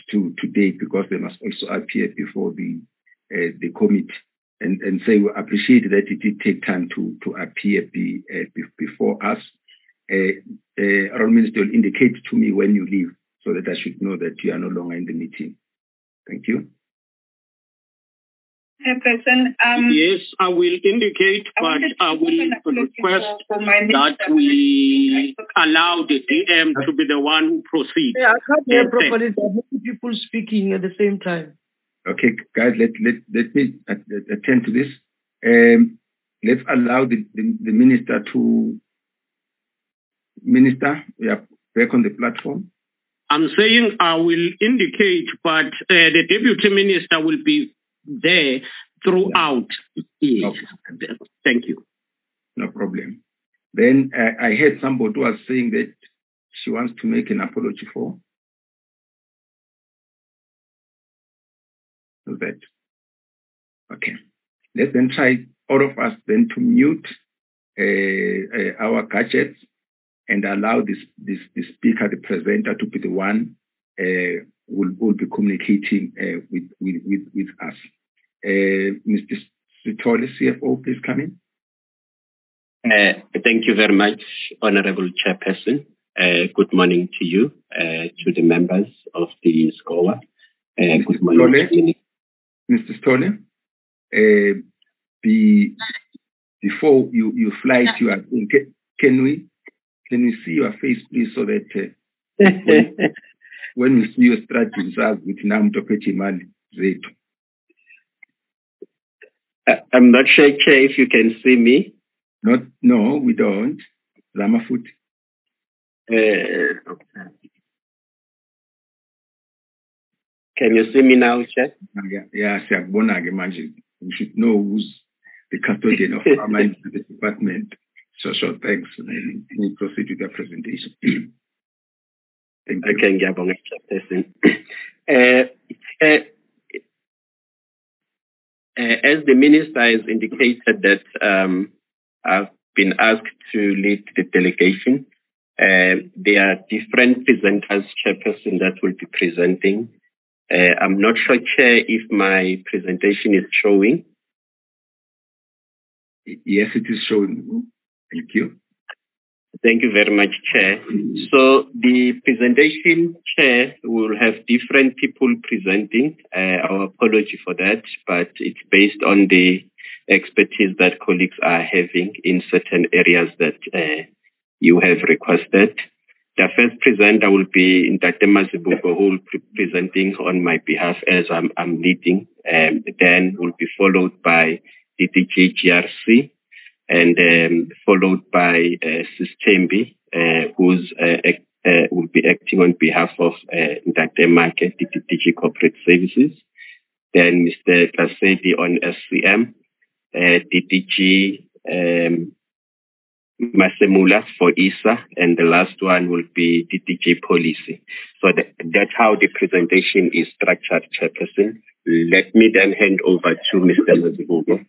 to date, because they must also appear before the committee. And say we appreciate that it did take time to appear before us. Our Minister will indicate to me when you leave, so that I should know that you are no longer in the meeting. Thank you. Chairperson, yes, I will indicate, but I will request that we allow the DM to be the one who proceeds. Yeah, I can't hear properly. There are many people speaking at the same time. Okay, guys, let me attend to this. Let's allow the minister to minister. We are back on the platform. I'm saying I will indicate, but the deputy minister will be there throughout. Yes. Okay. Thank you. No problem. Then I heard somebody who was saying that she wants to make an apology for. That. Okay. Let's then try, all of us, then to mute our gadgets and allow the speaker, the presenter, to be the one who will be communicating with us. Mr. Sithole, CFO, please come in. Thank you very much, Honorable Chairperson. Good morning to you, to the members of the SCOA. Good morning. Mr. Sithole, before you fly to your, can we see your face, please, so that when we see your strategies with Namtopeti Mali Zetu. I'm not sure, Chair, if you can see me. No, we don't. Ramafut. Okay. Can you see me now, Chair? Yeah, we should know who's the custodian of our mind to the department. So thanks. We proceed with the presentation. Thank you. Okay, Chairperson. As the minister has indicated that I've been asked to lead the delegation, there are different presenters, Chairperson, that will be presenting. I'm not sure, Chair, if my presentation is showing. Yes, it is showing. Thank you. Thank you very much, Chair. So the presentation, Chair, will have different people presenting. Our apology for that, but it's based on the expertise that colleagues are having in certain areas that you have requested. The first presenter will be Ntate Mazibuko, who will be presenting on my behalf as I'm leading. Then will be followed by the DGGRC, and followed by Sistembi, who will be acting on behalf of Ntate Market, DG Corporate Services. Then Mr. Kasedi on SCM, DG Masemula for ISA, and the last one will be DG Policy. So that's how the presentation is structured, Chairperson. Let me then hand over to Mr. Mazibuko.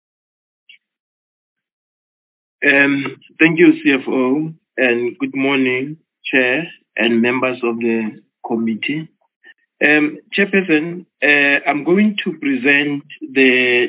Thank you, CFO, and good morning, Chair and members of the committee. Chairperson, I'm going to present the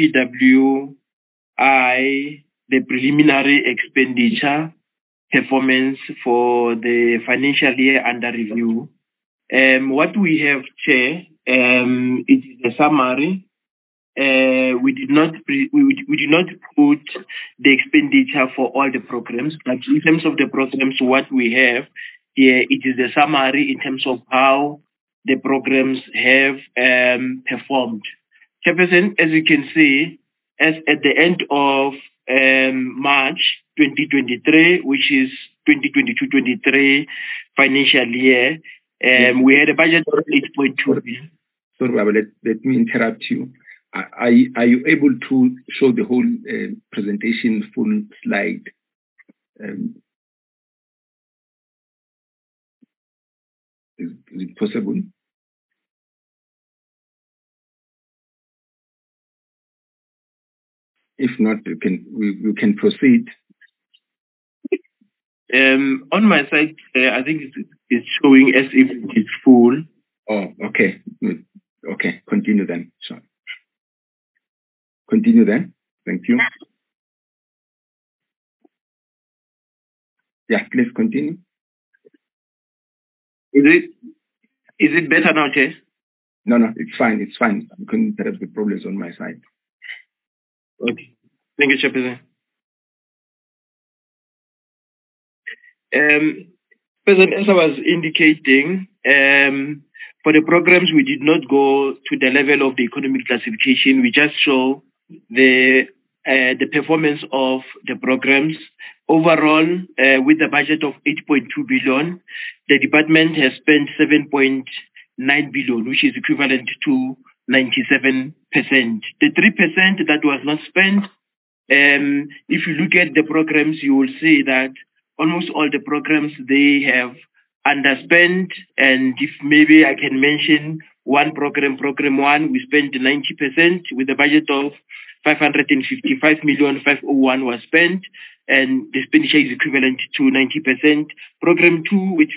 DPWI, the preliminary expenditure performance for the financial year under review. What we have, Chair, it is a summary. We did not put the expenditure for all the programs, but in terms of the programs, what we have here, it is the summary in terms of how the programs have performed. Chairperson, as you can see, as at the end of March 2023, which is 2022-23 financial year, we had a budget of 8.2 billion. Sorry, Baba, let me interrupt you. Are you able to show the whole presentation full slide? Is it possible? If not, we can proceed. On my side, I think it's showing as if it is full. Oh, okay. Okay, continue then. Sorry. Continue then. Thank you. Yeah, please continue. Is it better now, Chair? No, it's fine. It's fine. Perhaps the problem is on my side. Okay. Thank you, Chairperson. President, as I was indicating, for the programs, we did not go to the level of the economic classification. We just show the performance of the programs. Overall, with the budget of 8.2 billion, the department has spent 7.9 billion, which is equivalent to 97%. The 3% that was not spent, if you look at the programs, you will see that almost all the programs, they have underspent. And if maybe I can mention one program one, we spent 90% with a budget of 555,501 was spent, and the expenditure is equivalent to 90%. Program 2 with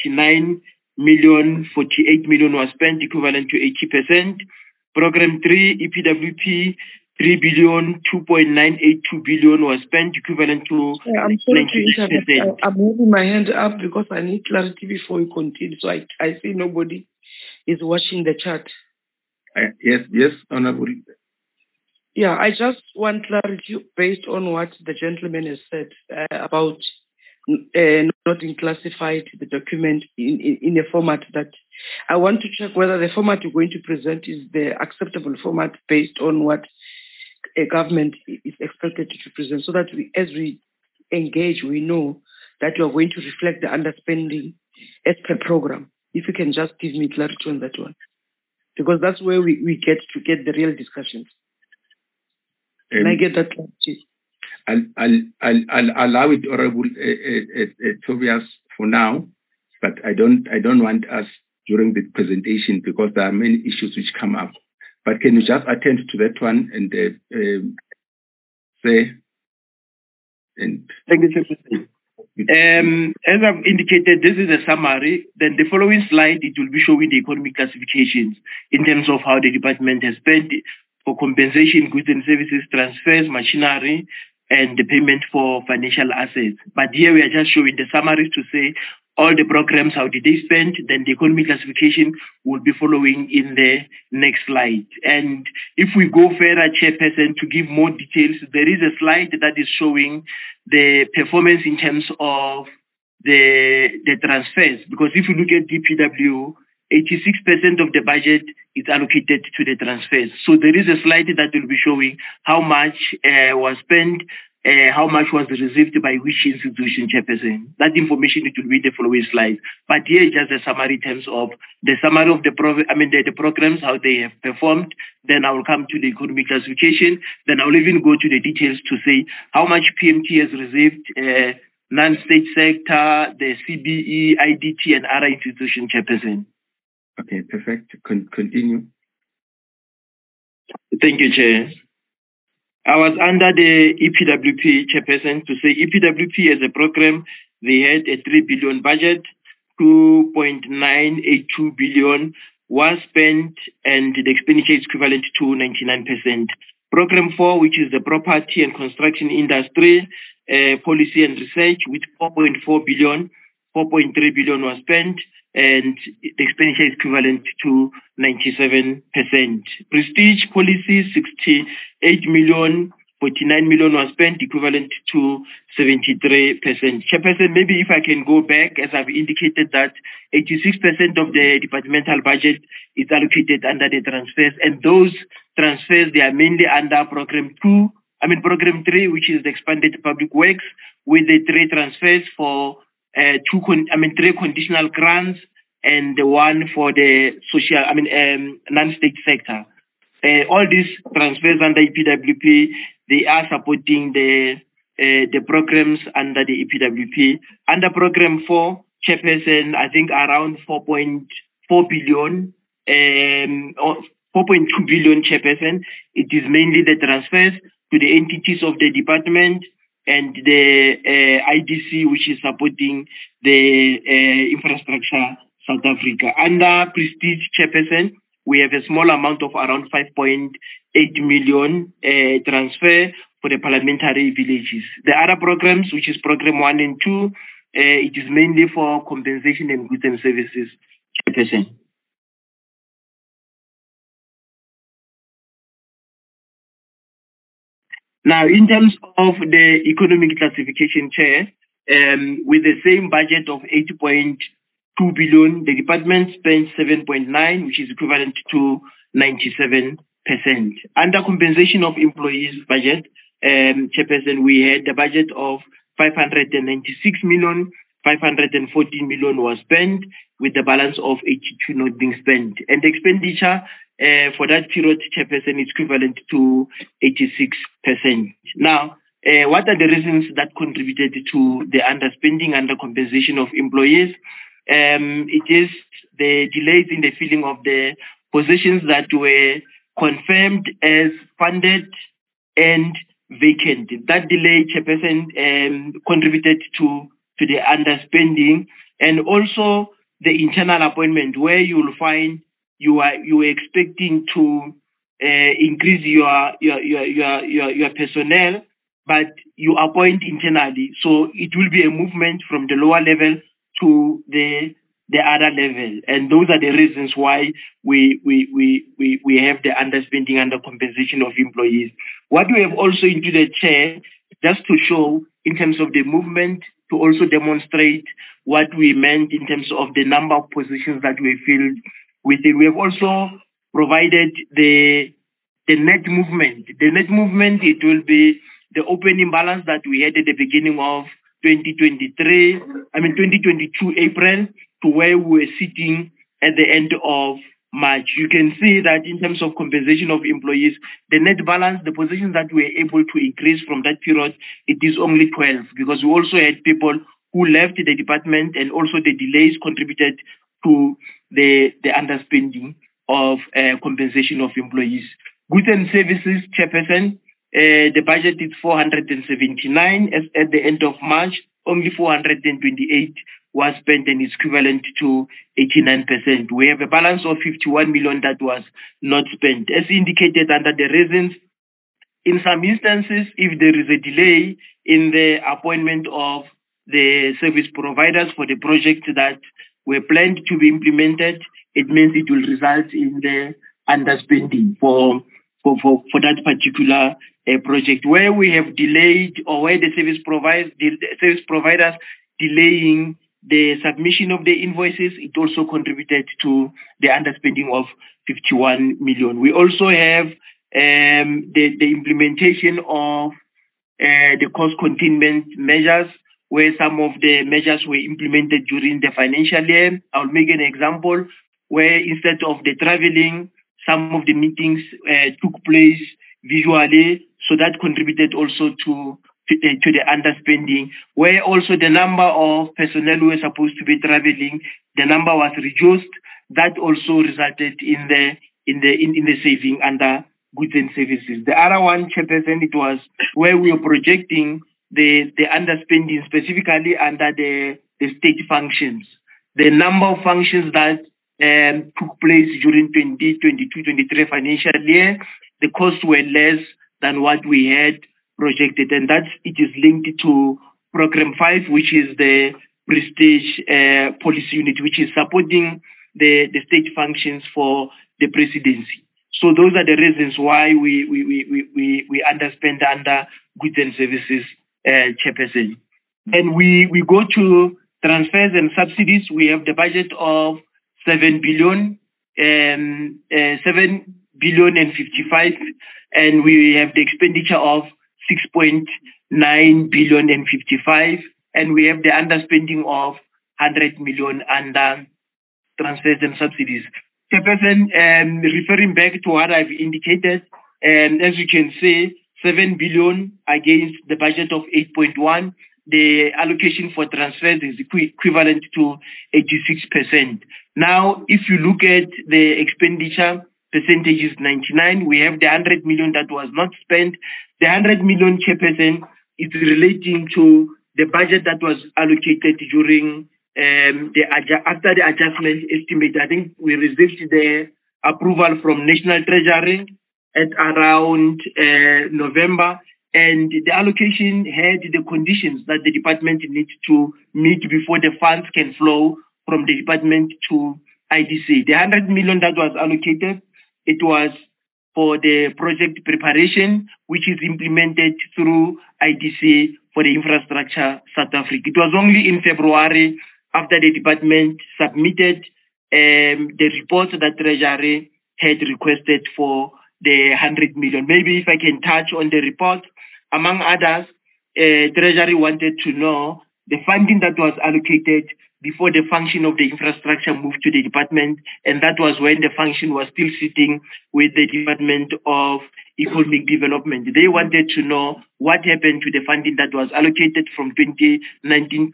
59,048 million was spent, equivalent to 80%. Program 3, EPWP, 3 billion, 2.982 billion was spent, equivalent to 96%. I'm holding my hand up because I need clarity before we continue. So I see nobody is watching the chat. Yes, Honorable. Yeah, I just want clarity based on what the gentleman has said about not classified the document in a format that I want to check whether the format you're going to present is the acceptable format based on what a government is expected to present, so that as we engage, we know that you are going to reflect the underspending as per program. If you can just give me clarity on that one, because that's where we get the real discussions. Can I get that clarity? I'll allow it, Honorable Tobias, for now, but I don't want us during the presentation because there are many issues which come up. But can you just attend to that one and say? And thank you, Chairperson. As I've indicated, this is a summary. Then the following slide, it will be showing the economic classifications in terms of how the department has spent for compensation, goods and services, transfers, machinery, and the payment for financial assets. But here we are just showing the summaries to say all the programs, how did they spend, then the economic classification will be following in the next slide. And if we go further, Chairperson, to give more details, there is a slide that is showing the performance in terms of the transfers. Because if you look at DPW, 86% of the budget is allocated to the transfers. So there is a slide that will be showing how much was spent, how much was received by which institution, Chairperson. That information, it will be the following slide. But here is just a summary in terms of the summary of the programs, how they have performed. Then I will come to the economic classification. Then I will even go to the details to say how much PMT has received, non-state sector, the CBE, IDT, and other institution, Chairperson. Okay, perfect. Continue. Thank you, Chair. I was under the EPWP, Chairperson, to say EPWP as a program, they had a 3 billion budget, 2.982 billion was spent, and the expenditure is equivalent to 99%. Program 4, which is the property and construction industry, policy and research, with 4.4 billion, 4.3 billion was spent, and the expenditure is equivalent to 97%. Prestige policy, 68 million, 49 million was spent, equivalent to 73%. Chairperson, maybe if I can go back, as I've indicated that 86% of the departmental budget is allocated under the transfers, and those transfers, they are mainly under program 3, which is the expanded public works, with the 3 transfers for 3 conditional grants and the one for the social, non-state sector. All these transfers under EPWP, they are supporting the programs under the EPWP. Under program 4, Chairperson, I think around 4.4 billion, 4.2 billion, Chairperson. It is mainly the transfers to the entities of the department and the IDC, which is supporting the infrastructure South Africa. Under Prestige Chairperson, we have a small amount of around 5.8 million transfer for the parliamentary villages. The other programs, which is program 1 and 2, it is mainly for compensation and goods and services, Chairperson. Now, in terms of the economic classification, Chair, with the same budget of 8.2 billion, the department spent 7.9, which is equivalent to 97%. Under compensation of employees budget, Chairperson, we had a budget of 596 million, 514 million was spent, with the balance of 82 not being spent. And the expenditure for that period, Chairperson, is equivalent to 86%. Now, what are the reasons that contributed to the underspending under compensation of employees? It is the delays in the filling of the positions that were confirmed as funded and vacant. That delay, Chairperson, contributed to the underspending, and also the internal appointment, where you will find you are expecting to increase your personnel, but you appoint internally. So it will be a movement from the lower level to the other level, and those are the reasons why we have the underspending under compensation of employees. What we have also included, Chair, just to show in terms of the movement, to also demonstrate what we meant in terms of the number of positions that we filled within. We have also provided the net movement. The net movement, it will be the opening balance that we had at the beginning of 2022 April, to where we were sitting at the end of March. You can see that in terms of compensation of employees, the net balance, the positions that we were able to increase from that period, it is only 12, because we also had people who left the department, and also the delays contributed to the underspending of compensation of employees. Goods and services, Chairperson, the budget is 479 at the end of March. Only 428 was spent, and is equivalent to 89%. We have a balance of 51 million that was not spent. As indicated under the reasons, in some instances, if there is a delay in the appointment of the service providers for the project that were planned to be implemented, it means it will result in the underspending for that particular project. Where we have delayed, or where the service providers delaying the submission of the invoices, it also contributed to the underspending of 51 million. We also have the implementation of the cost containment measures, where some of the measures were implemented during the financial year. I'll make an example where instead of the traveling, some of the meetings took place visually, so that contributed also to the underspending, where also the number of personnel who were supposed to be traveling, the number was reduced. That also resulted in the saving under goods and services. The other one, Chairperson, it was where we were projecting the underspending specifically under the state functions. The number of functions that took place during 2022-23 financial year, the costs were less than what we had projected, and it is linked to Program 5, which is the Prestige Policy Unit, which is supporting the state functions for the presidency. So those are the reasons why we underspend under goods and services, Chairperson. And we go to transfers and subsidies. We have the budget of 7 billion and 55, and we have the expenditure of 6.9 billion and 55, and we have the underspending of 100 million under transfers and subsidies. Chairperson, referring back to what I've indicated, as you can see, 7 billion against the budget of 8.1, the allocation for transfers is equivalent to 86%. Now, if you look at the expenditure, percentage is 99. We have the 100 million that was not spent. The 100 million, Chairperson, is relating to the budget that was allocated during after the adjustment estimate, I think we received the approval from National Treasury at around November, and the allocation had the conditions that the department needs to meet before the funds can flow from the department to IDC. The 100 million that was allocated, it was for the project preparation, which is implemented through IDC for the infrastructure South Africa. It was only in February, after the department submitted the report that Treasury had requested for the 100 million. Maybe if I can touch on the report, among others, Treasury wanted to know the funding that was allocated before the function of the infrastructure moved to the department, and that was when the function was still sitting with the Department of Economic Development. They wanted to know what happened to the funding that was allocated from 2019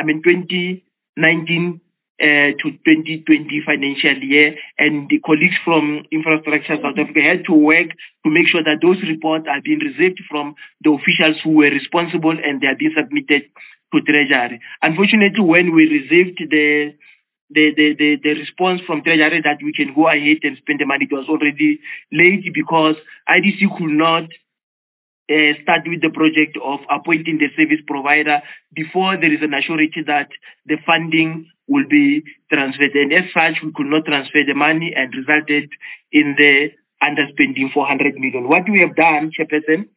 to 2020 financial year, and the colleagues from Infrastructure South Africa had to work to make sure that those reports are being received from the officials who were responsible, and they are being submitted to Treasury. Unfortunately, when we received the response from Treasury that we can go ahead and spend the money, it was already late, because IDC could not start with the project of appointing the service provider before there is an assurance that the funding will be transferred. And as such, we could not transfer the money, and resulted in the underspending for 100 million. What we have done, Chairperson,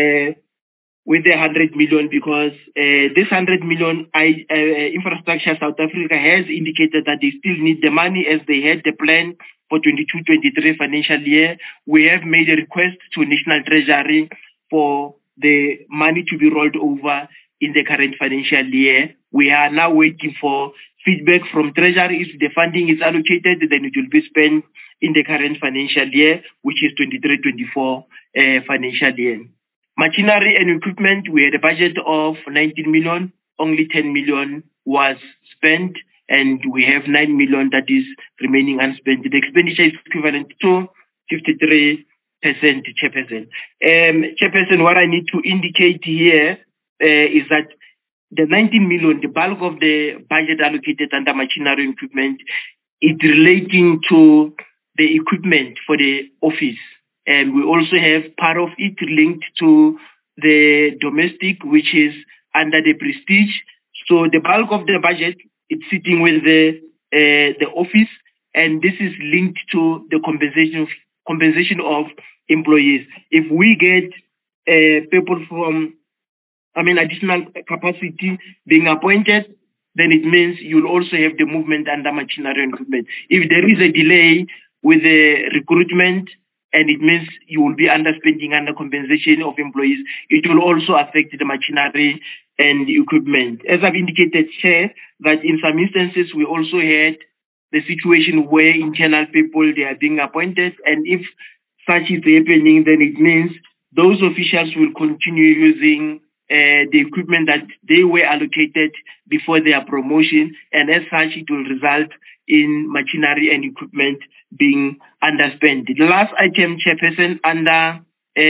with the 100 million, because this 100 million Infrastructure South Africa has indicated that they still need the money as they had the plan for 22-23 financial year. We have made a request to National Treasury for the money to be rolled over in the current financial year. We are now waiting for feedback from Treasury. If the funding is allocated, then it will be spent in the current financial year, which is 23-24 financial year. Machinery and equipment, we had a budget of 19 million. Only 10 million was spent, and we have 9 million that is remaining unspent. The expenditure is equivalent to 53%, Chairperson. Chairperson, what I need to indicate here is that the 19 million, the bulk of the budget allocated under machinery and equipment, is relating to the equipment for the office. And we also have part of it linked to the domestic, which is under the prestige. So the bulk of the budget is sitting with the office, and this is linked to the compensation of employees. If we get people from, additional capacity being appointed, then it means you'll also have the movement under machinery and equipment. If there is a delay with the recruitment, and it means you will be underspending under compensation of employees, it will also affect the machinery and equipment. As I've indicated, Chair, that in some instances we also had the situation where internal people, they are being appointed, and if such is happening, then it means those officials will continue using the equipment that they were allocated before their promotion, and as such it will result in machinery and equipment being underspent. The last item, Chairperson, under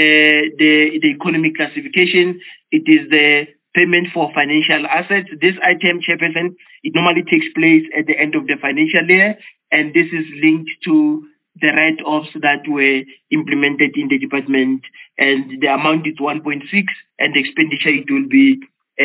the economic classification, it is the payment for financial assets. This item, Chairperson, it normally takes place at the end of the financial year, and this is linked to the write-offs that were implemented in the department, and the amount is 1.6, and the expenditure it will be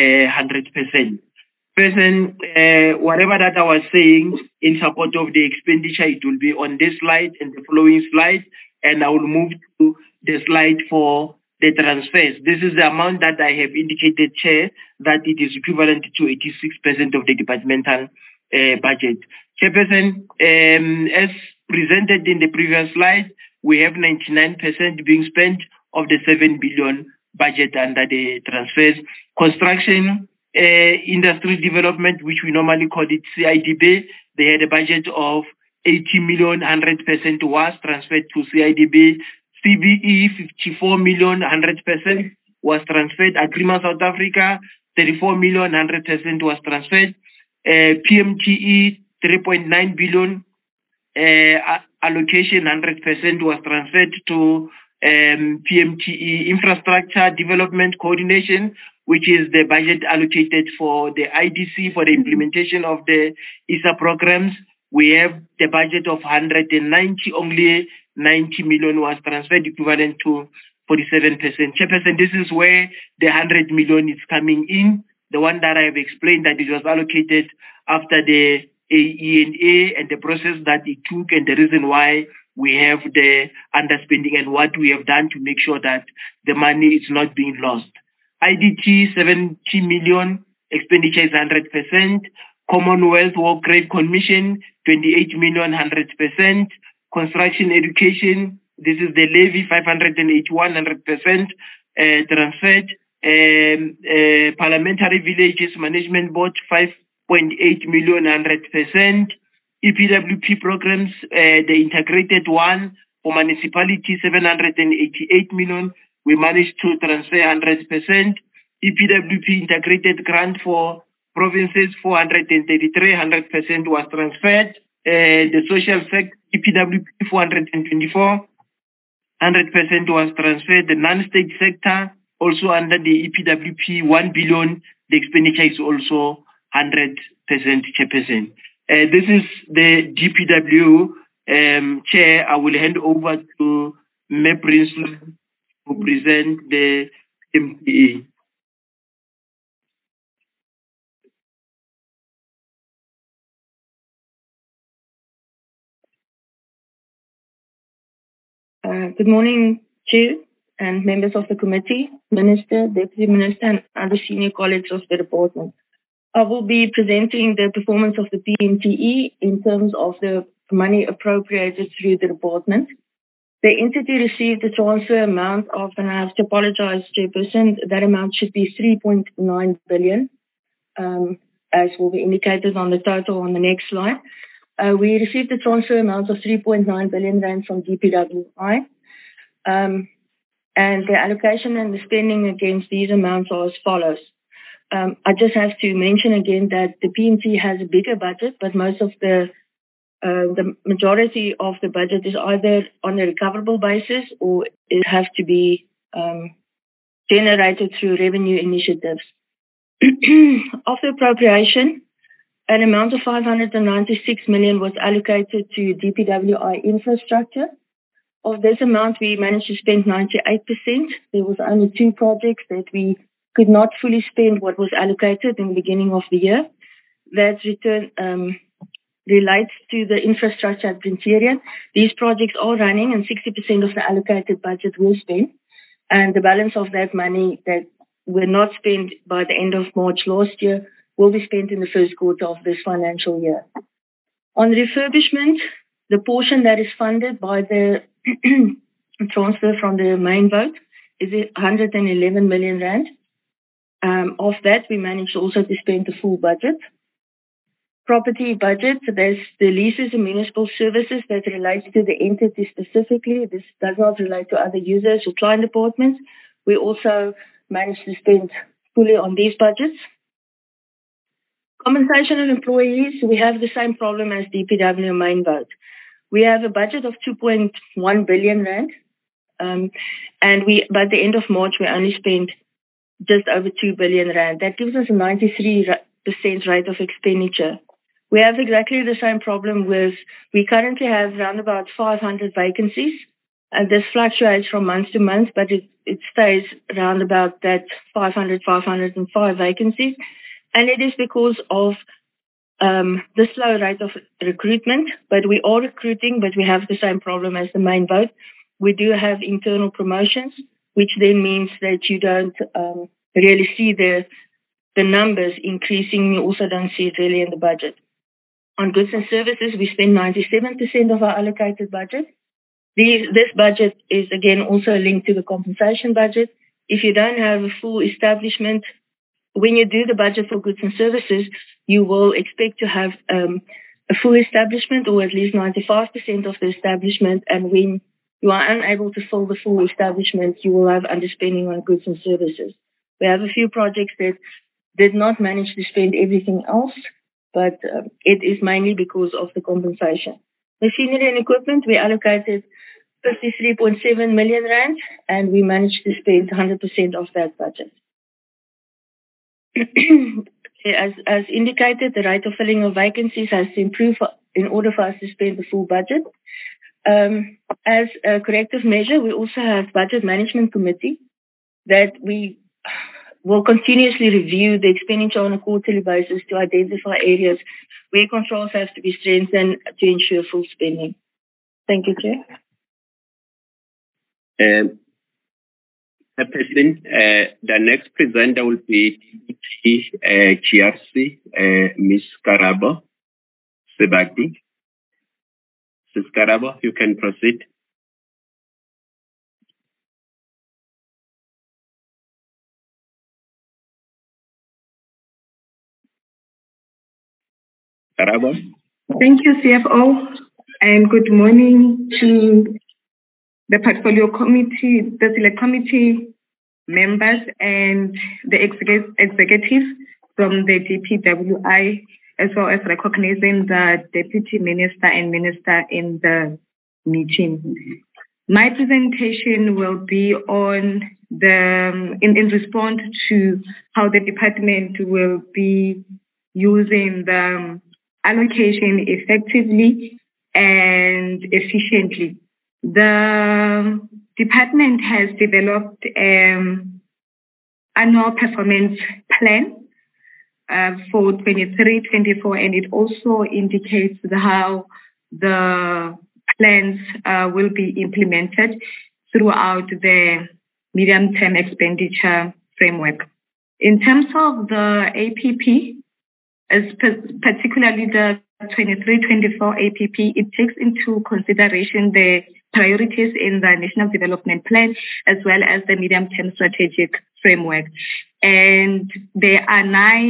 100%. Person, whatever that I was saying in support of the expenditure, it will be on this slide and the following slide, and I will move to the slide for the transfers. This is the amount that I have indicated, Chair, that it is equivalent to 86% of the departmental budget. Chairperson, as presented in the previous slide, we have 99% being spent of the 7 billion budget under the transfers. Construction, industry development, which we normally call it CIDB, they had a budget of 80 million, 100% was transferred to CIDB. CBE, 54 million, 100% was transferred. Agrima South Africa, 34 million, 100% was transferred. PMTE, 3.9 billion, allocation 100% was transferred to PMTE. Infrastructure Development Coordination, which is the budget allocated for the IDC for the implementation of the ISA programs. We have the budget of 190, only 90 million was transferred, equivalent to 47%. Chairperson, this is where the 100 million is coming in. The one that I have explained that it was allocated after the AENA and the process that it took and the reason why we have the underspending and what we have done to make sure that the money is not being lost. IDT, 70 million, expenditure is 100%. Commonwealth War Grave Commission, 28 million, 100%. Construction education, this is the levy, 581, 100% transferred. Parliamentary Villages Management Board, 5.8 million, 100%. EPWP programs, the integrated one for municipality, 788 million. We managed to transfer 100%. EPWP integrated grant for provinces, 433, 100% was transferred. The social sector, EPWP 424, 100% was transferred. The non-state sector, also under the EPWP 1 billion, the expenditure is also 100%, Chairperson. This is the DPW. Chair, I will hand over to Mme Prinsloo to present the MPE. Good morning, Chair and members of the committee, Minister, Deputy Minister, and other senior colleagues of the department. I will be presenting the performance of the PMTE in terms of the money appropriated through the department. The entity received a transfer amount of, and I have to apologize, Chairperson, that amount should be 3.9 billion, as will be indicated on the total on the next slide. We received a transfer amount of 3.9 billion rand from DPWI. And the allocation and the spending against these amounts are as follows. I just have to mention again that the PMT has a bigger budget, but most of the majority of the budget is either on a recoverable basis or it has to be generated through revenue initiatives. Of the appropriation, an amount of 596 million was allocated to DPWI infrastructure. Of this amount, we managed to spend 98%. There was only 2 projects that we could not fully spend what was allocated in the beginning of the year. That return relates to the infrastructure at Pretoria. These projects are running and 60% of the allocated budget will spend. And the balance of that money that were not spent by the end of March last year will be spent in the first quarter of this financial year. On refurbishment, the portion that is funded by the transfer from the main vote is 111 million rand. Of that, we managed also to spend the full budget. Property budget, there's the leases and municipal services that relates to the entity specifically. This does not relate to other users or client departments. We also managed to spend fully on these budgets. Compensation of employees, we have the same problem as DPW main vote. We have a budget of 2.1 billion rand. And by the end of March, we only spent just over 2 billion rand. That gives us a 93% rate of expenditure. We have exactly the same problem with, we currently have around about 500 vacancies. And this fluctuates from month to month, but it stays around about that 505 vacancies. And it is because of the slow rate of recruitment. But we are recruiting, but we have the same problem as the main vote. We do have internal promotions, which then means that you don't really see the numbers increasing. You also don't see it really in the budget. On goods and services, we spend 97% of our allocated budget. This budget is again also linked to the compensation budget. If you don't have a full establishment, when you do the budget for goods and services, you will expect to have a full establishment or at least 95% of the establishment. And when you are unable to fill the full establishment, you will have underspending on goods and services. We have a few projects that did not manage to spend everything else, but it is mainly because of the compensation. Machinery and equipment, we allocated 53.7 million rand, and we managed to spend 100% of that budget. As indicated, the rate of filling of vacancies has to improve in order for us to spend the full budget. As a corrective measure, we also have Budget Management Committee that we will continuously review the expenditure on a quarterly basis to identify areas where controls have to be strengthened to ensure full spending. Thank you, Chair. President, the next presenter will be DPT GRC, Ms. Karabo Sebati. Ms. Karabo, you can proceed. Karabo. Thank you, CFO, and good morning to the Portfolio Committee, the Select Committee members, and the executives from the DPWI, as well as recognizing the Deputy Minister and Minister in the meeting. My presentation will be on in response to how the department will be using the allocation effectively and efficiently. The department has developed an annual performance plan for 23-24, and it also indicates how the plans will be implemented throughout the medium-term expenditure framework. In terms of the APP, particularly the 23-24 APP, it takes into consideration the priorities in the National Development Plan as well as the medium-term strategic framework. And there are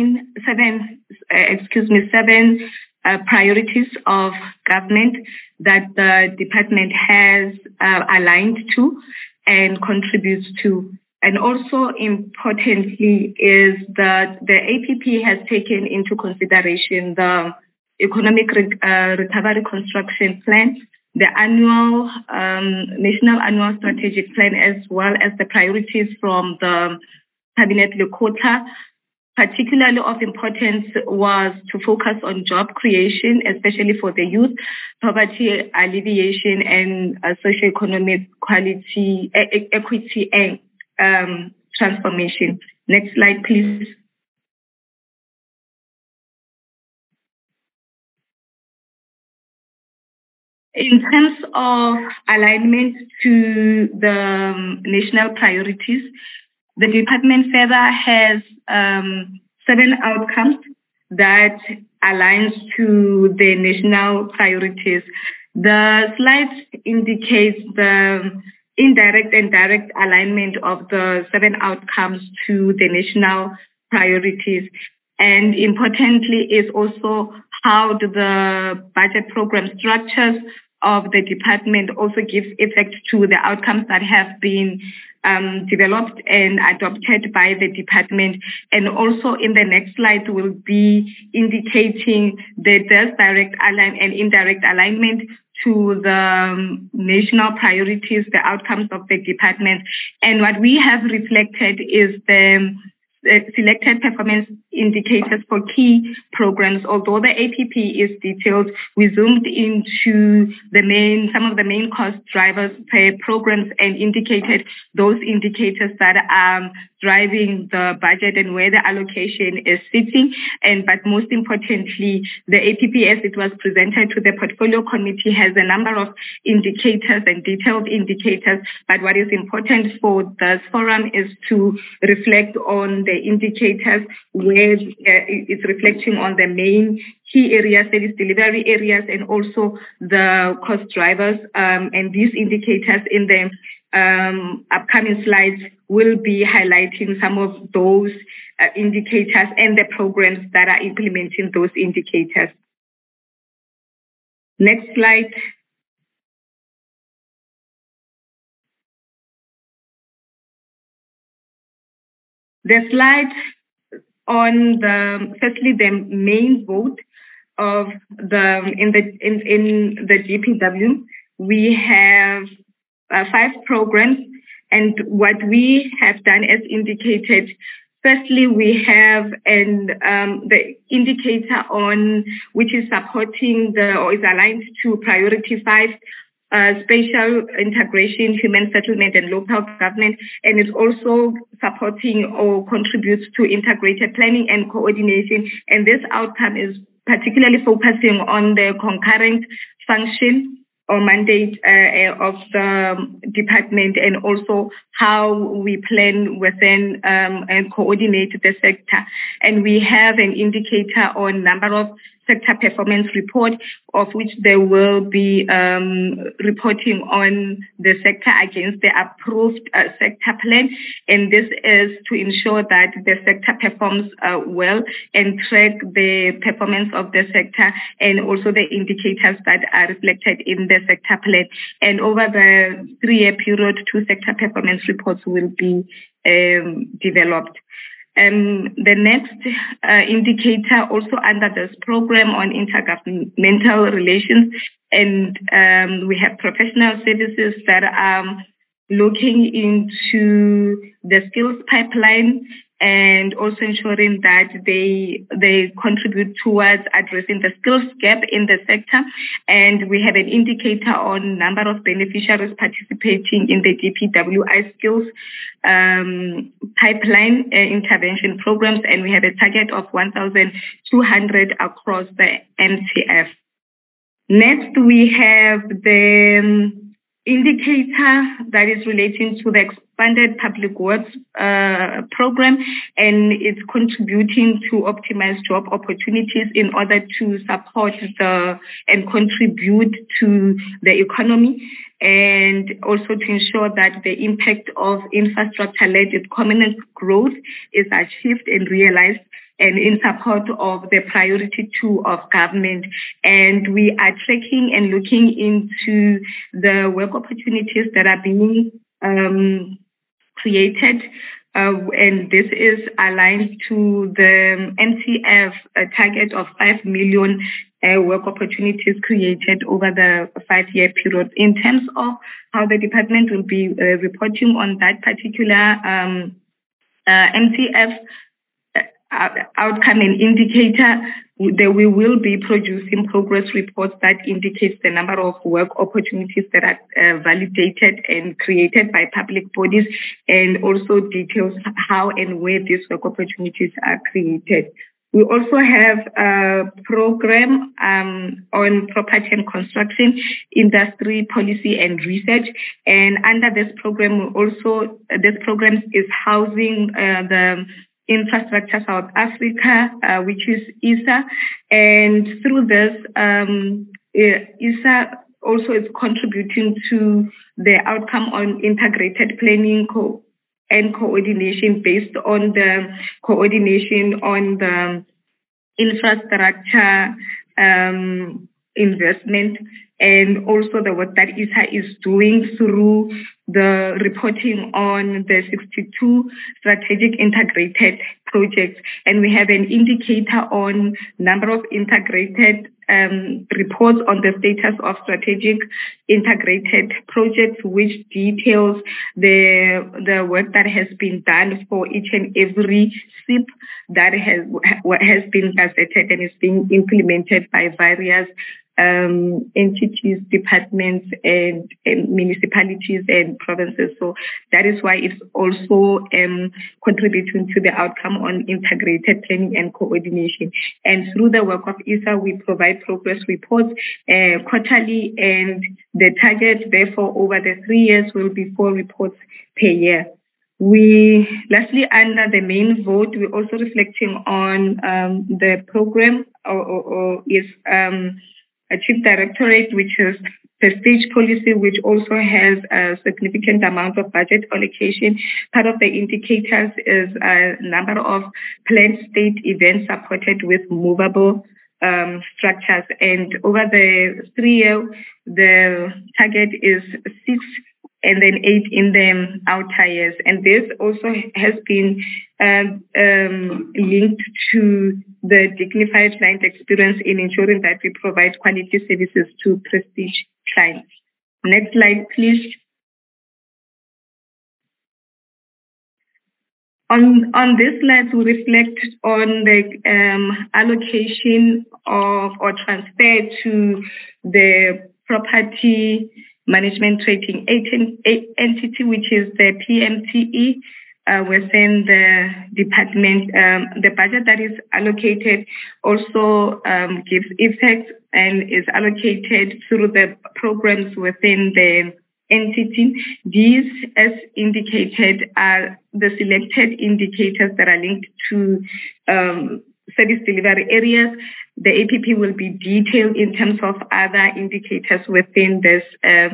seven priorities of government that the department has aligned to and contributes to. And also importantly is that the APP has taken into consideration the Economic Recovery Construction Plan, the annual National Annual Strategic Plan, as well as the priorities from the Cabinet Lekota. Particularly of importance was to focus on job creation, especially for the youth, poverty alleviation, and socioeconomic equity and transformation. Next slide, please. In terms of alignment to the national priorities, the department further has 7 outcomes that aligns to the national priorities. The slide indicates the indirect and direct alignment of the 7 outcomes to the national priorities. And importantly is also how the budget program structures of the department also gives effect to the outcomes that have been developed and adopted by the department. And also in the next slide will be indicating the direct and indirect alignment to the national priorities, the outcomes of the department. And what we have reflected is the selected performance indicators for key programs. Although the APP is detailed, we zoomed into some of the main cost drivers per programs and indicated those indicators that are driving the budget and where the allocation is sitting. But most importantly, the APP, as it was presented to the portfolio committee, has a number of indicators and detailed indicators. But what is important for this forum is to reflect on the indicators where it's reflecting on the main key areas, service delivery areas, and also the cost drivers. And these indicators in the upcoming slides will be highlighting some of those indicators and the programs that are implementing those indicators. Next slide. The slide on firstly the main vote of in the DPW, we have 5 programs, and what we have done as indicated Firstly, we have the indicator on which is supporting or is aligned to priority 5, spatial integration, human settlement, and local government, and it's also supporting or contributes to integrated planning and coordination. And this outcome is particularly focusing on the concurrent function or mandate of the department, and also how we plan within and coordinate the sector. And we have an indicator on number of sector performance report, of which there will be reporting on the sector against the approved sector plan. And this is to ensure that the sector performs well and track the performance of the sector and also the indicators that are reflected in the sector plan. And over the 3-year period, 2 sector performance reports will be developed. The next indicator also under this program on intergovernmental relations, and we have professional services that are looking into the skills pipeline and also ensuring that they contribute towards addressing the skills gap in the sector. And we have an indicator on number of beneficiaries participating in the DPWI skills pipeline intervention programs, and we have a target of 1,200 across the MTF. Next, we have the indicator that is relating to the expanded public works program, and it's contributing to optimize job opportunities in order to support and contribute to the economy, and also to ensure that the impact of infrastructure-led economic growth is achieved and realized, and in support of the priority 2 of government. And we are tracking and looking into the work opportunities that are being created, and this is aligned to the MTF target of 5 million work opportunities created over the 5-year period. In terms of how the department will be reporting on that particular MTF outcome and indicator, that we will be producing progress reports that indicates the number of work opportunities that are validated and created by public bodies, and also details how and where these work opportunities are created. We also have a program on property and construction, industry, policy, and research. And under this program, this program is housing the Infrastructure South Africa, which is ISA. And through this, ISA also is contributing to the outcome on integrated planning and coordination based on the coordination on the infrastructure investment, and also the work that ISA is doing through the reporting on the 62 strategic integrated projects. And we have an indicator on number of integrated reports on the status of strategic integrated projects, which details the work that has been done for each and every SIP that has been gazetted and is being implemented by various entities, departments, and municipalities and provinces. So that is why it's also contributing to the outcome on integrated planning and coordination. And through the work of ISA, we provide progress reports quarterly, and the target, therefore, over the 3 years will be 4 reports per year. Lastly, under the main vote, we're also reflecting on the program is a chief directorate, which is the stage policy, which also has a significant amount of budget allocation. Part of the indicators is a number of planned state events supported with movable structures. And over the 3 year, the target is 6 and then 8 in the outer years. And this also has been linked to the dignified client experience in ensuring that we provide quality services to prestige clients. Next slide, please. On this slide, we reflect on the allocation of or transfer to the property management trading entity, which is the PMTE, within the department. The budget that is allocated also gives effect and is allocated through the programs within the entity. These, as indicated, are the selected indicators that are linked to service delivery areas. The APP will be detailed in terms of other indicators within this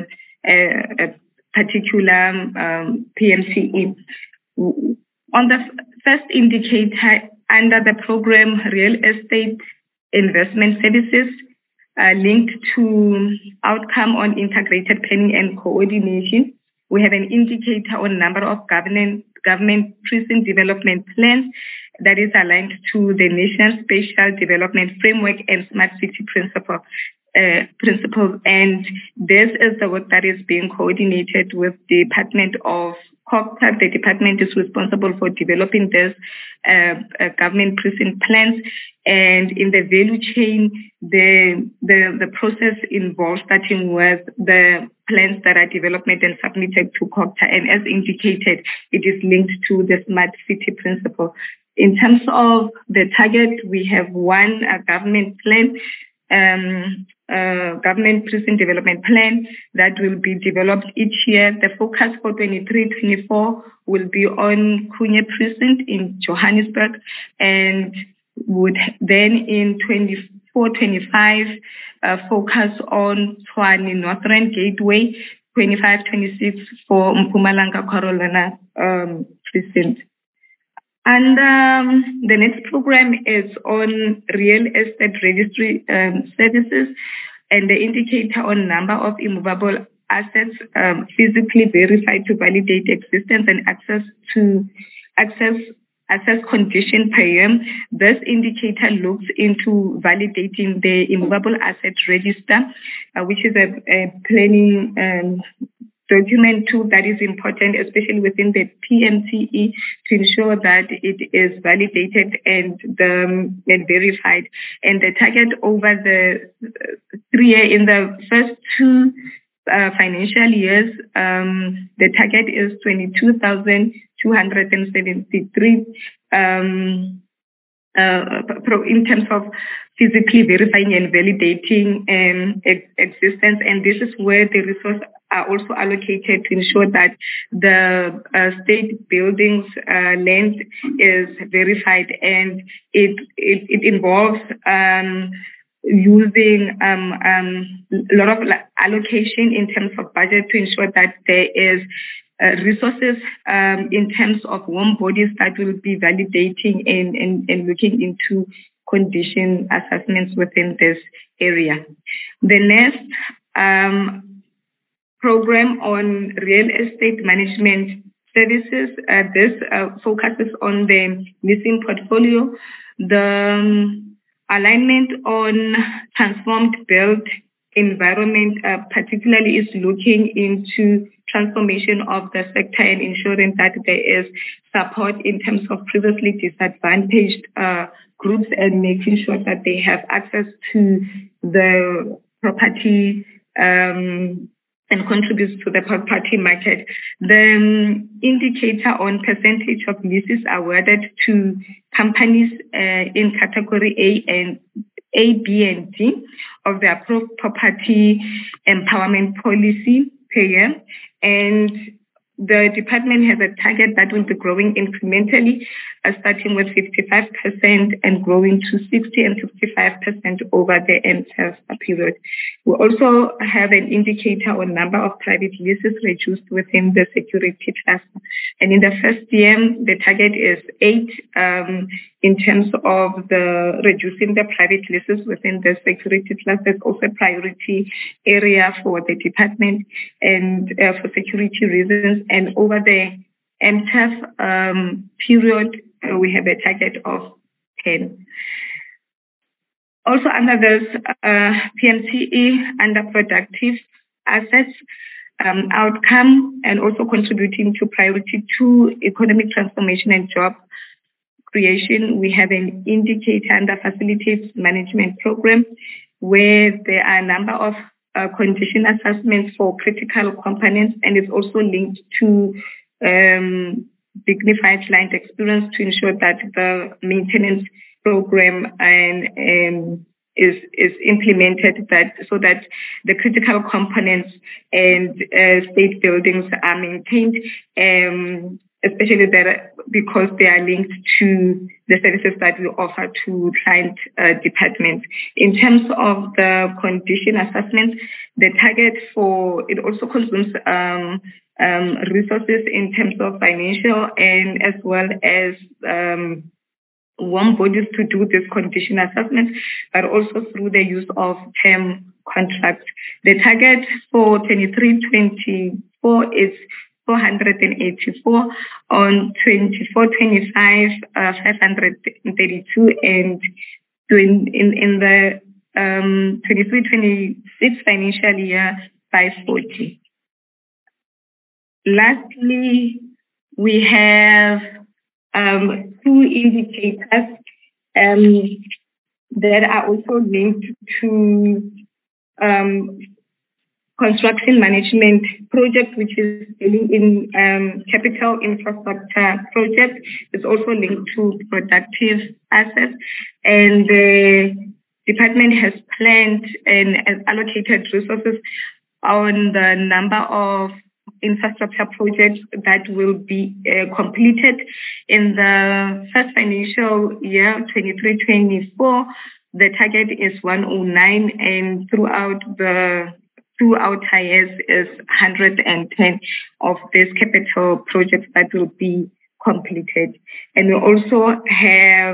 particular PMCE. On the first indicator under the program Real Estate Investment Services, linked to outcome on integrated planning and coordination, we have an indicator on number of government precinct development plans that is aligned to the National Spatial Development Framework and Smart City principles. And this is the work that is being coordinated with the Department of COGTA. The department is responsible for developing this government precinct plans, and in the value chain, the process involves starting with the plans that are developed and submitted to COGTA, and as indicated, it is linked to the Smart City principle. In terms of the target, we have one government plan, government precinct development plan that will be developed each year. The focus for 23-24 will be on Khunye precinct in Johannesburg, and would then in 24-25 focus on Tshwane Northern Gateway, 25-26 for Mpumalanga Carolina precinct. And the next program is on real estate registry services, and the indicator on number of immovable assets physically verified to validate existence and access condition per year. This indicator looks into validating the immovable asset register, which is a planning document tool that is important, especially within the PMTE, to ensure that it is validated and verified. And the target over the 3 years, in the first 2 financial years, the target is 22,273 in terms of physically verifying and validating existence, and this is where the resources are also allocated to ensure that the state buildings land is verified, and it involves using a lot of allocation in terms of budget to ensure that there is resources in terms of warm bodies that will be validating and looking into condition assessments within this area. The next program on real estate management services, this focuses on the leasing portfolio. The alignment on transformed built environment particularly is looking into transformation of the sector and ensuring that there is support in terms of previously disadvantaged groups and making sure that they have access to the property and contributes to the property market. The indicator on percentage of leases awarded to companies in category A, B, and D of the approved property empowerment policy per year. And the department has a target that will be growing incrementally, starting with 55% and growing to 60 and 55% over the entire period. We also have an indicator on number of private leases reduced within the security cluster. And in the first year, the target is 8 in terms of the reducing the private leases within the security cluster. It's also a priority area for the department and for security reasons. And over the MTEF period, we have a target of 10. Also under this PMTE, under productive assets, outcome and also contributing to priority 2, economic transformation and job creation. We have an indicator under facilities management program where there are a number of condition assessments for critical components, and it's also linked to dignified client experience to ensure that the maintenance program is implemented so that the critical components and state buildings are maintained, especially because they are linked to the services that we offer to client departments. In terms of the condition assessment, the target it also consumes resources in terms of financial and as well as warm bodies to do this condition assessment, but also through the use of term contracts. The target for 23-24 is 484, on 24-25, 532, and in the 23-26 financial year, 540. Lastly, we have 2 indicators that are also linked to construction management project, which is dealing in capital infrastructure project. It's also linked to productive assets, and the department has planned and allocated resources on the number of infrastructure projects that will be completed in the first financial year, 23-24. The target is 109, and throughout the 2 years is 110 of these capital projects that will be completed. And we also have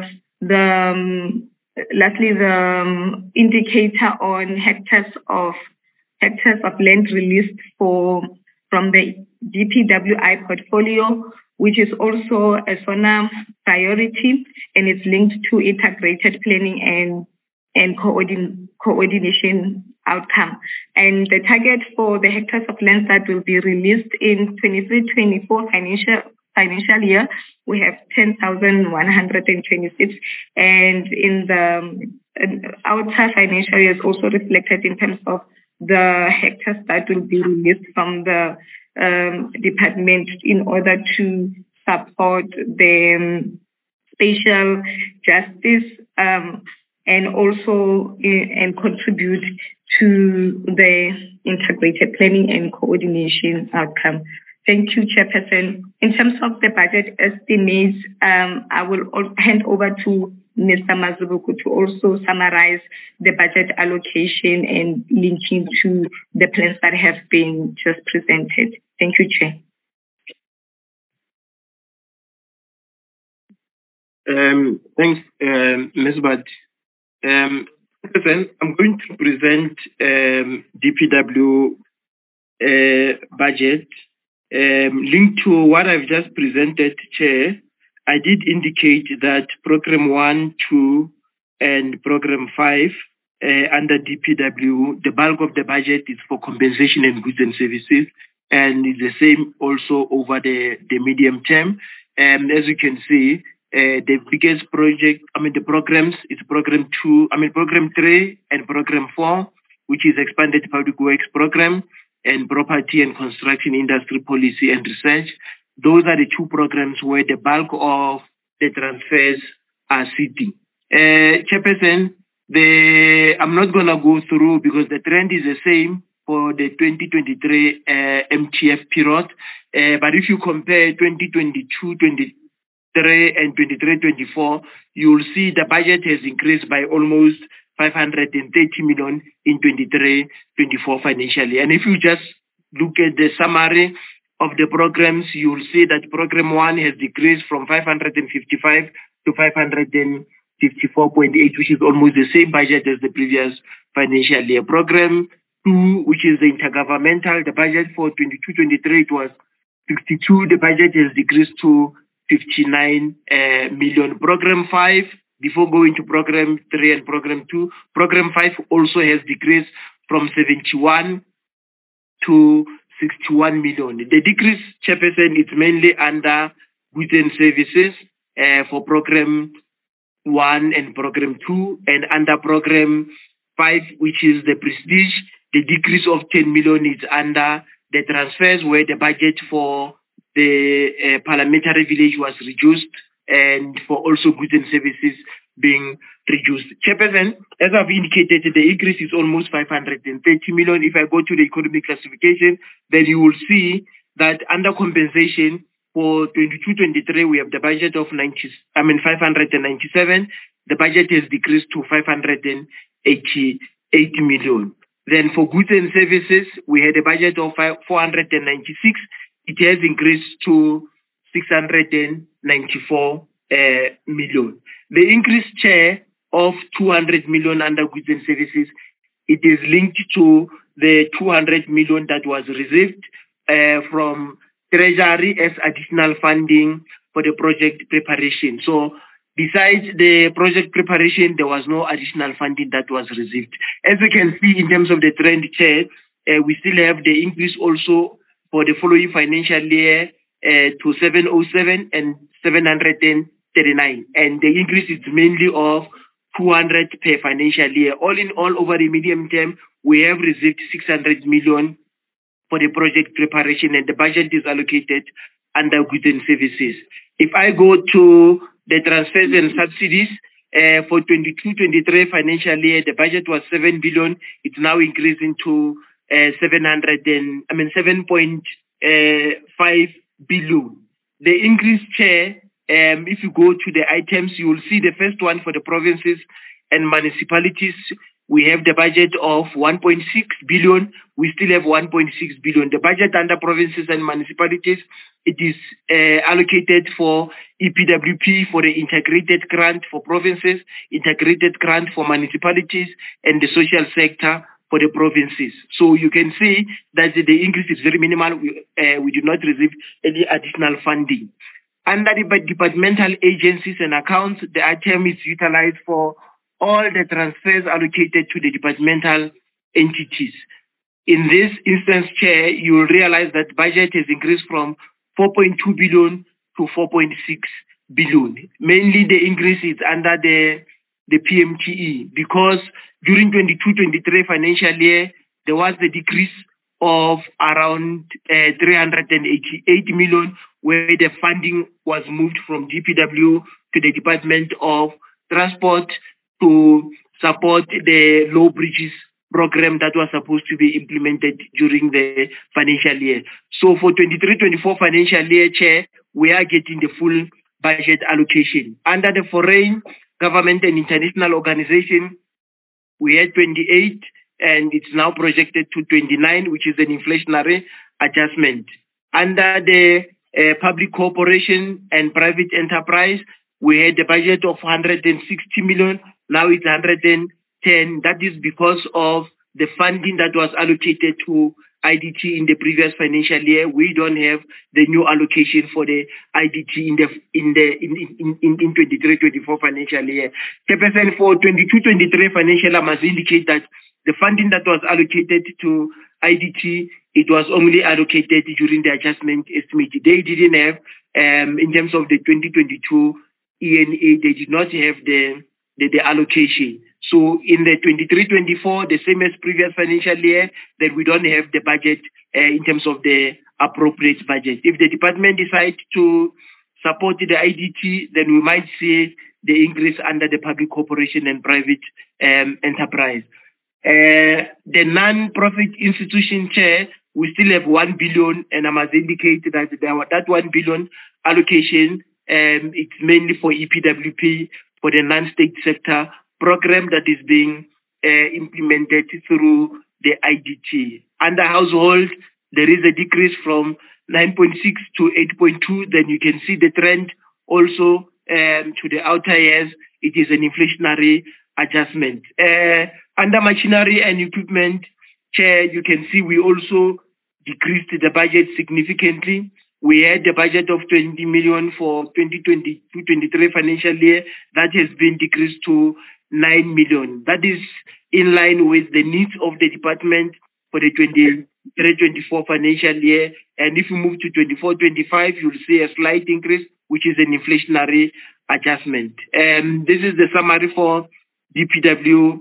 lastly the indicator on hectares of land released from the DPWI portfolio, which is also a SONA priority, and it's linked to integrated planning and coordination outcome. And the target for the hectares of land that will be released in 23-24 financial year, we have 10,126, and in the outer financial year is also reflected in terms of the hectares that will be released from the department in order to support the spatial justice and also and contribute to the integrated planning and coordination outcome. Thank you, Chairperson. In terms of the budget estimates, I will hand over to Mr. Mazibuko to also summarize the budget allocation and linking to the plans that have been just presented. Thank you, Chair. Thanks, Ms. Bad. I'm going to present DPW budget. Linked to what I've just presented, Chair, I did indicate that Program 1, 2, and Program 5 under DPW, the bulk of the budget is for compensation and goods and services, and it's the same also over the medium term. As you can see, the biggest project, the programs, is Program 3 and Program 4, which is Expanded Public Works Program, and Property and Construction Industry Policy and Research. Those are the 2 programs where the bulk of the transfers are sitting. Chairperson, I'm not going to go through because the trend is the same for the 2023 MTF period. But if you compare 2022-23 and 23-24, you'll see the budget has increased by almost 530 million in 23-24 financial year. And if you just look at the summary of the programs, you'll see that Program 1 has decreased from 555 to 554.8, which is almost the same budget as the previous financial year. Program 2, which is the intergovernmental, the budget for 22-23, it was 62. The budget has decreased to 59 million. Program 5, before going to Program 3 and Program 2, Program 5 also has decreased from 71 to 61 million. The decrease, Chairperson, is mainly under goods and services for program 1 and program 2, and under program 5, which is the prestige, the decrease of 10 million is under the transfers, where the budget for the parliamentary village was reduced, and for also goods and services being reduced. Chairperson, as I've indicated, the increase is almost 530 million. If I go to the economic classification, then you will see that under compensation for 22-23, we have the budget of 597. The budget has decreased to 588 million. Then for goods and services, we had a budget of 496. It has increased to 694 million. The increased share of 200 million under goods and services, it is linked to the 200 million that was received from Treasury as additional funding for the project preparation. So besides the project preparation, there was no additional funding that was received. As you can see in terms of the trend, Chair, we still have the increase also for the following financial year to 707 and 739. And the increase is mainly of 200 per financial year. All in all, over the medium term, we have received 600 million for the project preparation, and the budget is allocated under goods and services. If I go to the transfers and subsidies, for 22-23 financial year, the budget was 7 billion. It's now increasing to 7.5 billion. The increase, Chair, if you go to the items, you will see the first one for the provinces and municipalities. We have the budget of 1.6 billion. We still have 1.6 billion. The budget under provinces and municipalities, it is allocated for EPWP, for the integrated grant for provinces, integrated grant for municipalities, and the social sector for the provinces. So you can see that the increase is very minimal. We do not receive any additional funding. Under the departmental agencies and accounts, the item is utilized for all the transfers allocated to the departmental entities. In this instance, Chair, you will realize that budget has increased from 4.2 billion to 4.6 billion. Mainly the increase is under the PMTE, because during 22-23 financial year, there was the decrease of around 388 million, where the funding was moved from DPW to the Department of Transport to support the low bridges program that was supposed to be implemented during the financial year. So for 23-24 financial year, Chair, we are getting the full budget allocation. Under the foreign government and international organization, we had 28, and it's now projected to 29, which is an inflationary adjustment. Under the public corporation and private enterprise, we had a budget of 160 million. Now it's 110. That is because of the funding that was allocated to IDT in the previous financial year. We don't have the new allocation for the IDT in 23-24 financial year. Chairperson, for 22-23 financial, I must indicate that the funding that was allocated to IDT, it was only allocated during the adjustment estimate. They didn't have, in terms of the 2022 ENA, they did not have the allocation. So in the 23-24, the same as previous financial year, that we don't have the budget in terms of the appropriate budget. If the department decides to support the IDT, then we might see the increase under the public corporation and private enterprise. The non-profit institution, Chair, we still have 1 billion, and I must indicate that that 1 billion allocation, it's mainly for EPWP, for the non-state sector program that is being implemented through the IDT. Under household, there is a decrease from 9.6 to 8.2. Then you can see the trend also to the outer years. It is an inflationary adjustment. Under machinery and equipment, Chair, you can see we also decreased the budget significantly. We had the budget of 20 million for 2022-23 financial year. That has been decreased to 9 million. That is in line with the needs of the department for the 2024 financial year. And if you move to 24-25, you'll see a slight increase, which is an inflationary adjustment. This is the summary for DPW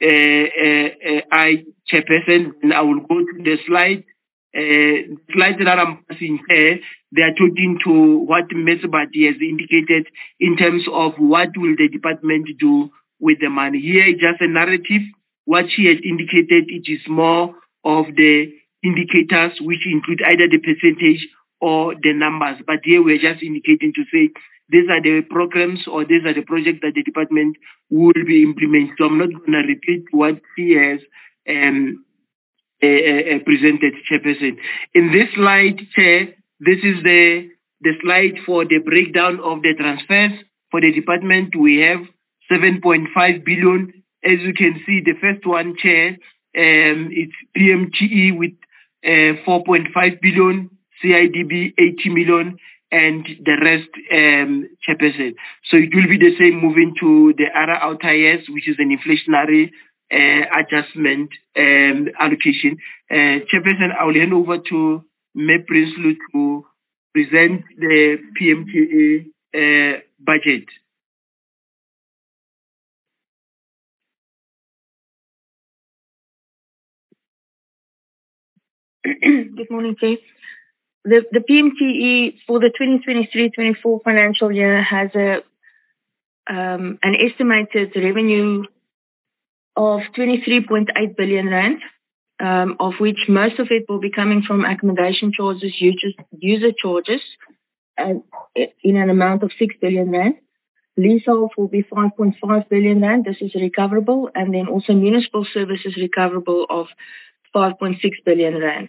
I chairperson, and I will go to the slide. Slides that I'm passing here, they are talking to what Metsebati has indicated in terms of what will the department do with the money. Here is just a narrative. What she has indicated, it is more of the indicators which include either the percentage or the numbers. But here we're just indicating to say these are the programs or these are the projects that the department will be implementing. So I'm not going to repeat what she has presented, Chairperson. In this slide, Chair, this is the slide for the breakdown of the transfers for the department. We have 7.5 billion. As you can see, the first one, Chair, it's PMTE with 4.5 billion, CIDB 80 million, and the rest, Chairperson. So it will be the same moving to the other outer years, which is an inflationary adjustment allocation. Chairperson, I will hand over to Ms. Prinsloo to present the PMTE budget. Good morning, Chair. The PMTE for the 2023-24 financial year has an estimated revenue of 23.8 billion rand, of which most of it will be coming from accommodation charges, user charges, in an amount of 6 billion rand. Leasehold will be 5.5 billion rand. This is recoverable, and then also municipal services recoverable of 5.6 billion rand.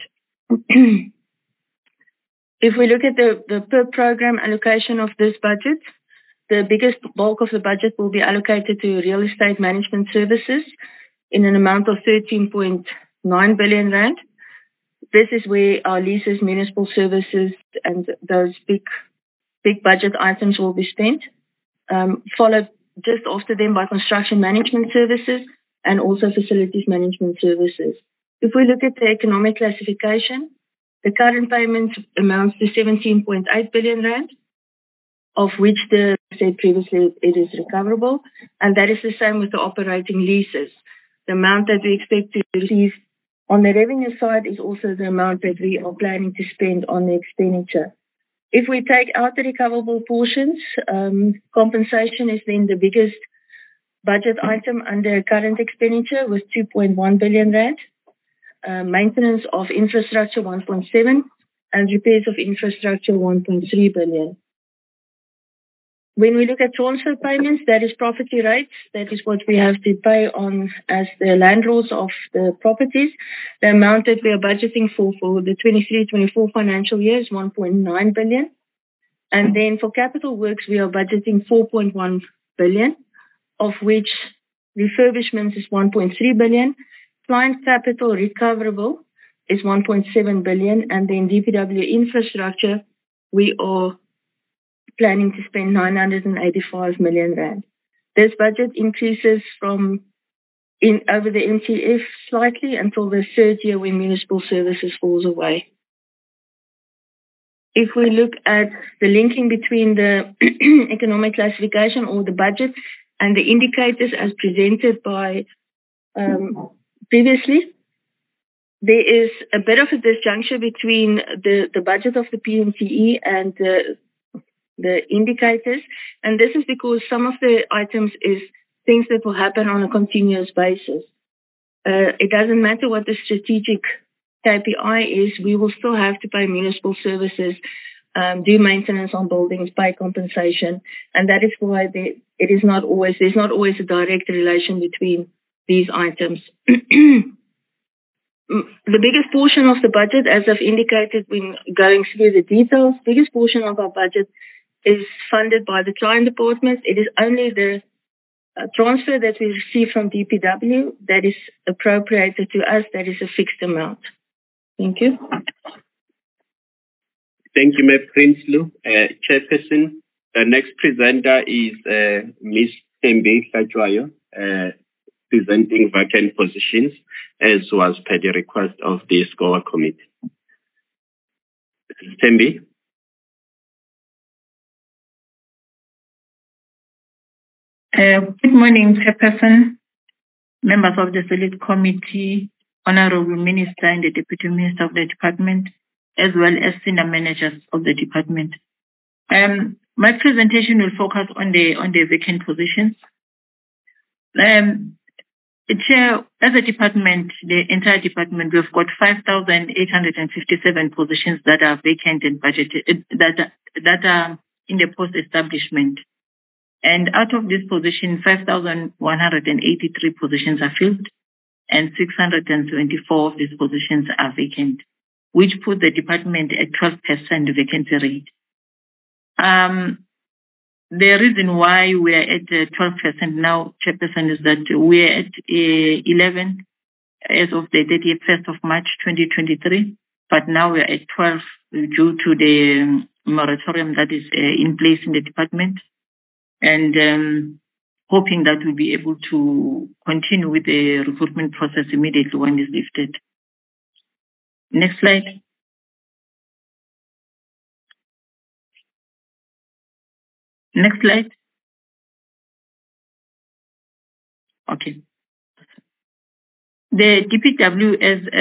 If we look at the per program allocation of this budget, the biggest bulk of the budget will be allocated to real estate management services in an amount of 13.9 billion rand. This is where our leases, municipal services, and those big budget items will be spent. Followed just after them by construction management services and also facilities management services. If we look at the economic classification, the current payment amounts to 17.8 billion rand, of which I said previously it is recoverable, and that is the same with the operating leases. The amount that we expect to receive on the revenue side is also the amount that we are planning to spend on the expenditure. If we take out the recoverable portions, compensation is then the biggest budget item under current expenditure with 2.1 billion rand. Maintenance of infrastructure 1.7 and repairs of infrastructure 1.3 billion. When we look at transfer payments, that is property rates. That is what we have to pay on as the landlords of the properties. The amount that we are budgeting for the 23-24 financial year is 1.9 billion. And then for capital works, we are budgeting 4.1 billion, of which refurbishments is 1.3 billion. Client capital recoverable is 1.7 billion, and then DPW infrastructure, we are planning to spend 985 million rand. This budget increases over the MTF slightly until the third year when municipal services falls away. If we look at the linking between the economic classification or the budget and the indicators as presented by previously, there is a bit of a disjuncture between the budget of the PMTE and the indicators, and this is because some of the items is things that will happen on a continuous basis. It doesn't matter what the strategic KPI is, we will still have to pay municipal services, do maintenance on buildings, pay compensation, and that is why there's not always a direct relation between these items. The biggest portion of the budget, as I've indicated when going through the details, biggest portion of our budget is funded by the client department. It is only the transfer that we receive from DPW that is appropriated to us, that is a fixed amount. Thank you. Thank you, Ms. Prinsloo. Chairperson, the next presenter is Ms. Tembe Hlajwayo. presenting vacant positions, as was per the request of the SCOA committee. Thembi? Good morning, Chairperson, members of the Select Committee, Honorable Minister and the Deputy Minister of the Department, as well as senior managers of the department. My presentation will focus on the vacant positions. Chair, as a department, the entire department, we've got 5,857 positions that are vacant and budgeted, that are in the post-establishment. And out of this position, 5,183 positions are filled and 674 of these positions are vacant, which put the department at 12% vacancy rate. The reason why we are at 12% now, Chairperson, is that we are at 11 as of the 31st of March 2023, but now we are at 12 due to the moratorium that is in place in the department, and hoping that we'll be able to continue with the recruitment process immediately when it's lifted. Next slide. Next slide. Okay. The DPW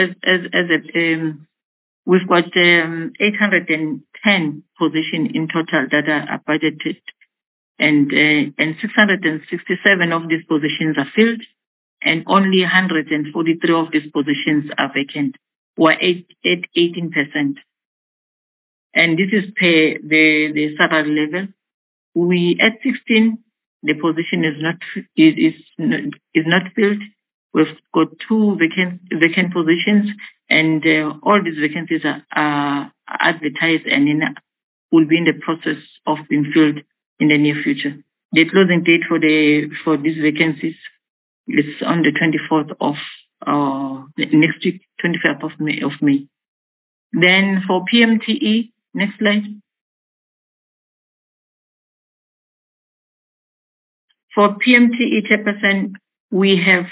we've got 810 positions in total that are budgeted, and 667 of these positions are filled, and only 143 of these positions are vacant, or at 18%. And this is per the salary level. We at 16, the position is not filled. We've got 2 vacant positions, and all these vacancies are advertised and will be in the process of being filled in the near future. The closing date for these vacancies is on the 24th of next week, 25th of May. Then for PMTE, next slide. For PMTE, Chairperson, we have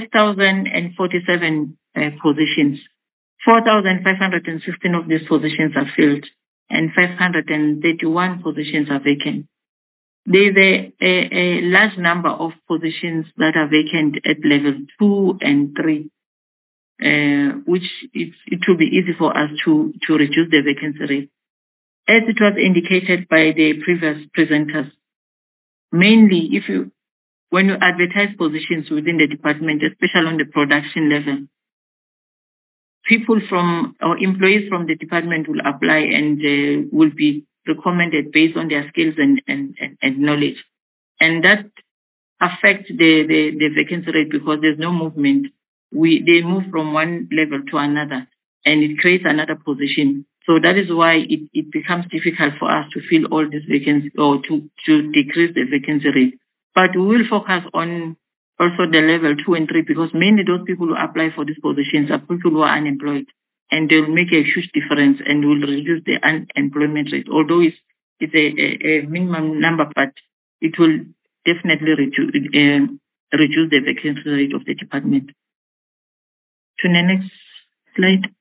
5,047 positions. 4,516 of these positions are filled, and 531 positions are vacant. There's a large number of positions that are vacant at level 2 and 3, which it will be easy for us to reduce the vacancy rate. As it was indicated by the previous presenters, mainly when you advertise positions within the department, especially on the production level, people or employees from the department will apply and will be recommended based on their skills and knowledge. And that affects the vacancy rate because there's no movement. They move from one level to another, and it creates another position. So that is why it becomes difficult for us to fill all these vacancies or to decrease the vacancy rate. But we will focus on also the level 2 and 3 because mainly those people who apply for these positions are people who are unemployed, and they will make a huge difference and will reduce the unemployment rate. Although it's a minimum number, but it will definitely reduce the vacancy rate of the department. To the next slide.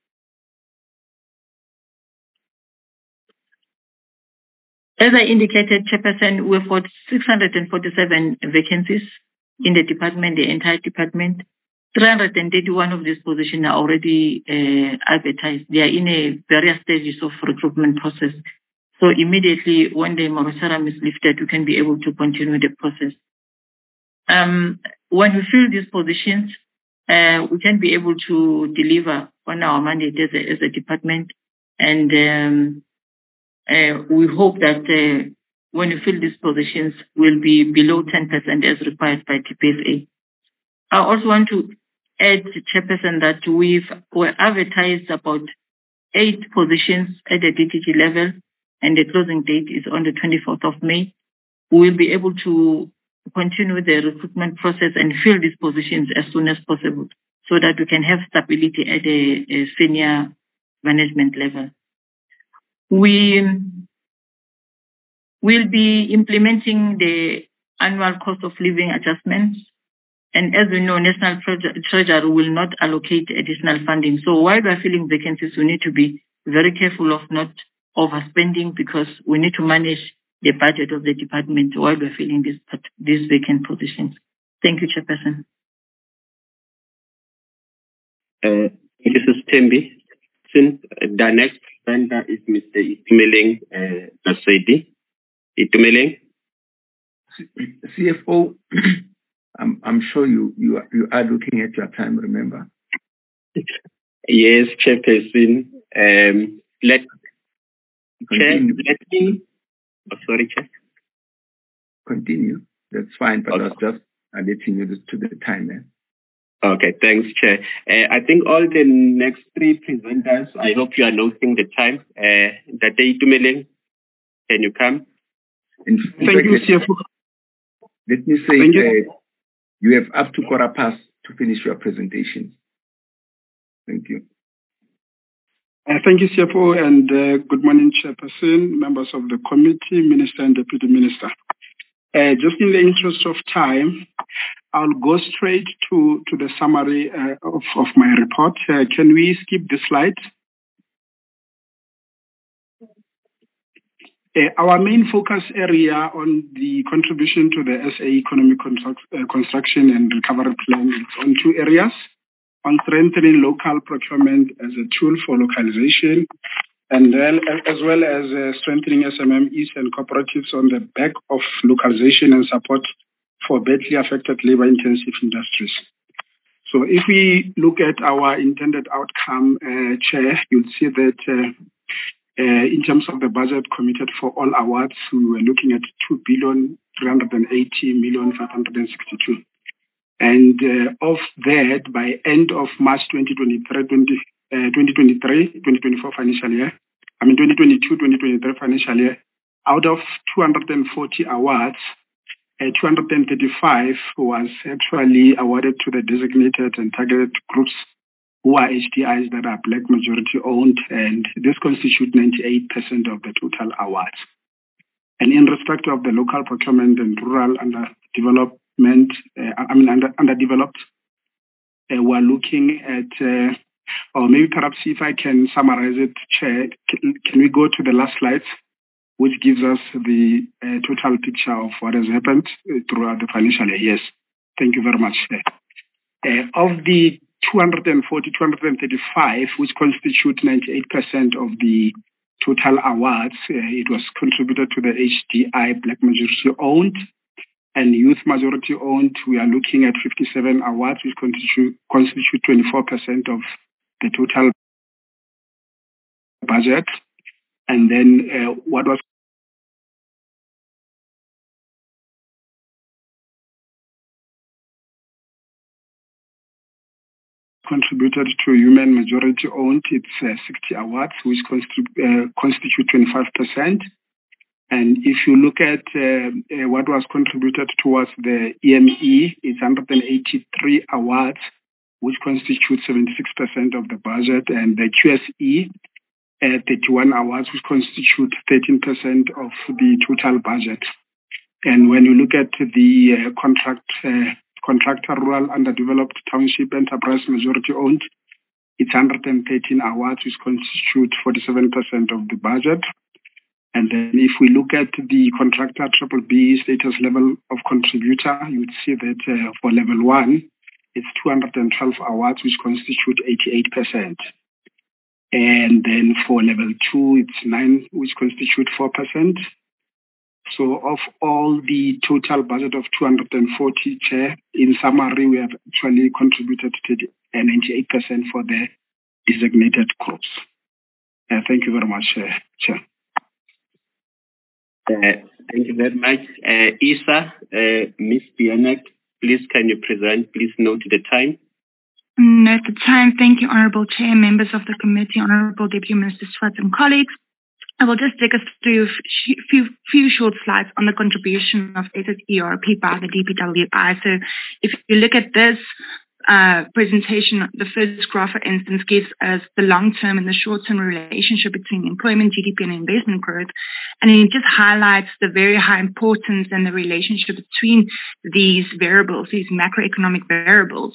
As I indicated, Chairperson, we've got 647 vacancies in the department, the entire department. 331 of these positions are already advertised. They are in various stages of recruitment process. So immediately when the moratorium is lifted, we can be able to continue the process. When we fill these positions, we can be able to deliver on our mandate as a department, and we hope that when we fill these positions, we'll be below 10% as required by TPSA. I also want to add, Chairperson, that we've advertised about 8 positions at the DTG level, and the closing date is on the 24th of May. We will be able to continue the recruitment process and fill these positions as soon as possible so that we can have stability at a senior management level. We will be implementing the annual cost of living adjustments And as we know, National Treasury will not allocate additional funding. So while we are filling vacancies, we need to be very careful of not overspending, because we need to manage the budget of the department while we're filling these vacant positions. Thank you, Chairperson. Mrs. Tembi. The next presenter is Mr. Itumeleng Nasedi. Itumeleng. CFO, I'm sure you are looking at your time, remember? Yes, Chairperson. Sorry, Chair. Continue. That's fine, but okay. I was just letting you to the time. Okay, thanks, Chair. I think all the next three presenters, I hope you are noting the time. Date Itumeleng, can you come? Thank you, CFO. Let me say, you have up to 4:15 to finish your presentation. Thank you. Thank you, CFO, and good morning, Chairperson, members of the committee, Minister and Deputy Minister. Just in the interest of time, I'll go straight to the summary of my report. Can we skip the slide? Our main focus area on the contribution to the SA Economic Construction and Recovery Plan is on two areas: on strengthening local procurement as a tool for localization, and then as well as strengthening SMMEs and cooperatives on the back of localization and support for badly affected labor-intensive industries. So if we look at our intended outcome, Chair, you'll see that in terms of the budget committed for all awards, we were looking at 2,380,562,000. And of that, by end of March 2024 financial year, 2022-2023 financial year, out of 240 awards, 235 was actually awarded to the designated and targeted groups who are HDIs that are Black majority owned, and this constitutes 98% of the total awards. And in respect of the local procurement and rural underdeveloped, we're looking at, or maybe perhaps if I can summarize it, Chair, can we go to the last slide, which gives us the total picture of what has happened throughout the financial year? Yes, thank you very much. Of the 235, which constitute 98% of the total awards, it was contributed to the HDI Black majority owned and youth majority owned. We are looking at 57 awards, which constitute 24% of the total budget. And then what was contributed to human majority owned, it's 60 awards, which constitute 25%. And if you look at what was contributed towards the EME, it's 183 awards, which constitute 76% of the budget, and the QSE, 31 awards, which constitute 13% of the total budget. And when you look at the contractor rural underdeveloped township enterprise majority owned, it's 113 awards, which constitute 47% of the budget. And then if we look at the contractor BBB status level of contributor, you would see that for level 1, it's 212 awards, which constitute 88%. And then for level 2, it's 9, which constitute 4%. So of all the total budget of 240, Chair, in summary, we have actually contributed to 98% for the designated groups. Thank you very much, Chair. Thank you very much. Isa, Ms. Bianek, please can you present? Please note the time. Note the time. Thank you, Honourable Chair, members of the committee, Honourable Deputy Minister Swart and colleagues. I will just take us through a few short slides on the contribution of SSERP by the DPWI. So if you look at this, presentation, the first graph, for instance, gives us the long-term and the short-term relationship between employment, GDP, and investment growth. And it just highlights the very high importance and the relationship between these variables, these macroeconomic variables.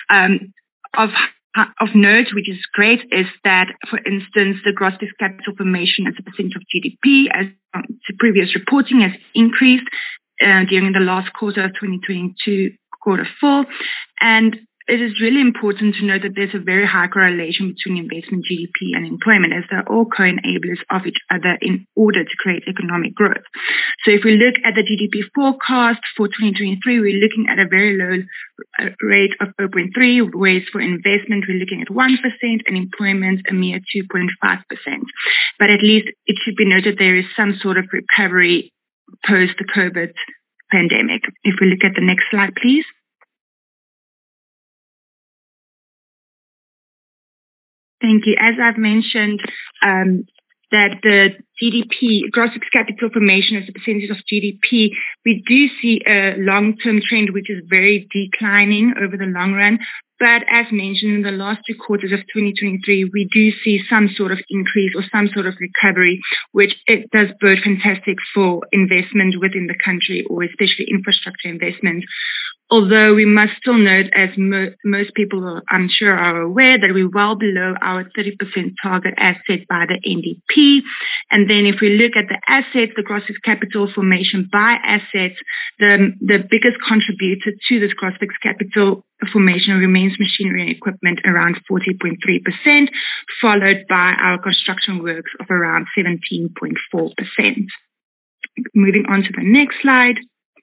Of note, which is great, is that, for instance, the gross fixed capital formation as a percentage of GDP, as to previous reporting, has increased during the last quarter of 2022, quarter 4. And it is really important to note that there's a very high correlation between investment, GDP, and employment, as they're all co-enablers of each other in order to create economic growth. So if we look at the GDP forecast for 2023, we're looking at a very low rate of 0.3, whereas for investment, we're looking at 1%, and employment a mere 2.5%. But at least it should be noted there is some sort of recovery post the COVID pandemic. If we look at the next slide, please. Thank you. As I've mentioned, that the GDP, gross fixed capital formation as a percentage of GDP, we do see a long-term trend which is very declining over the long run. But as mentioned, in the last 2 quarters of 2023, we do see some sort of increase or some sort of recovery, which it does bode fantastic for investment within the country, or especially infrastructure investment. Although we must still note, as most people I'm sure are aware, that we're well below our 30% target as set by the NDP. And then if we look at the assets, the gross fixed capital formation by assets, the biggest contributor to this gross fixed capital formation remains machinery and equipment, around 40.3%, followed by our construction works of around 17.4%. Moving on to the next slide.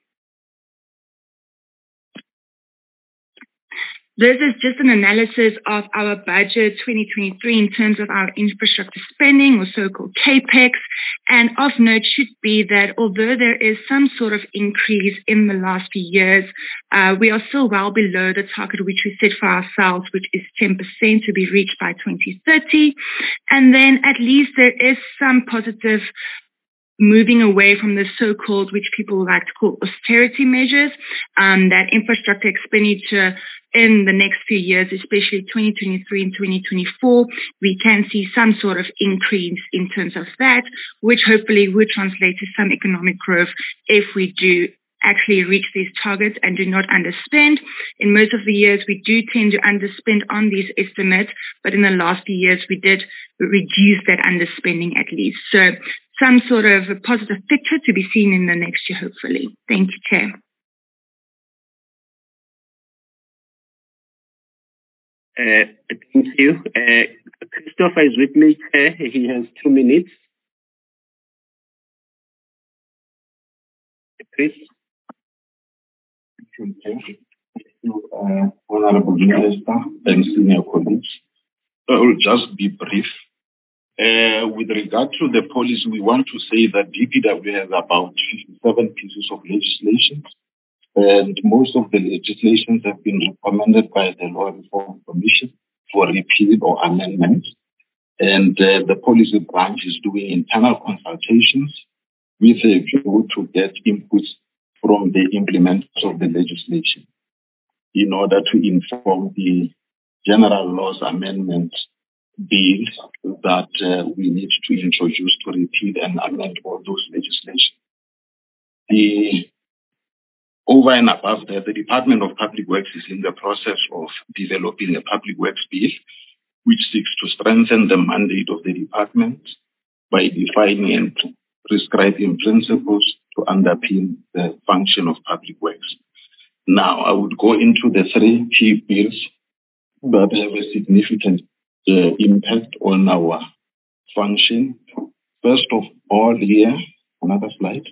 This is just an analysis of our budget 2023 in terms of our infrastructure spending, or so-called CAPEX. And of note should be that although there is some sort of increase in the last few years, we are still well below the target which we set for ourselves, which is 10% to be reached by 2030. And then at least there is some positive moving away from the so-called, which people like to call austerity measures, that infrastructure expenditure in the next few years, especially 2023 and 2024, we can see some sort of increase in terms of that, which hopefully would translate to some economic growth if we do actually reach these targets and do not underspend. In most of the years, we do tend to underspend on these estimates, but in the last few years, we did reduce that underspending at least. So some sort of a positive picture to be seen in the next year, hopefully. Thank you, Chair. Thank you. Christopher is with me, Chair. He has 2 minutes. Chris? Thank you, Honorable Minister and senior colleagues. I will just be brief. With regard to the policy, we want to say that DPW has about 57 pieces of legislation, and most of the legislations have been recommended by the Law Reform Commission for repeal or amendment. And the policy branch is doing internal consultations with a view to get inputs from the implementers of the legislation in order to inform the general laws amendment bill that we need to introduce to repeal and amend all those legislation. Over and above that, the Department of Public Works is in the process of developing a public works bill which seeks to strengthen the mandate of the department by defining and prescribing principles to underpin the function of public works. Now, I would go into the 3 key bills that have a significant impact on our function. First of all, here, another slide.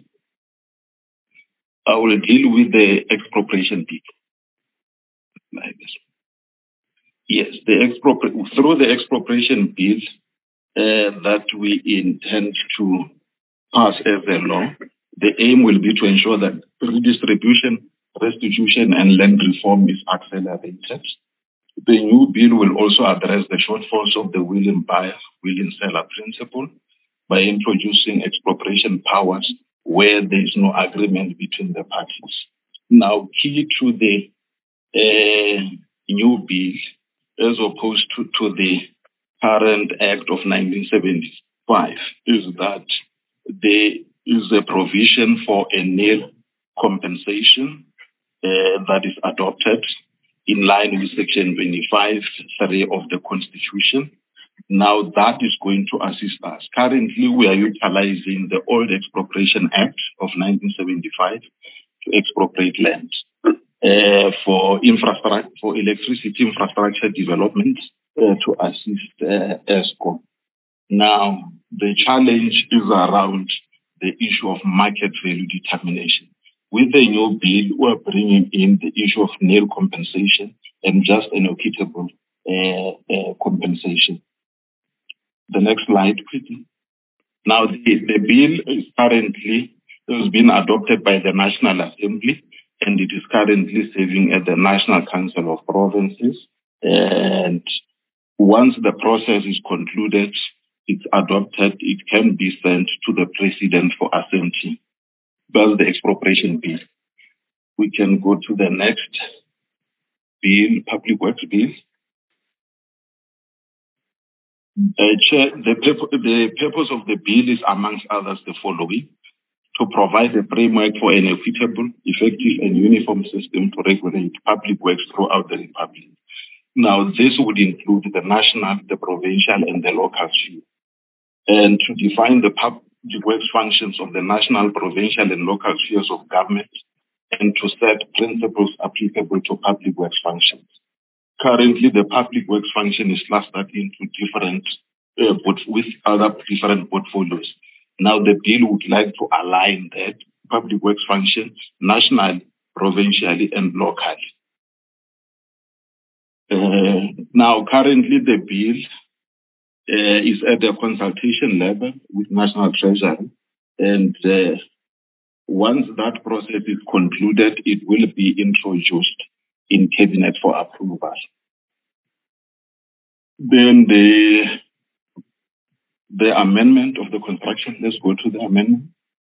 I will deal with the expropriation bill. Yes, through the expropriation bill that we intend to pass as a law, the aim will be to ensure that redistribution, restitution, and land reform is accelerated. The new bill will also address the shortfalls of the willing buyer, willing seller principle by introducing expropriation powers where there is no agreement between the parties. Now, key to the new bill as opposed to the current Act of 1975 is that there is a provision for a nil compensation that is adopted in line with Section 25(3) of the Constitution. Now that is going to assist us. Currently, we are utilizing the old Expropriation Act of 1975 to expropriate land for electricity infrastructure development to assist ESCOM. Now, the challenge is around the issue of market value determination. With the new bill, we're bringing in the issue of nil compensation and just an equitable compensation. The next slide, please. Now, the bill is currently has been adopted by the National Assembly, and it is currently serving at the National Council of Provinces. And once the process is concluded, it's adopted, it can be sent to the President for assent. That's the expropriation bill. We can go to the next bill, Public Works Bill. Chair, the purpose of the bill is, amongst others, the following: to provide a framework for an equitable, effective, and uniform system to regulate public works throughout the Republic. Now, this would include the national, the provincial, and the local sphere. And to define the public works functions of the national, provincial, and local spheres of government, and to set principles applicable to public works functions. Currently, the public works function is clustered into different, with other different portfolios. Now, the bill would like to align that public works function nationally, provincially, and locally. Now, currently, the bill is at the consultation level with National Treasury, and once that process is concluded, it will be introduced in Cabinet for approval. Then the amendment of the construction, let's go to the amendment.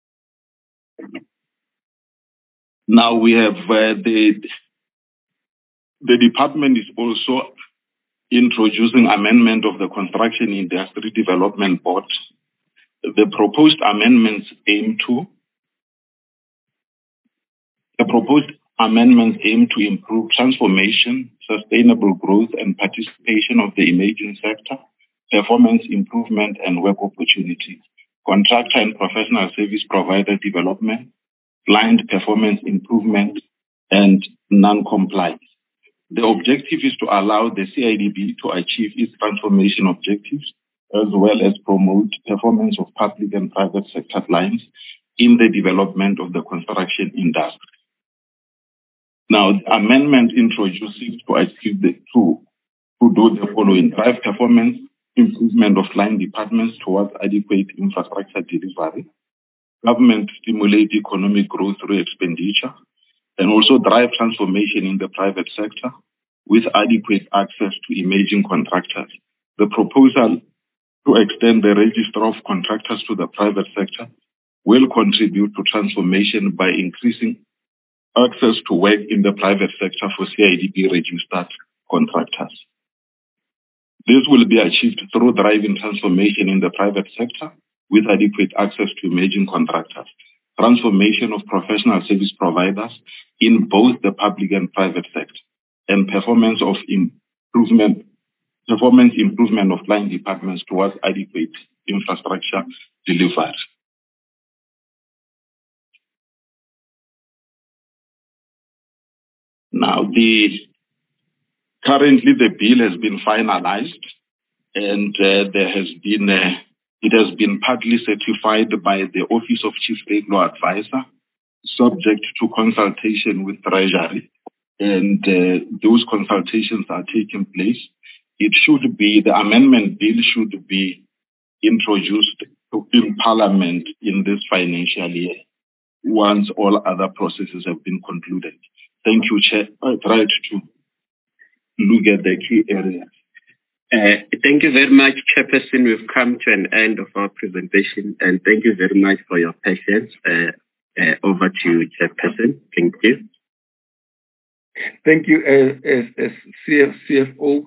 Now we have the department is also introducing amendment of the Construction Industry Development Board. The proposed amendments aim to improve transformation, sustainable growth, and participation of the emerging sector, performance improvement and work opportunities, contractor and professional service provider development, client performance improvement, and non-compliance. The objective is to allow the CIDB to achieve its transformation objectives, as well as promote performance of public and private sector clients in the development of the construction industry. Now, the amendment introduces to achieve the two to do the following: drive performance improvement of client departments towards adequate infrastructure delivery, government stimulate economic growth through expenditure, and also drive transformation in the private sector with adequate access to emerging contractors. The proposal to extend the register of contractors to the private sector will contribute to transformation by increasing access to work in the private sector for CIDB registered contractors. This will be achieved through driving transformation in the private sector with adequate access to emerging contractors, transformation of professional service providers in both the public and private sector, and performance improvement of client departments towards adequate infrastructure delivery. Now, currently the bill has been finalized, and it has been partly certified by the Office of Chief State Law Advisor, subject to consultation with Treasury, and those consultations are taking place. The amendment bill should be introduced in Parliament in this financial year, once all other processes have been concluded. Thank you, Chair. I tried to look at the key areas. Thank you very much, Chairperson. We've come to an end of our presentation, and thank you very much for your patience. Over to you, Chairperson. Thank you. Thank you, CFO.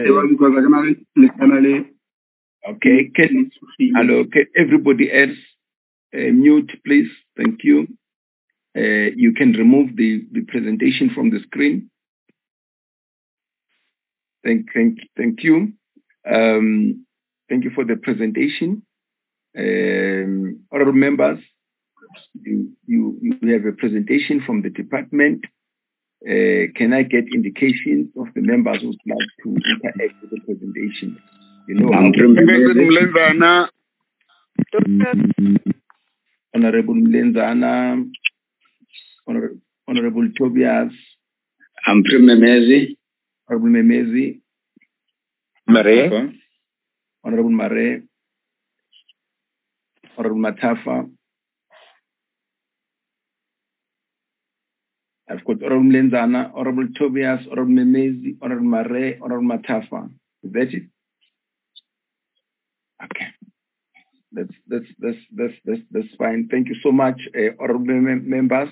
Okay, can everybody else mute, please? Thank you. You can remove the presentation from the screen. Thank you. Thank you for the presentation. Honorable members, you have a presentation from the department. Can I get indications of the members who would like to interact with the presentation? You know, Honorable Mlenzana, Honorable Tobias, Memezi, Honorable Memezi, Mare, Honorable Mare, Honorable Matafa. I've got Honorable Mlenzana, Honorable Tobias, Honorable Memezi, Honorable Mare, Honorable Matafa. Is that it? Okay. That's fine. Thank you so much, honorable members.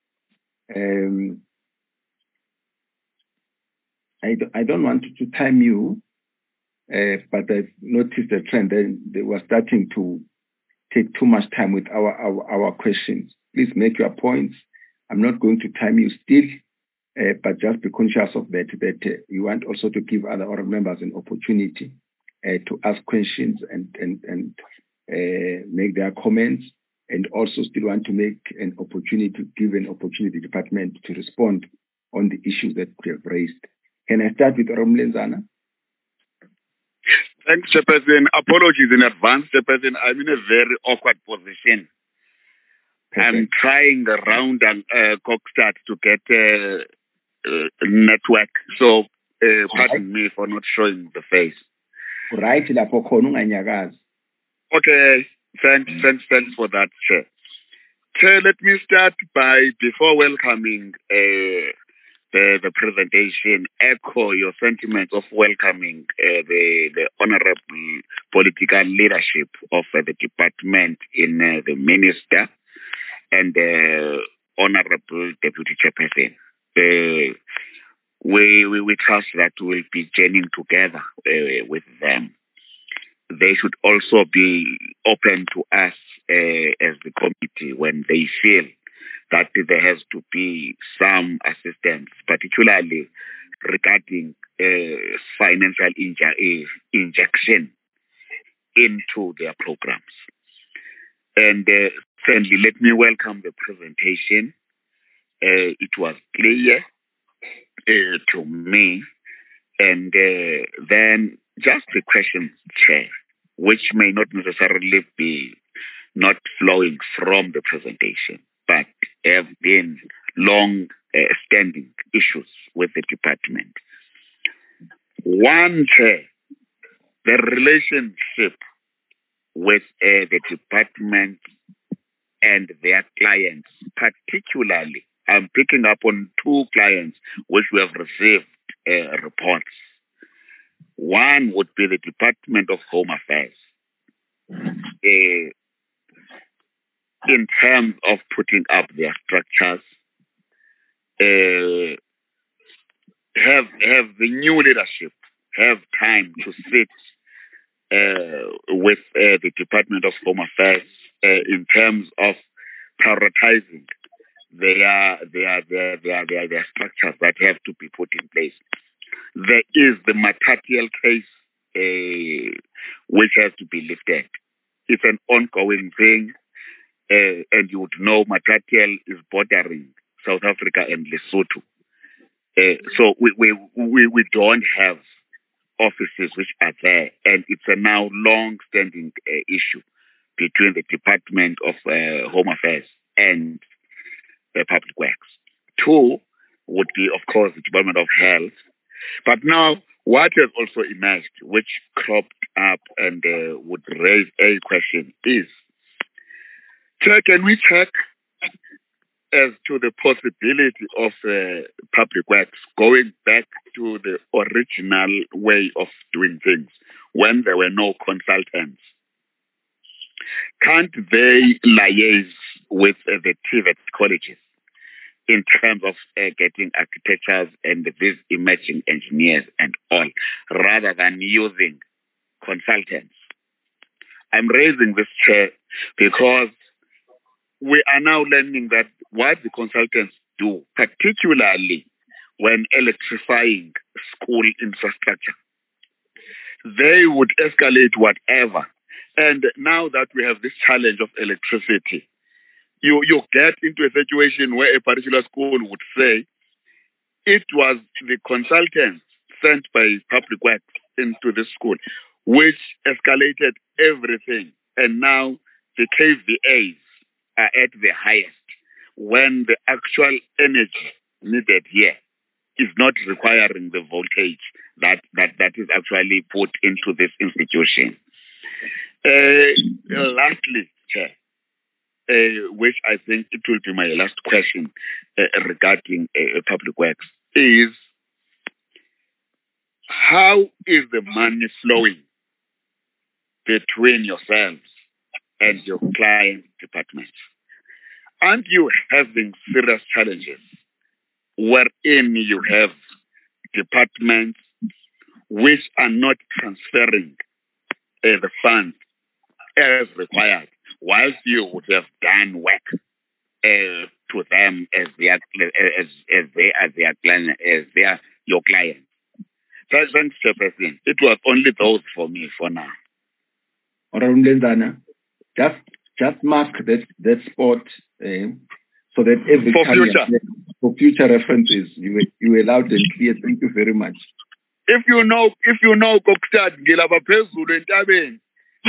I don't want to time you, but I've noticed a trend that they were starting to take too much time with our questions. Please make your points. I'm not going to time you still, but just be conscious of that you want also to give other members an opportunity to ask questions and make their comments, and also still want to make an opportunity to give an opportunity to the department to respond on the issues that we have raised. Can I start with Mlenzana? Thanks, Chairperson. Apologies in advance, Chairperson. I'm in a very awkward position. Perfect. I'm trying around Kokstad to get a network, so pardon me for not showing the face. Right, okay, thanks for that, Chair. Chair, let me start by, before welcoming the presentation, echo your sentiments of welcoming the honorable political leadership of the department in the minister and honorable deputy chairperson. We trust that we'll be journeying together with them. They should also be open to us as the committee when they feel that there has to be some assistance, particularly regarding financial injection into their programs. And certainly, let me welcome the presentation. It was clear to me. And then just the question, Chair, which may not necessarily be not flowing from the presentation, but have been long-standing issues with the department. One, Chair, the relationship with the department and their clients, particularly, I'm picking up on two clients which we have received reports. One would be the Department of Home Affairs. In terms of putting up their structures, have the new leadership have time to sit with the Department of Home Affairs in terms of prioritizing their structures that have to be put in place. There is the Matatiel case which has to be lifted. It's an ongoing thing, and you would know Matatiel is bordering South Africa and Lesotho. So we don't have offices which are there, and it's a now long-standing issue between the Department of Home Affairs and the Public Works. Two would be, of course, the Department of Health. But now, what has also emerged, which cropped up and would raise a question is, can we check as to the possibility of Public Works going back to the original way of doing things when there were no consultants? Can't they liaise with the TVET colleges in terms of getting architects and these emerging engineers and all, rather than using consultants. I'm raising this, Chair, because we are now learning that what the consultants do, particularly when electrifying school infrastructure, they would escalate whatever. And now that we have this challenge of electricity, you get into a situation where a particular school would say it was the consultants sent by Public Works into the school which escalated everything. And now the KVAs are at the highest when the actual energy needed here is not requiring the voltage that is actually put into this institution. Lastly, Chair, which I think it will be my last question regarding Public Works, is how is the money flowing between yourselves and your client departments? Aren't you having serious challenges wherein you have departments which are not transferring the funds as required, whilst you would have done work to them as your client? Thanks, Chairperson. It was only those for me for now. Just mark that spot so that every for future references you allowed and clear. Thank you very much. If you know Kokstad Gilaba Pezulu and Tabin.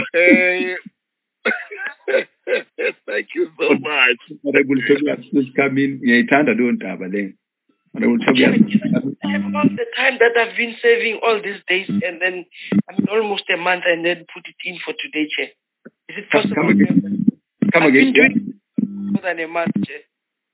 Thank you so much. Honorable Tobias, please come in. Don't have Honorable Tobias. I have all the time that I've been saving all these days, and then almost a month, and then put it in for today, Chair. Is it possible? Come again. I've been doing more than a month, Chair.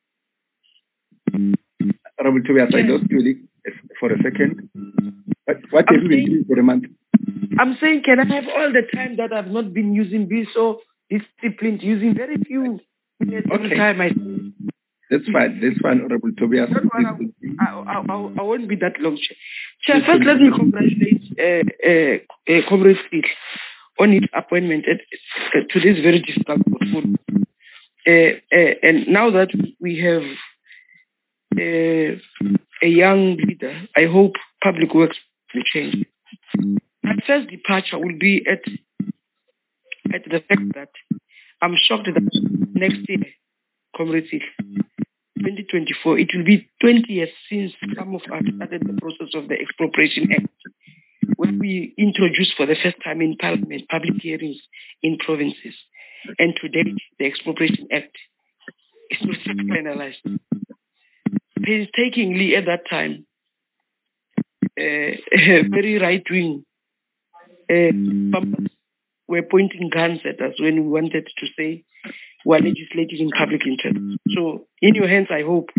Honorable Tobias, I lost you for a second. What have you been doing for a month? I'm saying, can I have all the time that I've not been using, be so disciplined, using very few minutes every time That's fine, Honorable Tobias. I won't be that long, Chair. First, let me congratulate Comrade Steele on his appointment to this very difficult portfolio. And now that we have a young leader, I hope Public Works will change. My first departure will be at the fact that I'm shocked that next year, Comrade Steele, 2024, it will be 20 years since some of us started the process of the Expropriation Act, when we introduced for the first time in Parliament public hearings in provinces. And today, the Expropriation Act is not finalized. Painstakingly at that time, very right-wing were pointing guns at us when we wanted to say we are legislating in public interest. So in your hands, I hope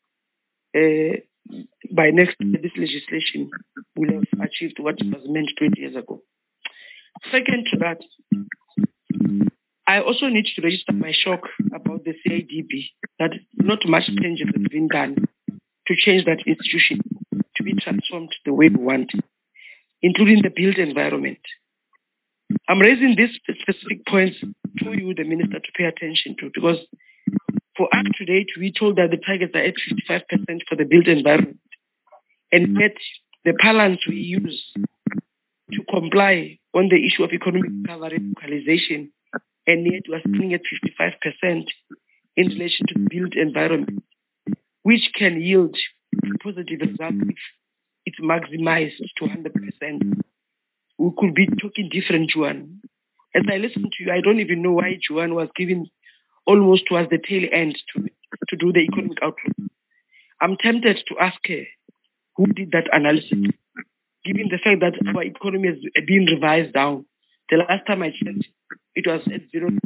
by next year, this legislation will have achieved what was meant 20 years ago. Second to that, I also need to register my shock about the CIDB, that not much changes has been done to change that institution to be transformed the way we want, including the built environment. I'm raising these specific points for you, the Minister, to pay attention to, because for up to date, we told that the targets are at 55% for the built environment. And yet, the balance we use to comply on the issue of economic recovery and localization, and yet we're sitting at 55% in relation to the built environment, which can yield positive results if it's maximized to 100%. We could be talking different, Juan. As I listen to you, I don't even know why Juan was given almost towards the tail end to do the economic outlook. I'm tempted to ask her who did that analysis, given the fact that our economy has been revised down. The last time I checked, it was at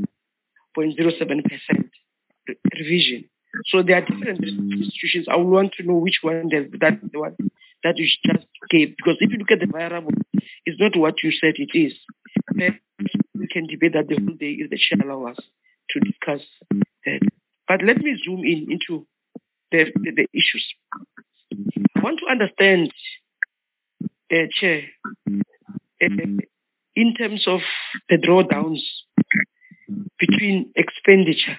0.07% revision. So there are different institutions. I would want to know which one that the one that you just gave. Because if you look at the variable, it's not what you said it is. Then we can debate that the whole day if the chair allows us to discuss that. But let me zoom into the issues. I want to understand, Chair, in terms of the drawdowns between expenditure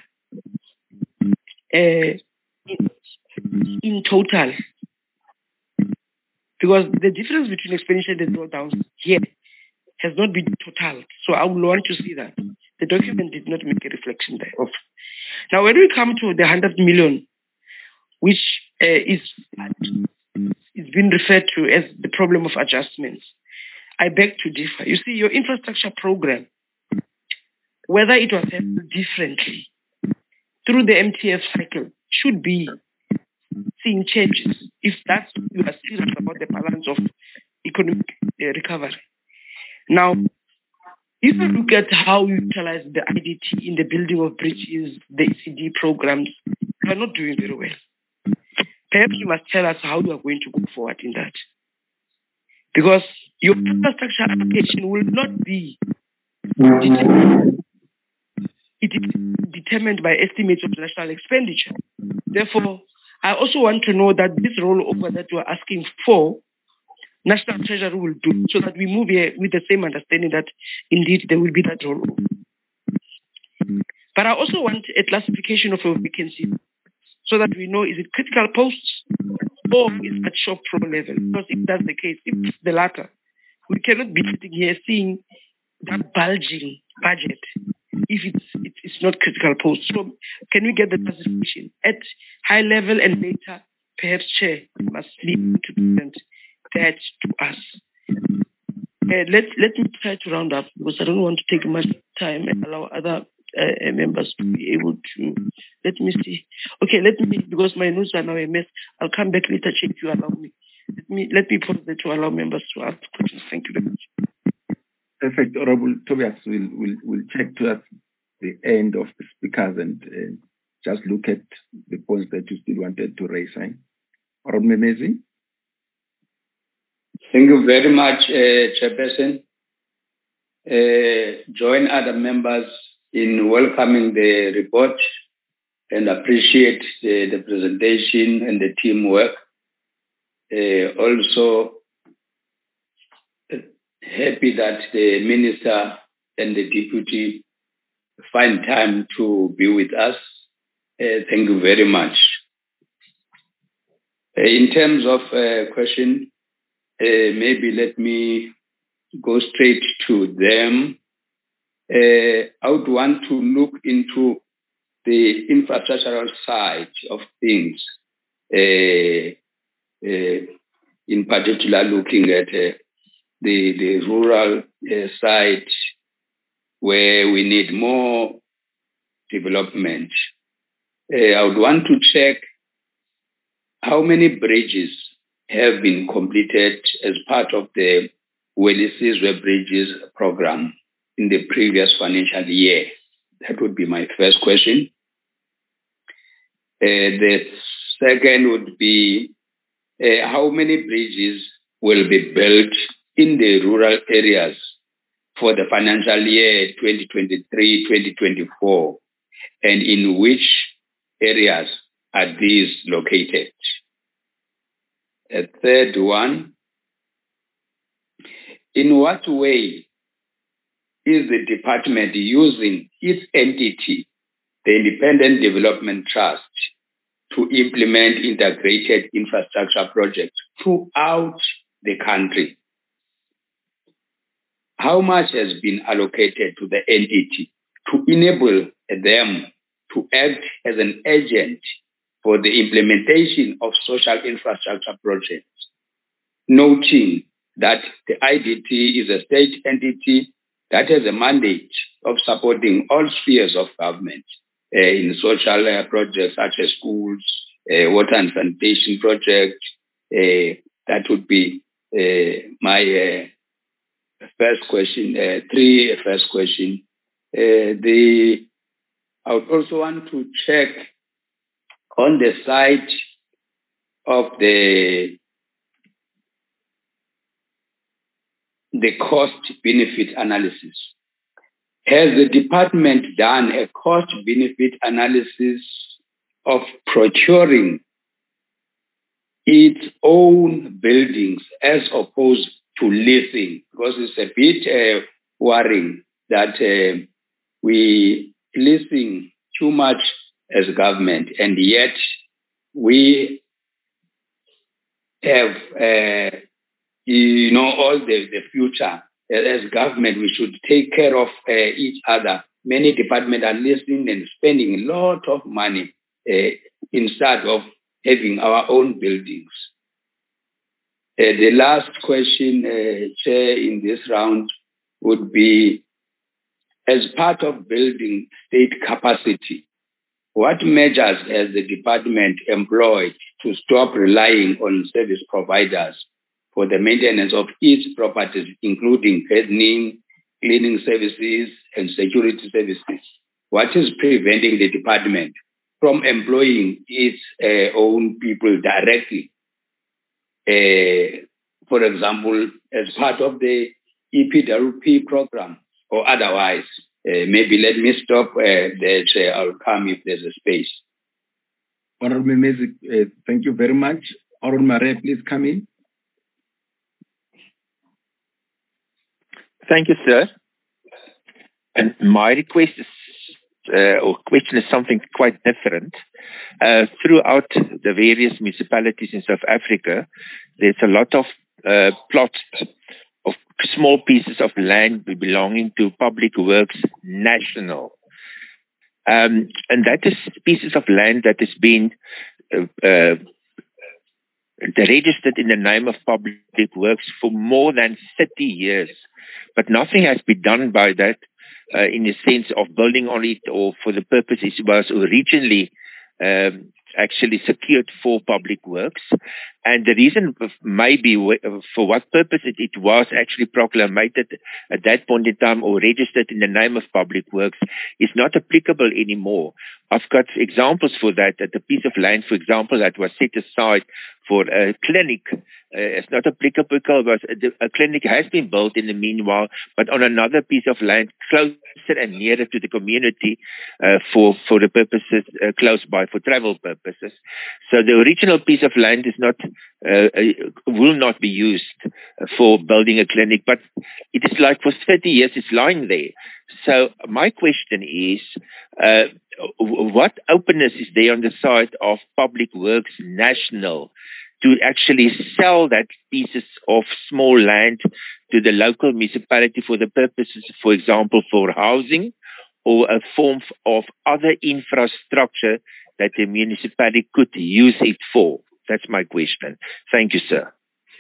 in total, because the difference between expenditure and the drawdowns here has not been total. So I would want to see that. The document did not make a reflection thereof. Now, when we come to the 100 million, which is being referred to as the problem of adjustments, I beg to differ. You see, your infrastructure program, whether it was handled differently through the MTF cycle, should be seeing changes if that's you are serious about the balance of economic recovery. Now, if you look at how you utilize the IDT in the building of bridges, the ECD programs, you are not doing very well. Perhaps you must tell us how you are going to go forward in that. Because your infrastructure allocation will not be determined by estimates of national expenditure. Therefore, I also want to know that this rollover that you are asking for, National Treasury will do, so that we move here with the same understanding that indeed there will be that rollover. But I also want a classification of your vacancy so that we know, is it critical posts or is it at shop floor level? Because if that's the case, if it's the latter, we cannot be sitting here seeing that bulging budget if it's not critical posts. So can we get the classification at high level, and later perhaps Chair must leave to present that to us. Let me try to round up because I don't want to take much time and allow other members to be able to. Let me see. Okay, because my notes are now a mess. I'll come back later, Chair, if you allow me. Let me pause there to allow members to ask questions. Thank you very much. Perfect. Honorable Tobias will check to us the end of the speakers and just look at the points that you still wanted to raise. Honorable Memezi. Thank you very much, Chairperson. Join other members in welcoming the report and appreciate the presentation and the teamwork. Also, happy that the Minister and the Deputy find time to be with us. Thank you very much. In terms of question, maybe let me go straight to them. I would want to look into the infrastructural side of things, in particular looking at the rural side where we need more development. I would want to check how many bridges have been completed as part of the Welisizwe Bridges program in the previous financial year. That would be my first question. The second would be how many bridges will be built in the rural areas for the financial year 2023-2024, and in which areas are these located? A third one, in what way is the department using its entity, the Independent Development Trust, to implement integrated infrastructure projects throughout the country? How much has been allocated to the entity to enable them to act as an agent for the implementation of social infrastructure projects, noting that the IDT is a state entity that has a mandate of supporting all spheres of government in social projects such as schools, water and sanitation projects. That would be my first question, first question. I would also want to check on the side of the cost-benefit analysis. Has the department done a cost-benefit analysis of procuring its own buildings as opposed to leasing, because it's a bit worrying that we leasing too much as government, and yet we have all the future. As government, we should take care of each other. Many departments are listening and spending a lot of money instead of having our own buildings. The last question, Chair, in this round would be, as part of building state capacity, what measures has the department employed to stop relying on service providers for the maintenance of its properties, including gardening, cleaning services, and security services? What is preventing the department from employing its own people directly? For example, as part of the EPWP program or otherwise. Maybe let me stop there, Chair. I'll come if there's a space. Honorable Mezi, thank you very much. Honorable Mare, please come in. Thank you, sir. And my request is, or question is something quite different. Throughout the various municipalities in South Africa, there's a lot of plots of small pieces of land belonging to Public Works National. And that is pieces of land that has been registered in the name of Public Works for more than 30 years. But nothing has been done by that in the sense of building on it or for the purpose it was originally actually secured for Public Works. And the reason maybe for what purpose it was actually proclamated at that point in time or registered in the name of Public Works is not applicable anymore. I've got examples for that the piece of land, for example, that was set aside for a clinic. It's not applicable because a clinic has been built in the meanwhile, but on another piece of land closer and nearer to the community for the purposes close by, for travel purposes. So the original piece of land is not will not be used for building a clinic, but it is like for 30 years it's lying there. So my question is, what openness is there on the side of Public Works National to actually sell that pieces of small land to the local municipality for the purposes, for example, for housing or a form of other infrastructure that the municipality could use it for? That's my question. Thank you, sir.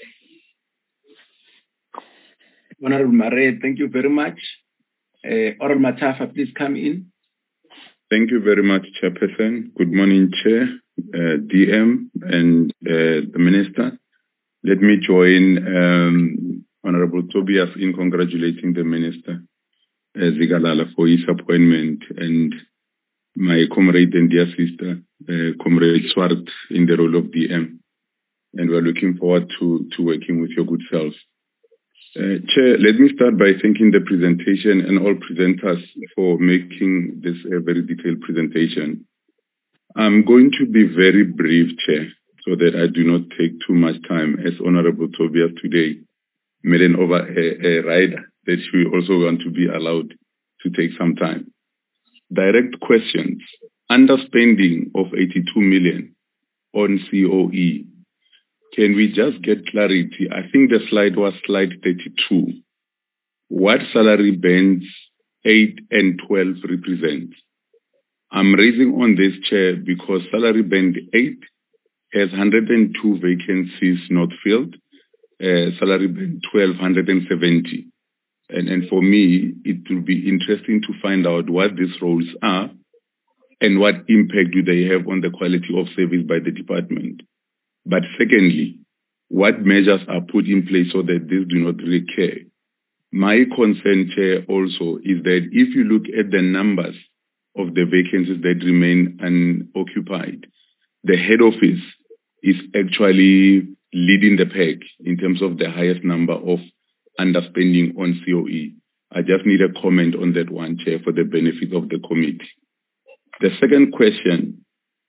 Honorable Mare, thank you very much. Honorable Matafa, please come in. Thank you very much, Chairperson. Good morning, Chair, DM, and the Minister. Let me join Honorable Tobias in congratulating the Minister, Zikalala, for his appointment, and my comrade and dear sister, Comrade Swart, in the role of DM. And we're looking forward to working with your good self. Chair, let me start by thanking the presentation and all presenters for making this a very detailed presentation. I'm going to be very brief, Chair, so that I do not take too much time, as Honorable Tobias today made an rider that we also want to be allowed to take some time. Direct questions. Underspending of 82 million on COE. Can we just get clarity? I think the slide was slide 32. What salary bands 8 and 12 represent? I'm raising on this, Chair, because salary band 8 has 102 vacancies not filled. Salary band 12, 170. And for me, it will be interesting to find out what these roles are and what impact do they have on the quality of service by the department. But secondly, what measures are put in place so that this do not recur? My concern, Chair, also is that if you look at the numbers of the vacancies that remain unoccupied, the head office is actually leading the pack in terms of the highest number of underspending on COE. I just need a comment on that one, Chair, for the benefit of the committee. The second question,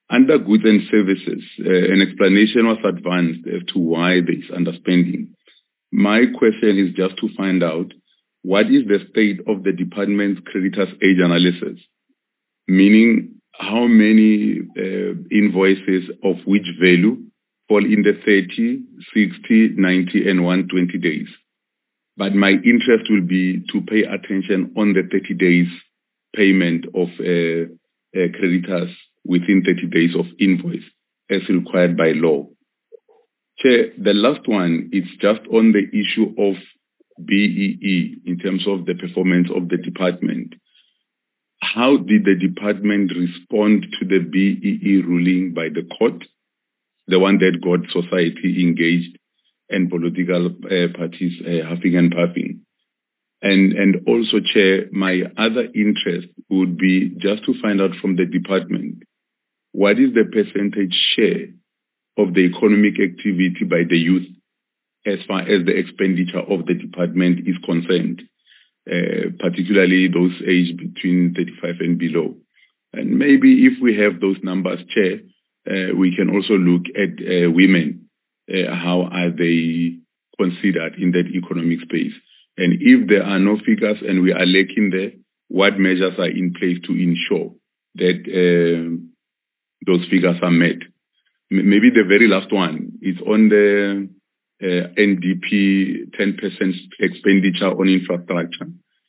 Under goods and services, an explanation was advanced as to why there is underspending. My question is just to find out what is the state of the department's creditors' age analysis, meaning how many invoices of which value fall in the 30, 60, 90, and 120 days. But my interest will be to pay attention on the 30 days payment of creditors within 30 days of invoice as required by law. Chair, the last one is just on the issue of BEE in terms of the performance of the department. How did the department respond to the BEE ruling by the court, the one that got society engaged and political parties huffing and puffing? And also, Chair, my other interest would be just to find out from the department, what is the percentage share of the economic activity by the youth as far as the expenditure of the department is concerned, particularly those aged between 35 and below? And maybe if we have those numbers, Chair, we can also look at women. How are they considered in that economic space? And if there are no figures and we are lacking there, what measures are in place to ensure that those figures are met? Maybe the very last one is on the NDP 10% expenditure on infrastructure.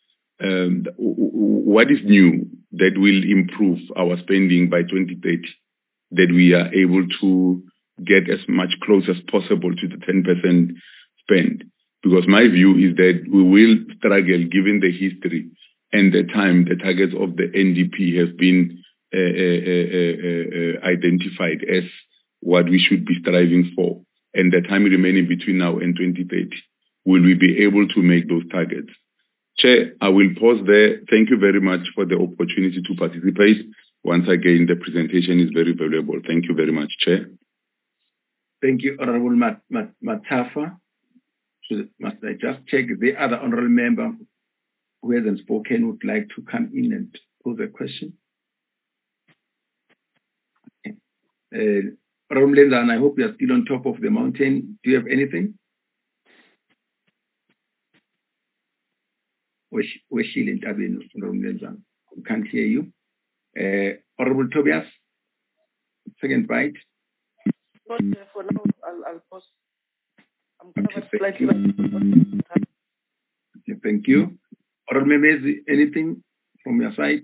What is new that will improve our spending by 2030, that we are able to get as much close as possible to the 10% spend? Because my view is that we will struggle given the history and the time the targets of the NDP have been identified as what we should be striving for, and the time remaining between now and 2030. Will we be able to make those targets? Chair, I will pause there. Thank you very much for the opportunity to participate. Once again, the presentation is very valuable. Thank you very much, Chair. Thank you, Honorable Matafa. Must I just check the other honorable member who hasn't spoken would like to come in and pose a question? Okay. Honorable Lenzana, I hope you are still on top of the mountain. Do you have anything? We can't hear you. Honorable Tobias, second bite. For now, I'll pause. I'm covered slightly. Okay, thank you. Honorable Memezi, anything from your side?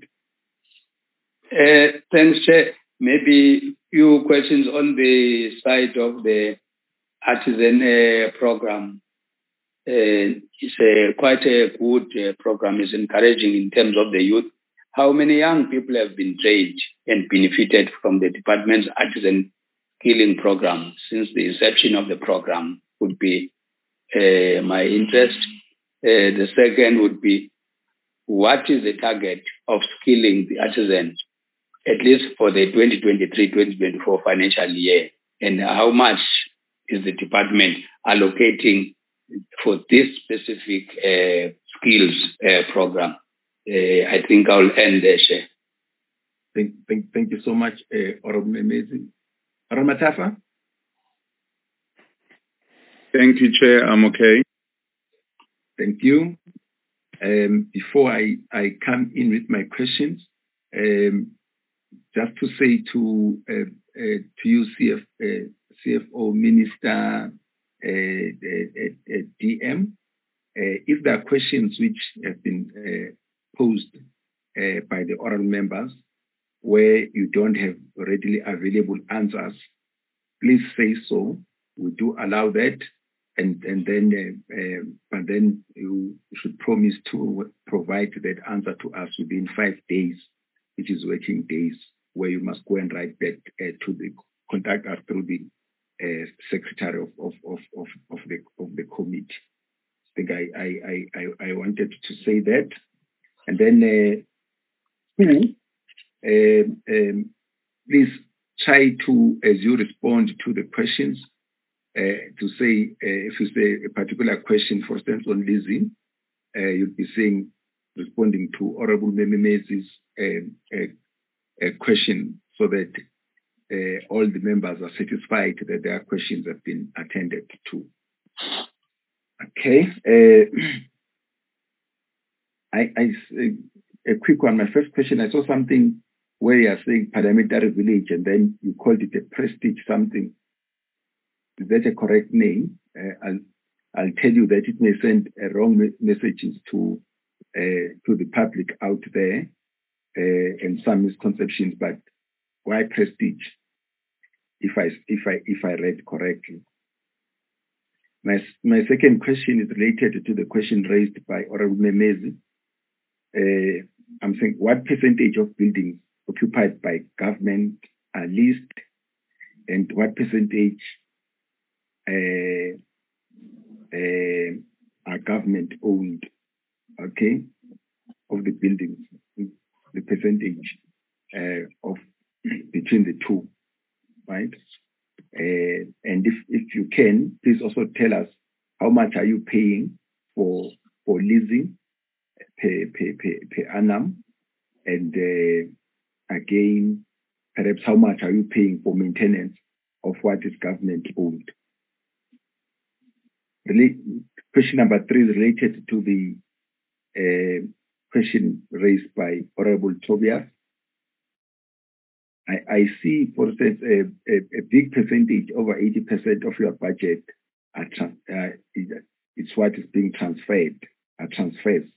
Thanks, Chair. Maybe few questions on the side of the artisan program. It's quite a good program. It's encouraging in terms of the youth. How many young people have been trained and benefited from the department's artisan skilling program since the inception of the program would be my interest. The second would be, what is the target of skilling the artisans, at least for the 2023-2024 financial year? And how much is the department allocating for this specific skills program? I think I'll end there, Chair. Thank you so much, Honorable Memezi. Honorable Matafa? Thank you, Chair. I'm okay. Thank you. Before I come in with my questions, just to say to you, CFO Minister, DM, if there are questions which have been posed by the oral members where you don't have readily available answers, please say so. We do allow that, and then but then you should promise to provide that answer to us within 5 days, which is working days, where you must go and write back to the contact us through the secretary of the committee. I think I wanted to say that, and then please try to, as you respond to the questions, to say if you say a particular question, for instance, on leasing, you'll be saying responding to Honorable Memezi's question, so that all the members are satisfied that their questions have been attended to. Okay. A quick one. My first question, I saw something where you are saying parliamentary village and then you called it a prestige something. Is that a correct name? I'll tell you that it may send wrong messages to the public out there and some misconceptions, but why prestige? If I read correctly. My second question is related to the question raised by Honorable Memezi. I'm saying, what percentage of buildings occupied by government are leased, and what percentage are government owned? Okay, of the buildings, the percentage of between the two, right? And if you can, please also tell us how much are you paying for leasing per annum, and again, perhaps how much are you paying for maintenance of what is government owned? Question number 3 is related to the question raised by Honorable Tobias. I see, for instance, a big percentage, over 80% of your budget, it's what is being transferred, transfers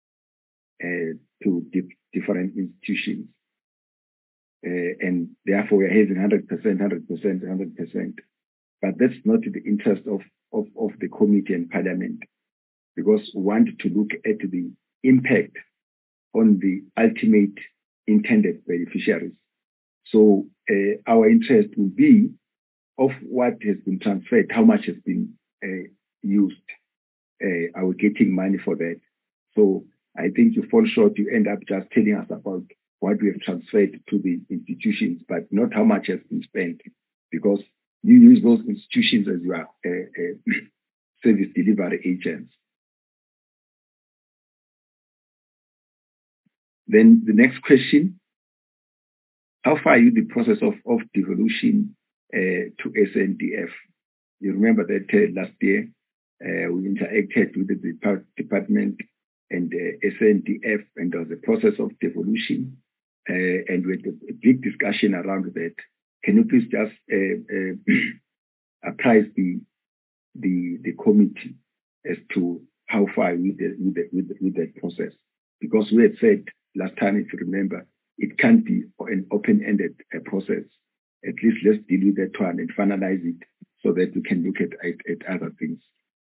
to different institutions. And therefore, we're having 100%. But that's not the interest of the committee and parliament, because we want to look at the impact on the ultimate intended beneficiaries. So our interest will be of what has been transferred, how much has been used. Are we getting money for that? So I think you fall short, you end up just telling us about what we have transferred to the institutions, but not how much has been spent, because you use those institutions as your service delivery agents. Then the next question, how far are you in the process of devolution to SNDF? You remember that last year we interacted with the department and SNDF, and there was a process of devolution, and we had a big discussion around that. Can you please just apprise the committee as to how far with that process? Because we had said last time, if you remember, it can't be an open-ended process. At least let's deal with that one and finalize it so that we can look at other things.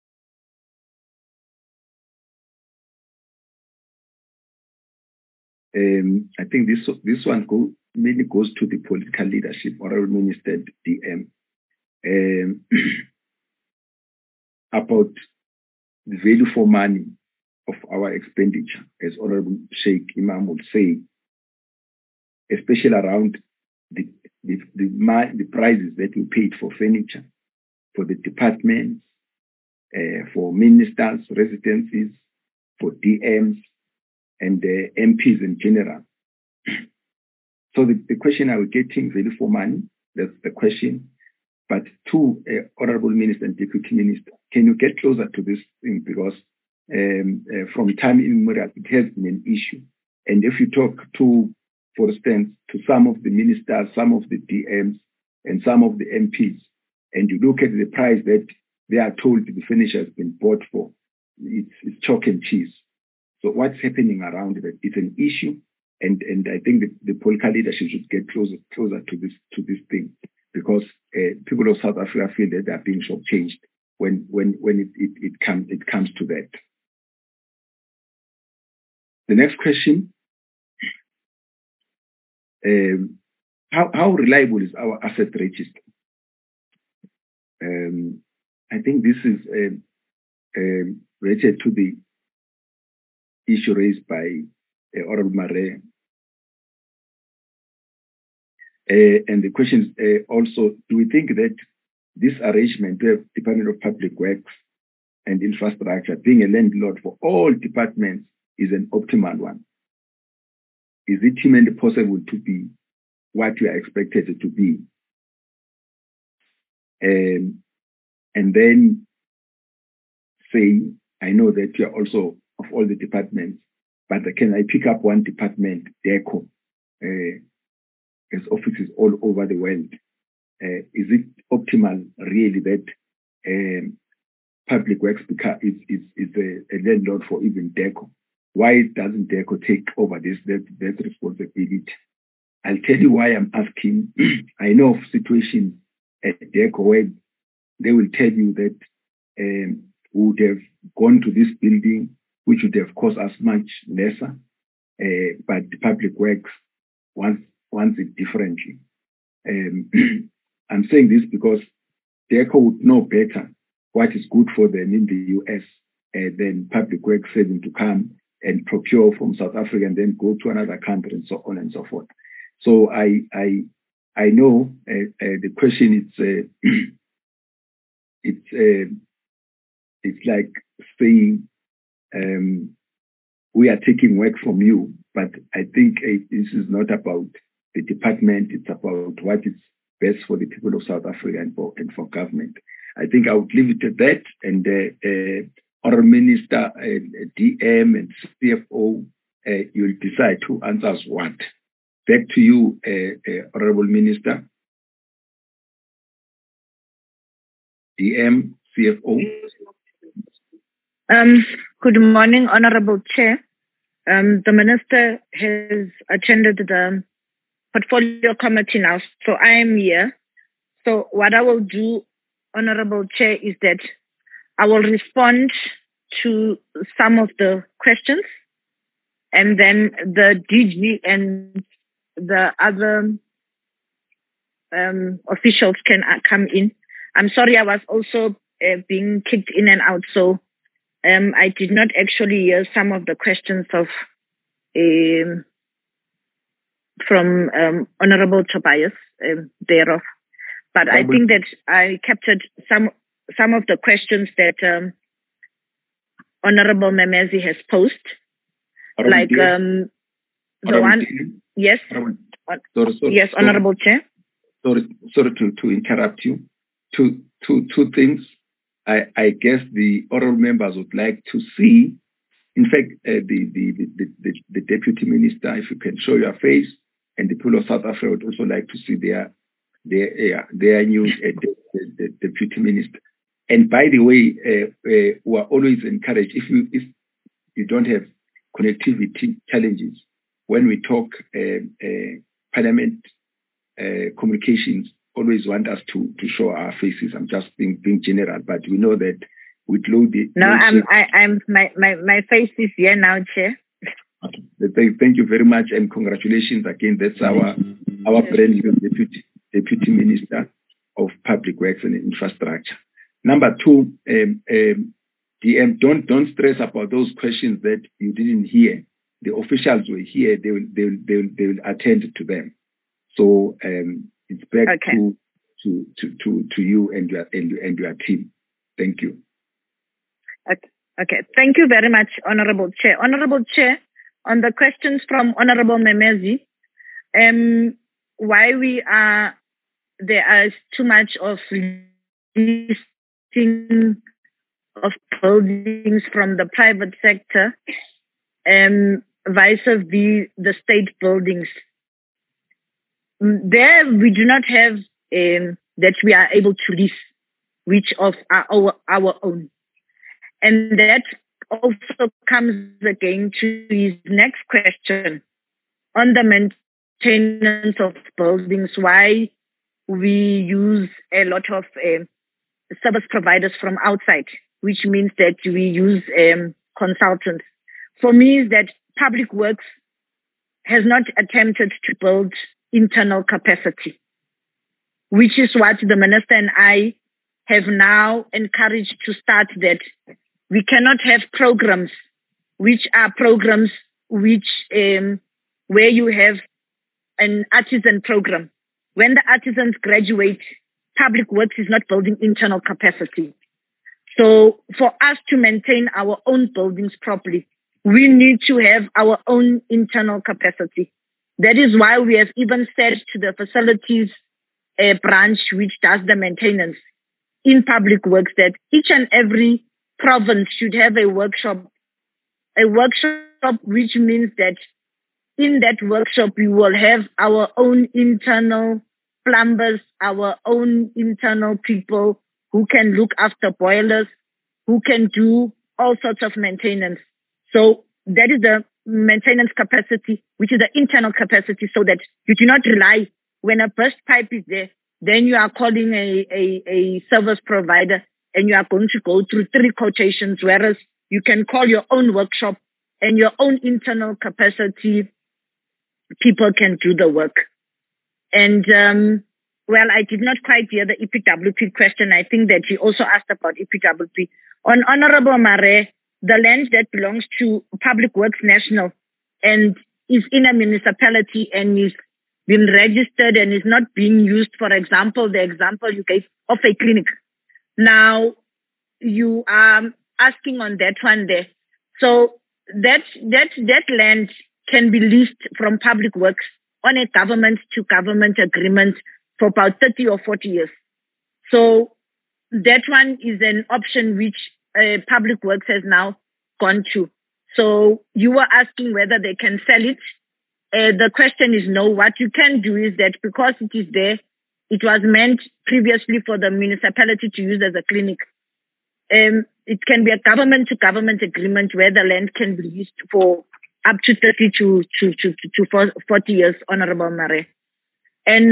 I think this one mainly goes to the political leadership, Honorable Minister DM, about the value for money of our expenditure, as Honorable Sheikh Imam would say, especially around the prices that we paid for furniture, for the departments, for ministers' residencies, for DMs, and MPs in general. So the question, are we getting value for money? That's the question. But to Honorable Minister and Deputy Minister, can you get closer to this thing? Because from time immemorial, it has been an issue. And if you talk to, for instance, to some of the ministers, some of the DMs, and some of the MPs, and you look at the price that they are told the furniture has been bought for, it's chalk and cheese. So what's happening around it? It's an issue, and I think the political leadership should get closer to this thing, because people of South Africa feel that they are being shortchanged when it comes to that. The next question: how reliable is our asset register? I think this is related to the issue raised by Honorable Mare. And the question is also, do we think that this arrangement with Department of Public Works and Infrastructure, being a landlord for all departments, is an optimal one? Is it humanly possible to be what we are expected to be and then say, I know that you are also of all the departments, but can I pick up one department, DECO, as offices all over the world? Is it optimal really that Public Works is a landlord for even DECO? Why doesn't DECO take over that responsibility? I'll tell you why I'm asking. I know of situations at DECO where they will tell you that we would have gone to this building, which would have cost us much lesser, but the Public Works wants it differently. I'm saying this because DECO would know better what is good for them in the US than Public Works saving to come and procure from South Africa and then go to another country and so on and so forth. So I know the question it's like saying we are taking work from you, but I think this is not about the department. It's about what is best for the people of South Africa and for government. I think I would leave it at that. And our Minister, DM and CFO, you'll decide who answers what. Back to you, Honorable Minister. DM, CFO. Good morning, Honorable Chair. The Minister has attended the Portfolio Committee now, so I am here. So what I will do, Honorable Chair, is that I will respond to some of the questions, and then the DG and the other officials can come in. I'm sorry, I was also being kicked in and out, so I did not actually hear some of the questions of from Honorable Tobias thereof. But I think that I captured some of the questions that Honorable Memezi has posed. Like the one, yes, yes, Honorable Chair. Sorry to interrupt you. Two things. I guess the oral members would like to see. In fact, the Deputy Minister, if you can show your face, and the people of South Africa would also like to see their new the Deputy Minister. And by the way, we are always encouraged if you don't have connectivity challenges when we talk Parliament communications. Always want us to show our faces. I'm just being general, but we know that with load. My face is here now, Chair. Okay. Thank you very much and congratulations again. That's our brand new Deputy Minister of Public Works and Infrastructure. Number two, DM, don't stress about those questions that you didn't hear. The officials were here. They will attend to them. So it's back to you and your team. Thank you. Okay. Thank you very much, Honorable Chair. Honorable Chair, on the questions from Honorable Memezi, why there is too much of leasing of buildings from the private sector vis-a-vis the state buildings. There we do not have that we are able to lease, which of are our own. And that also comes again to his next question on the maintenance of buildings, why we use a lot of service providers from outside, which means that we use consultants. For me, is that Public Works has not attempted to build internal capacity, which is what the Minister and I have now encouraged to start, that we cannot have programs which are programs which where you have an artisan program. When the artisans graduate, Public Works is not building internal capacity. So for us to maintain our own buildings properly, we need to have our own internal capacity. That is why we have even said to the facilities branch which does the maintenance, in public works that each and every province should have a workshop which means that in that workshop we will have our own internal plumbers, our own internal people who can look after boilers, who can do all sorts of maintenance. So that is the maintenance capacity, which is the internal capacity, so that you do not rely when a burst pipe is there, then you are calling a service provider and you are going to go through 3 quotations, whereas you can call your own workshop and your own internal capacity people can do the work. And, well, I did not quite hear the EPWP question. I think that he also asked about EPWP. On Honorable Mare, the land that belongs to Public Works National and is in a municipality and is been registered and is not being used, for example, the example you gave of a clinic. Now, you are asking on that one there. So that land can be leased from Public Works on a government-to-government agreement for about 30 or 40 years. So that one is an option which Public Works has now gone to. So you were asking whether they can sell it. The question is no. What you can do is that because it is there, it was meant previously for the municipality to use as a clinic. It can be a government-to-government agreement where the land can be used for up to 30 to 40 years, Honorable Mare. And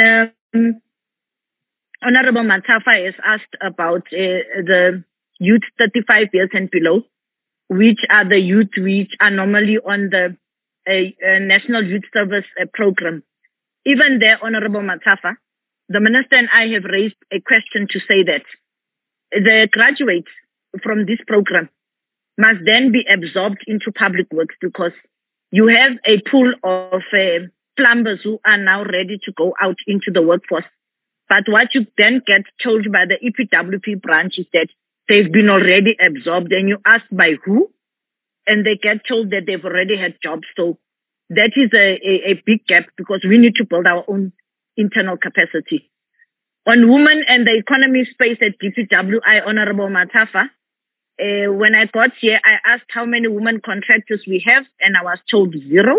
Honorable Matafa has asked about the youth 35 years and below, which are the youth which are normally on the National Youth Service program. Even there, Honorable Matafa, the Minister and I have raised a question to say that the graduates from this program must then be absorbed into Public Works, because you have a pool of plumbers who are now ready to go out into the workforce. But what you then get told by the EPWP branch is that they've been already absorbed, and you ask by who, and they get told that they've already had jobs. So that is a big gap, because we need to build our own internal capacity. On women and the economy space at DPWI, Honorable Matafa, when I got here, I asked how many women contractors we have, and I was told 0.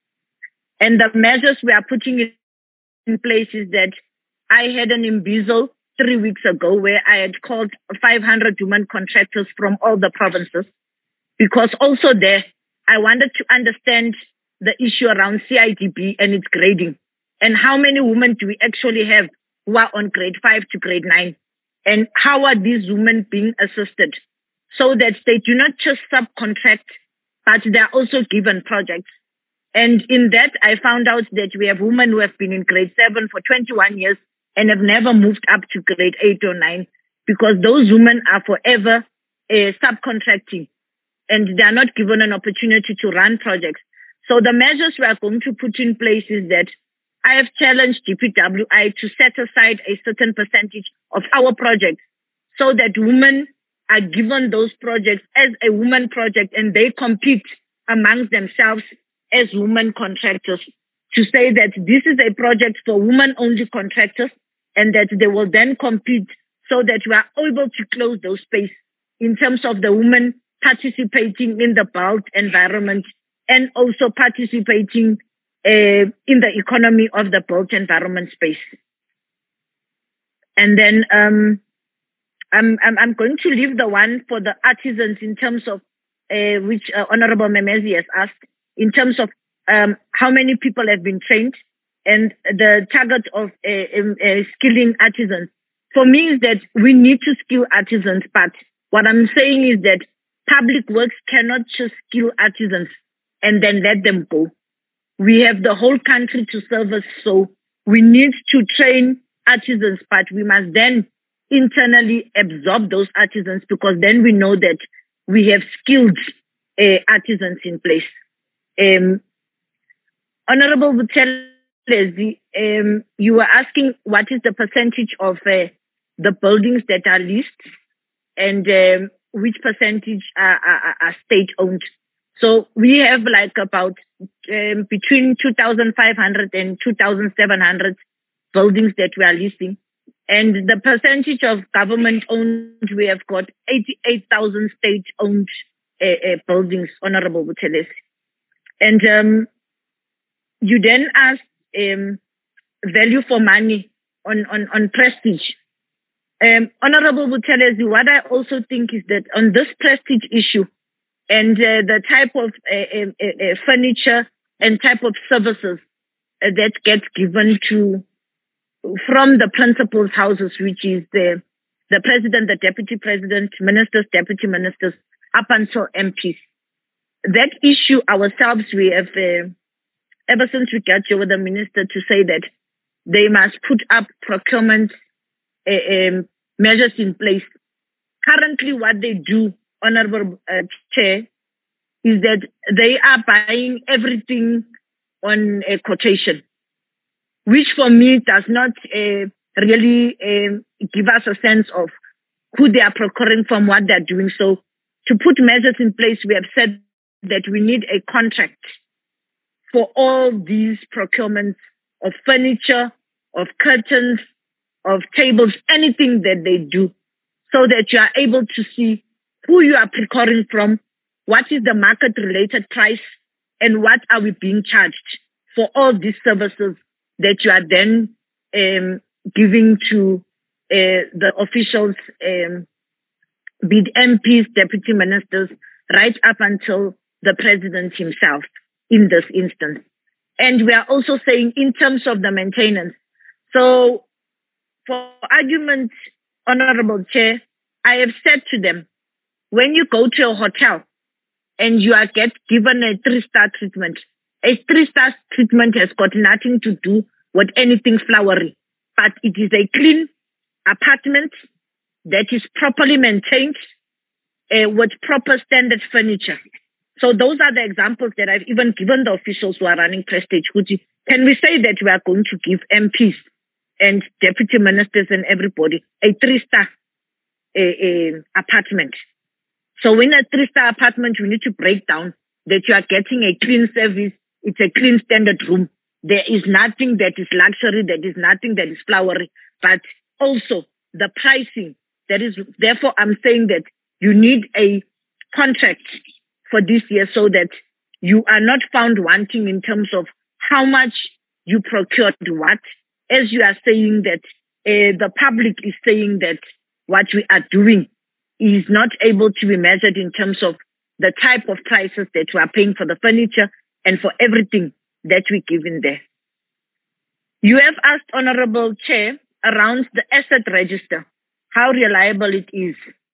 And the measures we are putting in place is that I had an Imbizo 3 weeks ago where I had called 500 women contractors from all the provinces, because also there, I wanted to understand the issue around CIDB and its grading, and how many women do we actually have who are on grade 5 to grade 9, and how are these women being assisted so that they do not just subcontract, but they are also given projects. And in that, I found out that we have women who have been in grade 7 for 21 years and have never moved up to grade 8 or 9, because those women are forever subcontracting, and they are not given an opportunity to run projects. So the measures we are going to put in place is that I have challenged DPWI to set aside a certain percentage of our projects so that women are given those projects as a woman project, and they compete amongst themselves as women contractors, to say that this is a project for women-only contractors, and that they will then compete so that we are able to close those space in terms of the women participating in the built environment and also participating in the economy of the built environment space. And then I'm going to leave the one for the artisans in terms of which Honorable Memezi has asked, in terms of how many people have been trained and the target of skilling artisans. For me is that we need to skill artisans, but what I'm saying is that Public Works cannot just skill artisans and then let them go. We have the whole country to service, so we need to train artisans, but we must then internally absorb those artisans, because then we know that we have skilled artisans in place. Honorable Buthelezi, you were asking what is the percentage of the buildings that are leased and which percentage are state-owned. So we have like about between 2,500 and 2,700 buildings that we are leasing. And the percentage of government-owned, we have got 88,000 state-owned buildings, Honorable Buthelezi. And you then ask value for money on prestige. Honorable Buthelezi, what I also think is that on this prestige issue and the type of furniture and type of services that gets given to from the principal's houses, which is the president, the deputy president, ministers, deputy ministers, up until MPs. That issue ourselves, we have, ever since we got here with the minister to say that they must put up procurement measures in place. Currently, what they do, Honorable Chair, is that they are buying everything on a quotation, which for me does not really give us a sense of who they are procuring from, what they're doing. So to put measures in place, we have said that we need a contract for all these procurements of furniture, of curtains, of tables, anything that they do, so that you are able to see who you are procuring from, what is the market-related price, and what are we being charged for all these services that you are then giving to the officials, be it MPs, deputy ministers, right up until the president himself in this instance. And we are also saying in terms of the maintenance. So for argument, Honorable Chair, I have said to them, when you go to a hotel and you are given a 3-star treatment, a 3-star treatment has got nothing to do with anything flowery, but it is a clean apartment that is properly maintained with proper standard furniture. So those are the examples that I've even given the officials who are running Prestige. Can we say that we are going to give MPs and deputy ministers and everybody a 3-star apartment? So in a 3-star apartment, we need to break down that you are getting a clean service. It's a clean standard room. There is nothing that is luxury. There is nothing that is flowery, but also the pricing. Therefore, I'm saying that you need a contract for this year so that you are not found wanting in terms of how much you procured what. As you are saying that the public is saying that what we are doing is not able to be measured in terms of the type of prices that we are paying for the furniture and for everything that we give in there. You have asked, Honorable Chair, around the asset register, how reliable it is.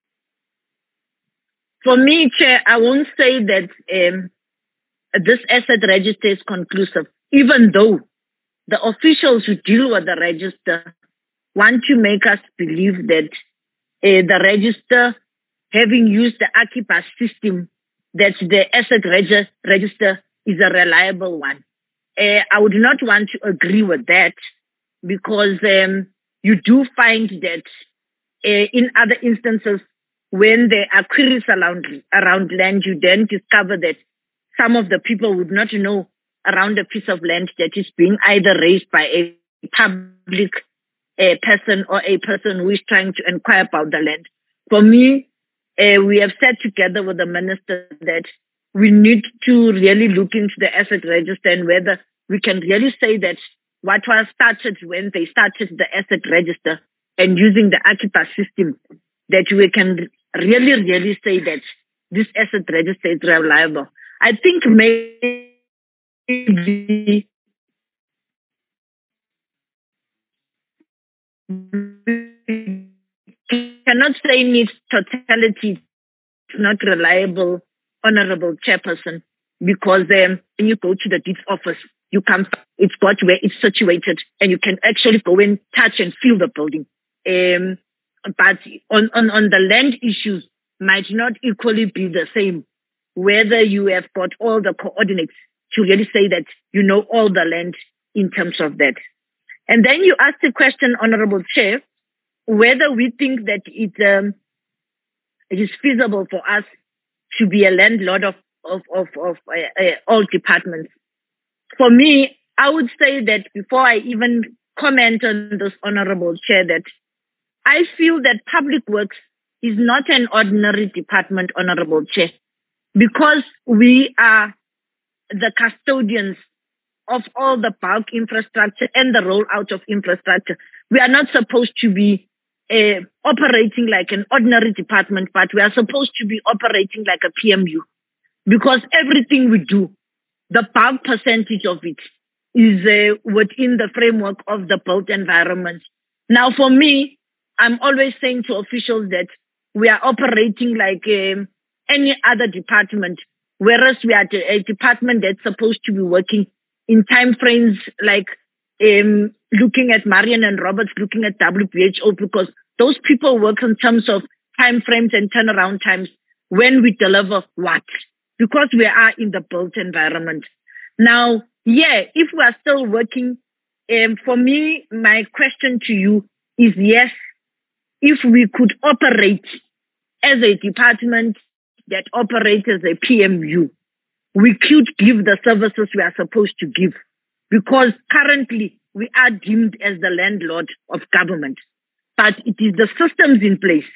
For me, Chair, I won't say that this asset register is conclusive, even though the officials who deal with the register want to make us believe that the register, having used the Akibas system, that the asset register is a reliable one. I would not want to agree with that because you do find that in other instances, when there are queries around land, you then discover that some of the people would not know around a piece of land that is being either raised by a public person or a person who is trying to inquire about the land. For me, we have said together with the minister that we need to really look into the asset register and whether we can really say that what was started when they started the asset register and using the Akipa system, that we can really say that this asset register is reliable. I think maybe cannot say in its totality it's not reliable, Honorable Chairperson, because when you go to the deeds office, you come, it's got where it's situated, and you can actually go and touch and feel the building. But on the land issues, might not equally be the same, whether you have got all the coordinates to really say that you know all the land in terms of that. And then you asked the question, Honorable Chair, whether we think that it is feasible for us to be a landlord of all departments. For me, I would say that before I even comment on this, Honorable Chair, that I feel that public works is not an ordinary department, Honorable Chair, because we are the custodians of all the bulk infrastructure and the rollout of infrastructure. We are not supposed to be operating like an ordinary department, but we are supposed to be operating like a PMU, because everything we do, the bulk percentage of it is within the framework of the built environment. Now, for me, I'm always saying to officials that we are operating like any other department, whereas we are a department that's supposed to be working in time frames like looking at Marion and Roberts, looking at WHO, because those people work in terms of time frames and turnaround times when we deliver what, because we are in the built environment. Now, if we are still working, for me, my question to you is yes, if we could operate as a department that operates as a PMU, we could give the services we are supposed to give, because currently we are deemed as the landlord of government. But it is the systems in place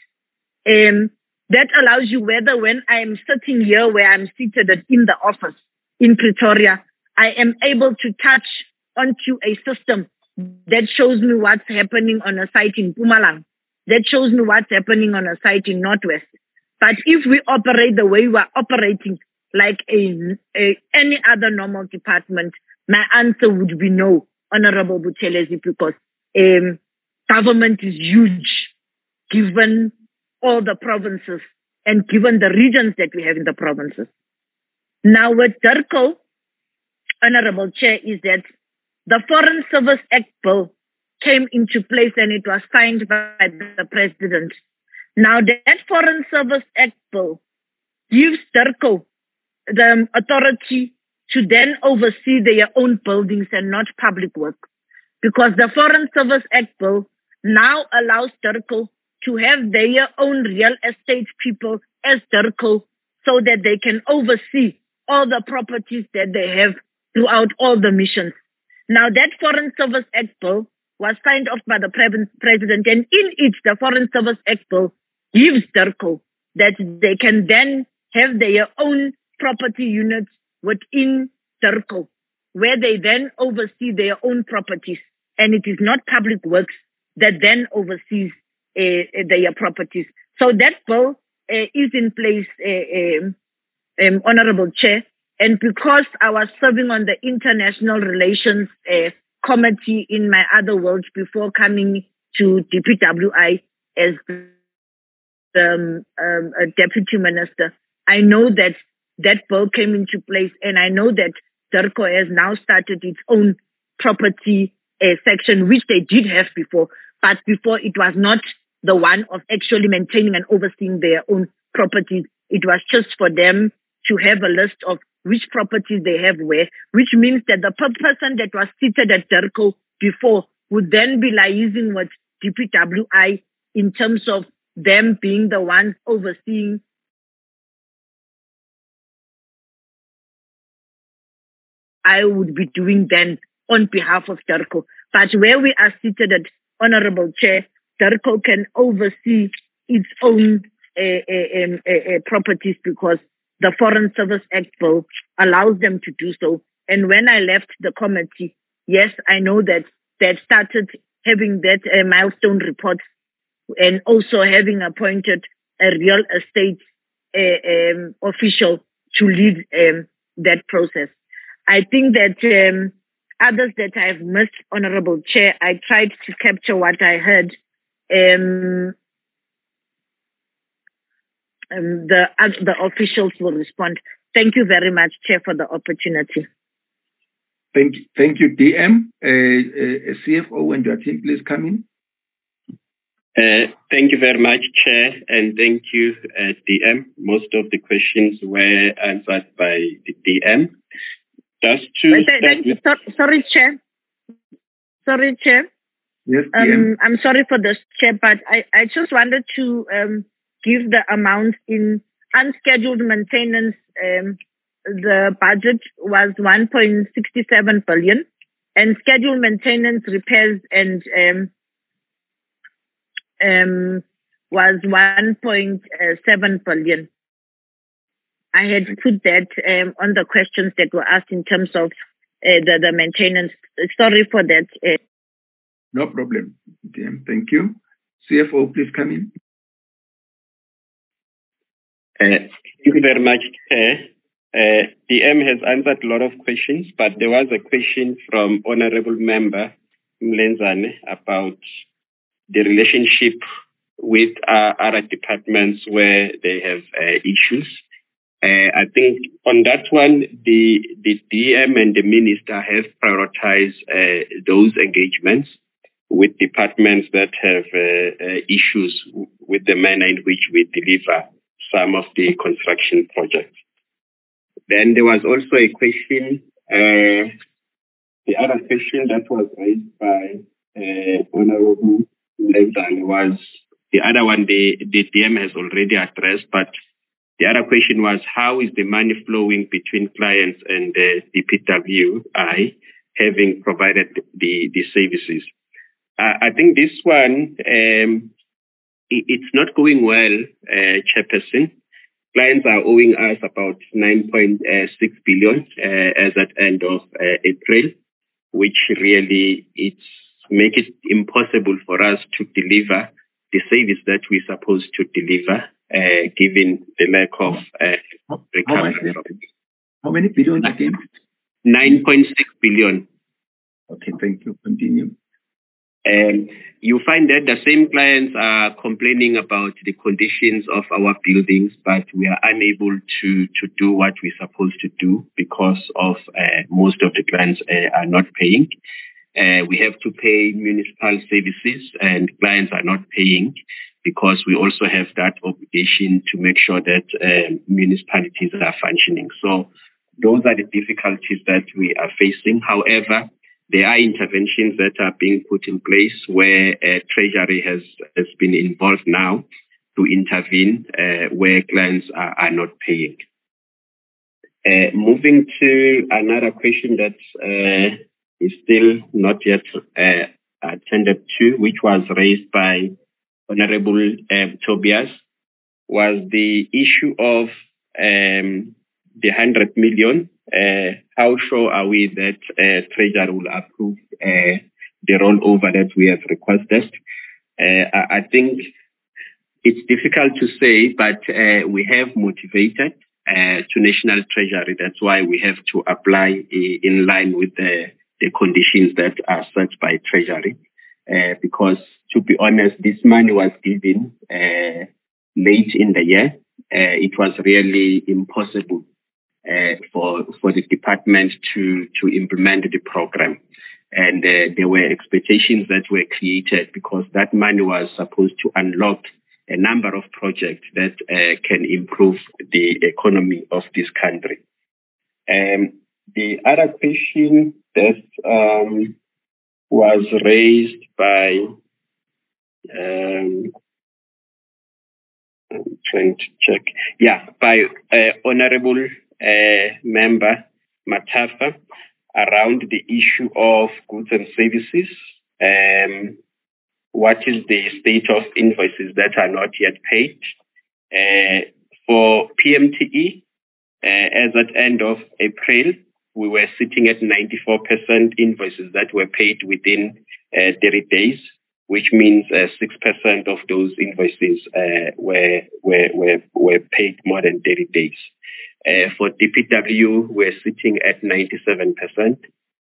that allows you, whether when I am sitting here where I'm seated in the office in Pretoria, I am able to touch onto a system that shows me what's happening on a site in Mpumalanga, that shows me what's happening on a site in Northwest. But if we operate the way we're operating, like any other normal department, my answer would be no, Honorable Buthelezi, because government is huge, given all the provinces and given the regions that we have in the provinces. Now, with DIRCO, Honorable Chair, is that the Foreign Service Act bill came into place and it was signed by the President. Now, that Foreign Service Act bill gives DIRCO the authority to then oversee their own buildings and not public work, because the Foreign Service Act bill now allows DIRCO to have their own real estate people as DIRCO, so that they can oversee all the properties that they have throughout all the missions. Now, that Foreign Service Act bill was signed off by the President, and in it, the Foreign Service Act bill gives DIRCO that they can then have their own property units within DIRCO, where they then oversee their own properties, and it is not public works that then oversees their properties. So that bill is in place, Honorable Chair, and because I was serving on the International Relations Committee in my other world before coming to DPWI as a Deputy Minister, I know that that bill came into place, and I know that DIRCO has now started its own property section, which they did have before, but before it was not the one of actually maintaining and overseeing their own properties. It was just for them to have a list of which properties they have where, which means that the person that was seated at DIRCO before would then be liaising with DPWI in terms of them being the ones overseeing I would be doing then on behalf of DIRCO. But where we are seated at, Honorable Chair, DIRCO can oversee its own properties, because the Foreign Service Act bill allows them to do so. And when I left the committee, yes, I know that they started having that milestone report and also having appointed a real estate official to lead that process. I think that others that I've missed, Honorable Chair, I tried to capture what I heard. The officials will respond. Thank you very much, Chair, for the opportunity. Thank you, DM. CFO and your team, please come in. Thank you very much, Chair, and thank you, DM. Most of the questions were answered by the DM. Sorry, Chair. Sorry, Chair. Yes, DM. I'm sorry for this, Chair, but I just wanted to give the amount in unscheduled maintenance. The budget was 1.67 billion, and scheduled maintenance, repairs, and was 1.7 billion. I had put that on the questions that were asked in terms of the maintenance. Sorry for that. No problem. Thank you. CFO, please come in. Thank you very much, Chair. DM has answered a lot of questions, but there was a question from Honorable Member Mlenzane about the relationship with other departments where they have issues. I think on that one, the DM and the Minister have prioritized those engagements with departments that have issues with the manner in which we deliver some of the construction projects. Then there was also a question, the other question that was raised by Honorable Mlenzane was, the other one the DM has already addressed, but the other question was, how is the money flowing between clients and the DPWI, having provided the services? I think this one, it's not going well, Chairperson. Clients are owing us about 9.6 billion as at end of April, which really make it impossible for us to deliver the service that we're supposed to deliver, given the lack of recovery. How many billion again? 9.6 billion. Okay, thank you. Continue. You find that the same clients are complaining about the conditions of our buildings, but we are unable to do what we're supposed to do because of most of the clients are not paying. We have to pay municipal services and clients are not paying because we also have that obligation to make sure that municipalities are functioning. So those are the difficulties that we are facing. However, there are interventions that are being put in place where Treasury has been involved now to intervene where clients are not paying. Moving to another question that is still not yet attended to, which was raised by Honorable Tobias, was the issue of the 100 million. How sure are we that Treasury will approve the rollover that we have requested? I think it's difficult to say, but we have motivated to National Treasury. That's why we have to apply in line with the conditions that are set by Treasury. Because to be honest, this money was given late in the year. It was really impossible for the department to implement the program. And there were expectations that were created because that money was supposed to unlock a number of projects that can improve the economy of this country. The other question that was raised by, I'm trying to check, by Honorable Member Matafa around the issue of goods and services. What is the state of invoices that are not yet paid? For PMTE, as at end of April, we were sitting at 94% invoices that were paid within 30 days, which means 6% of those invoices were paid more than 30 days. For DPW, we're sitting at 97%.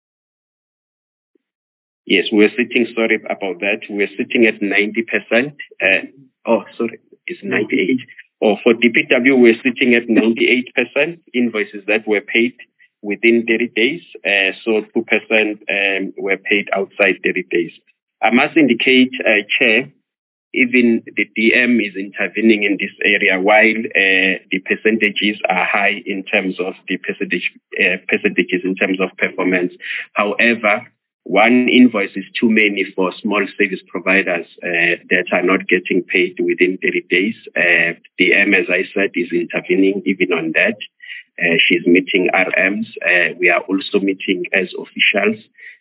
Yes, we're sitting, sorry about that. We're sitting at 90%. It's 98. For DPW, we're sitting at 98% invoices that were paid within 30 days. So 2% were paid outside 30 days. I must indicate, Chair, even the DM is intervening in this area while the percentages are high in terms of the percentages in terms of performance. However, one invoice is too many for small service providers that are not getting paid within 30 days. DM, as I said, is intervening even on that. She's meeting RMs. We are also meeting as officials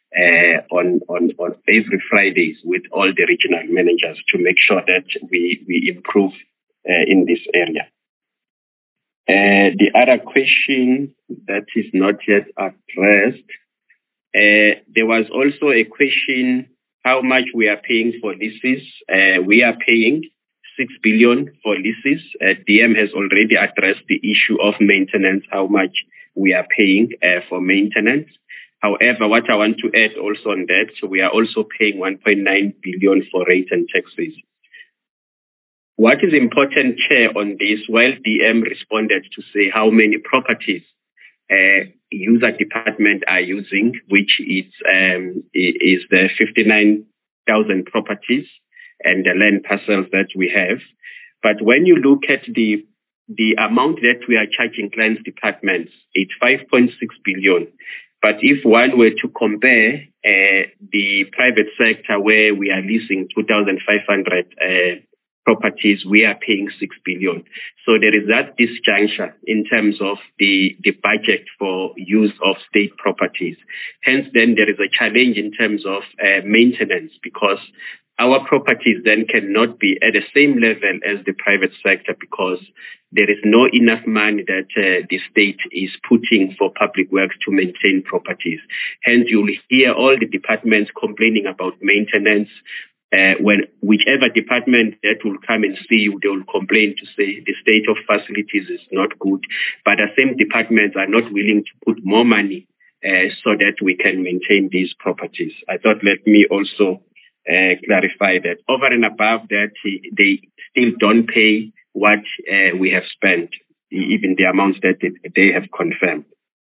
on every Fridays with all the regional managers to make sure that we improve in this area. The other question that is not yet addressed, there was also a question how much we are paying for leases. We are paying 6 billion for leases. DM has already addressed the issue of maintenance, how much we are paying for maintenance. However, what I want to add also on that, so we are also paying 1.9 billion for rates and taxes. What is important, Chair, on this, while DM responded to say how many properties user department are using, which is the 59,000 properties and the land parcels that we have. But when you look at the amount that we are charging lands departments, it's 5.6 billion. But if one were to compare the private sector where we are leasing 2,500 properties, we are paying 6 billion. So there is that disjuncture in terms of the budget for use of state properties. Hence, then there is a challenge in terms of maintenance, because our properties then cannot be at the same level as the private sector, because there is no enough money that the state is putting for public works to maintain properties. Hence, you'll hear all the departments complaining about maintenance. When whichever department that will come and see you, they will complain to say the state of facilities is not good. But the same departments are not willing to put more money so that we can maintain these properties. I thought let me also clarify that. Over and above that, they still don't pay what we have spent, even the amounts that they have confirmed.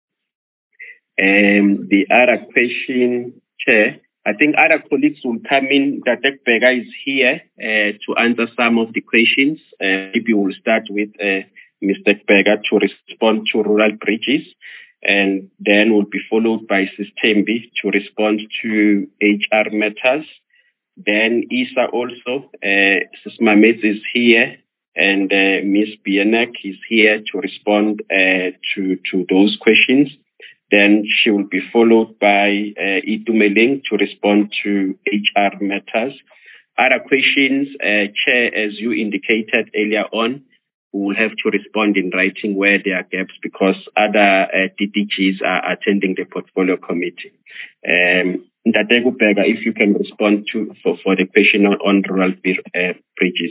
The other question, Chair, I think other colleagues will come in. Datek Bega is here to answer some of the questions. Maybe we'll start with Mr. Bega to respond to rural bridges, and then we'll be followed by Sis Tembi to respond to HR matters. Then Isa also, Sis Mamet is here, and Ms. Bienek is here to respond to those questions. Then she will be followed by Itumeleng to respond to HR matters. Other questions, Chair, as you indicated earlier on, we will have to respond in writing where there are gaps, because other DDGs are attending the portfolio committee. Ntateko Bega, if you can respond for the question on rural bridges.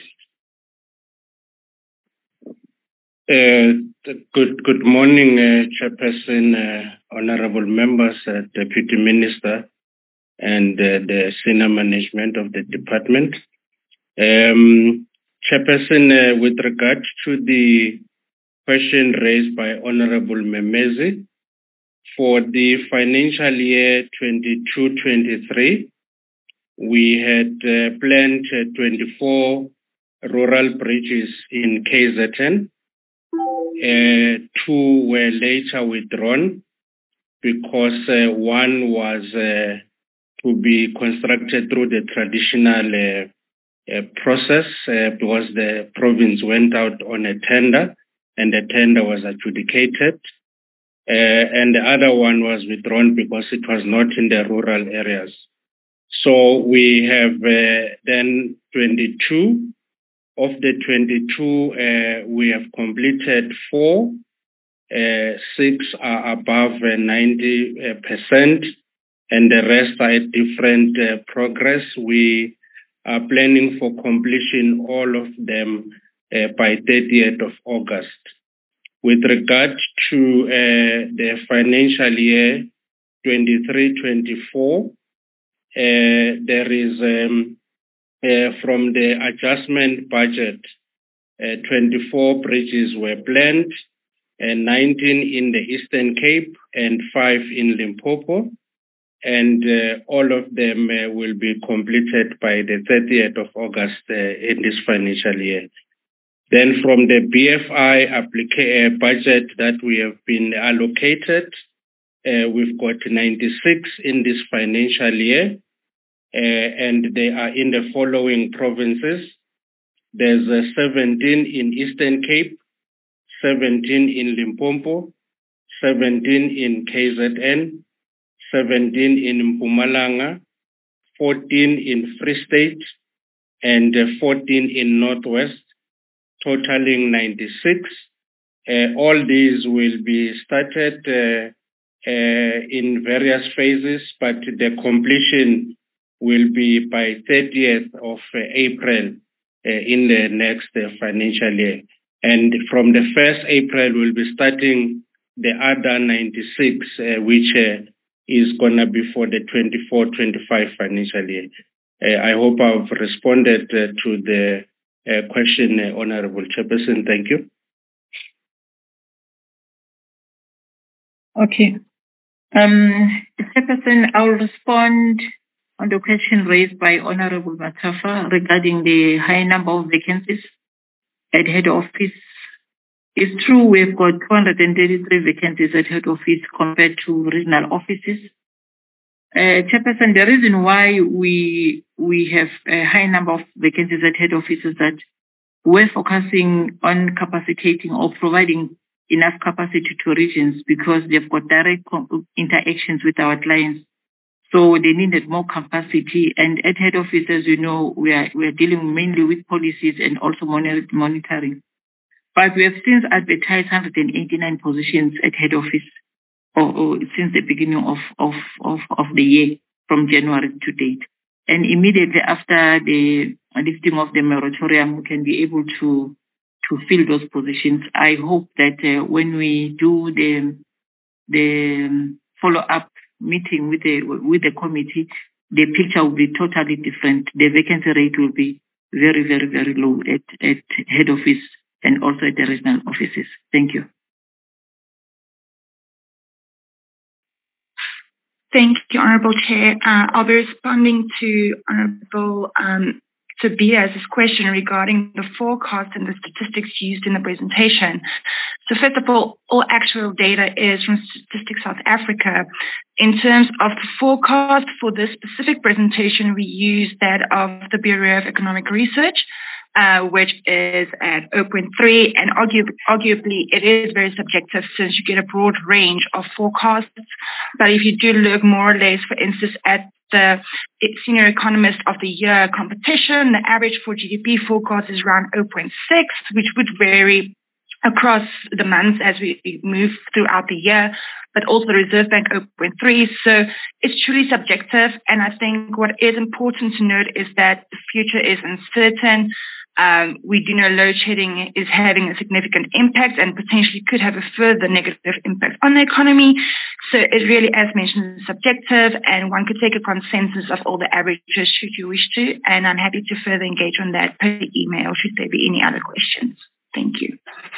Good morning, Chairperson, honorable members, Deputy Minister, and the senior management of the department. Chairperson, with regard to the question raised by Honorable Memezi, for the financial year 22-23, we had planned 24 rural bridges in KZN. 2 were later withdrawn because one was to be constructed through the traditional process because the province went out on a tender and the tender was adjudicated. And the other one was withdrawn because it was not in the rural areas. So we have then 22. Of the 22, we have completed 4. 6 are above 90%, and the rest are at different progress. We are planning for completion, all of them, by 30th of August. With regard to the financial year 23-24, there is from the adjustment budget, 24 bridges were planned, 19 in the Eastern Cape and 5 in Limpopo, and all of them will be completed by the 30th of August in this financial year. Then from the BFI budget that we have been allocated, we've got 96 in this financial year. And they are in the following provinces. There's 17 in Eastern Cape, 17 in Limpopo, 17 in KZN, 17 in Mpumalanga, 14 in Free State, and 14 in Northwest, totaling 96. All these will be started in various phases, but the completion will be by 30th of April in the next financial year. And from the 1st April, we'll be starting the other 96, which is going to be for the 24-25 financial year. I hope I've responded to the question, Honorable Chairperson. Thank you. Okay. Chairperson, I'll respond on the question raised by Honorable Matafa regarding the high number of vacancies at head office. It's true we've got 233 vacancies at head office compared to regional offices. Chairperson, the reason why we have a high number of vacancies at head office is that we're focusing on capacitating or providing enough capacity to regions because they've got direct interactions with our clients. So they needed more capacity. And at head office, as you know, we are dealing mainly with policies and also monitoring. But we have since advertised 189 positions at head office or since the beginning of the year, from January to date. And immediately after the lifting of the moratorium, we can be able to fill those positions. I hope that when we do the follow-up meeting with the committee, the picture will be totally different. The vacancy rate will be very, very, very low at head office and also at the regional offices. Thank you. Thank you, Honourable Chair. I'll be responding to Honourable Tobias's question regarding the forecast and the statistics used in the presentation. So first of all actual data is from Statistics South Africa. In terms of the forecast for this specific presentation, we use that of the Bureau of Economic Research, which is at 0.3, and arguably it is very subjective since you get a broad range of forecasts. But if you do look more or less, for instance, at the Senior Economist of the Year competition, the average for GDP forecast is around 0.6, which would vary across the months as we move throughout the year, but also the Reserve Bank 0.3. So it's truly subjective. And I think what is important to note is that the future is uncertain. We do know load shedding is having a significant impact and potentially could have a further negative impact on the economy. So it really, as mentioned, is subjective, and one could take a consensus of all the averages should you wish to. And I'm happy to further engage on that per email should there be any other questions. Thank you.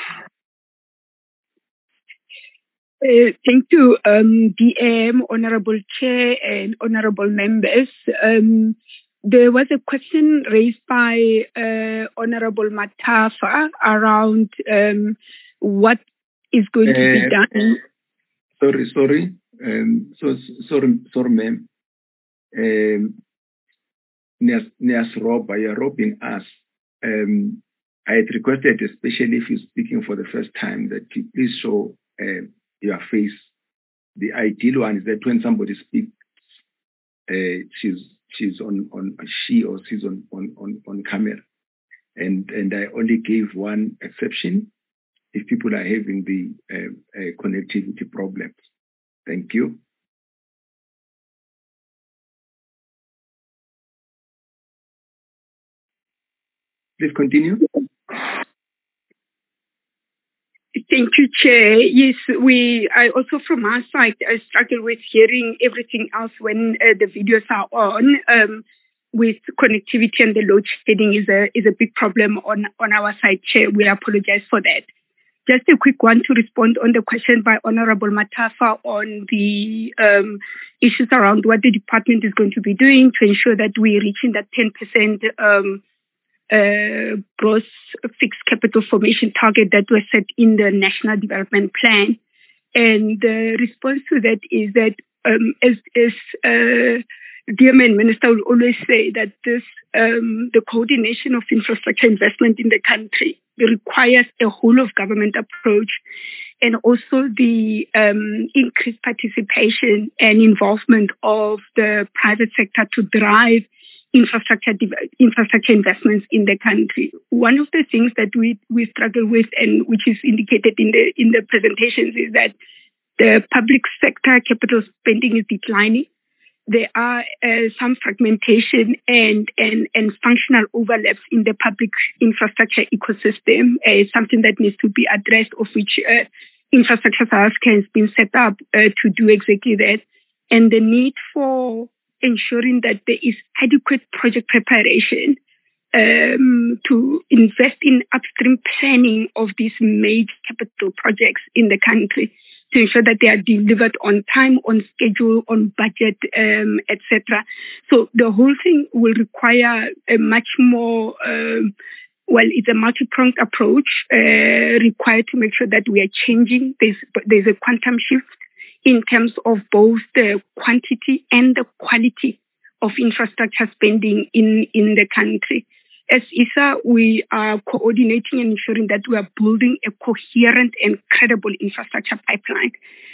Thank you, DM, Honourable Chair and Honourable Members. There was a question raised by Honourable Matafa around what is going to be done. Sorry, ma'am. Nias Rob, you're robbing us. I had requested, especially if you're speaking for the first time, that you please show your face. The ideal one is that when somebody speaks, she's on camera, and I only gave one exception if people are having the connectivity problems. Thank you. Please continue. Thank you, Chair. Yes, I also from our side, I struggle with hearing everything else when the videos are on. With connectivity and the load shedding is a big problem on our side, Chair. We apologize for that. Just a quick one to respond on the question by Honourable Matafa on the issues around what the department is going to be doing to ensure that we're reaching that 10% gross fixed capital formation target that was set in the National Development Plan. And the response to that is that as dear Minister will always say that this the coordination of infrastructure investment in the country requires a whole of government approach, and also the increased participation and involvement of the private sector to drive infrastructure investments in the country. One of the things that we struggle with, and which is indicated in the presentations, is that the public sector capital spending is declining. There are some fragmentation and functional overlaps in the public infrastructure ecosystem, something that needs to be addressed, of which Infrastructure South Africa has been set up to do exactly that. And the need for ensuring that there is adequate project preparation to invest in upstream planning of these major capital projects in the country, to ensure that they are delivered on time, on schedule, on budget, etc. So the whole thing will require a much more, it's a multi-pronged approach required to make sure that we are changing. There's a quantum shift in terms of both the quantity and the quality of infrastructure spending in the country. As ISA, we are coordinating and ensuring that we are building a coherent and credible infrastructure pipeline.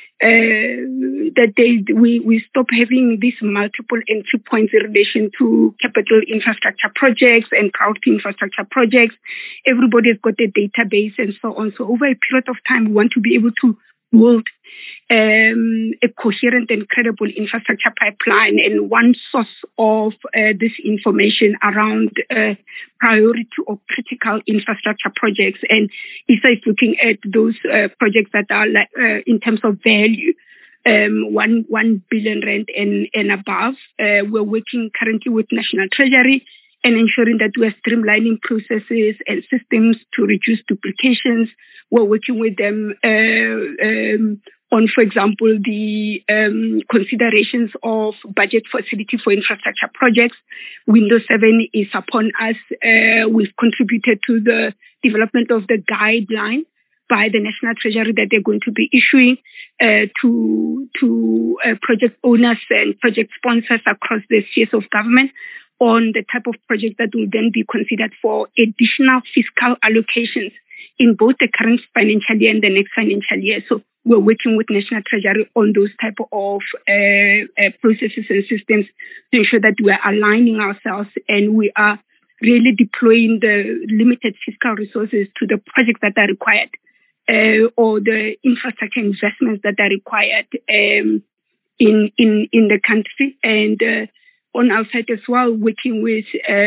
We stop having these multiple entry points in relation to capital infrastructure projects and priority infrastructure projects. Everybody's got a database and so on. So over a period of time, we want to be able to build a coherent and credible infrastructure pipeline, and one source of this information around priority or critical infrastructure projects. And ISA is looking at those projects that are in terms of value, 1 billion rand and above. We're working currently with National Treasury and ensuring that we are streamlining processes and systems to reduce duplications. We're working with them on, for example, the considerations of budget facility for infrastructure projects. Windows 7 is upon us. We've contributed to the development of the guideline by the National Treasury that they're going to be issuing to project owners and project sponsors across the spheres of government on the type of project that will then be considered for additional fiscal allocations in both the current financial year and the next financial year. So we're working with National Treasury on those type of processes and systems to ensure that we are aligning ourselves and we are really deploying the limited fiscal resources to the projects that are required or the infrastructure investments that are required in the country. And on our side as well, working with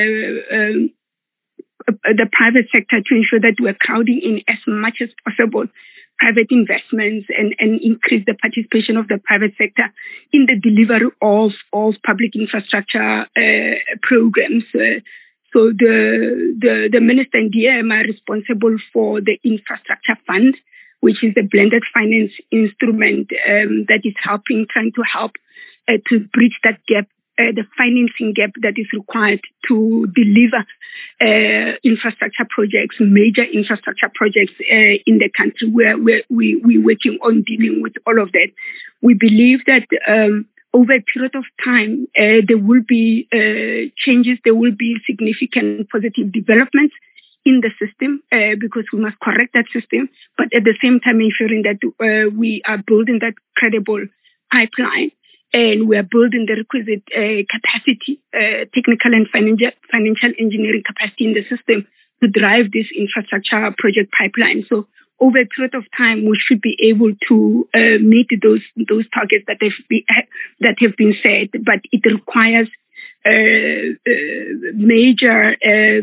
the private sector to ensure that we're crowding in as much as possible private investments and increase the participation of the private sector in the delivery of public infrastructure programs. So the minister and DM are responsible for the infrastructure fund, which is the blended finance instrument that is trying to help to bridge that gap, the financing gap that is required to deliver infrastructure projects, major infrastructure projects in the country, where we're working on dealing with all of that. We believe that over a period of time, there will be changes, there will be significant positive developments in the system because we must correct that system, but at the same time ensuring that we are building that credible pipeline. And we are building the requisite capacity, technical and financial engineering capacity in the system to drive this infrastructure project pipeline. So over a period of time, we should be able to meet those targets that have been set. But it requires major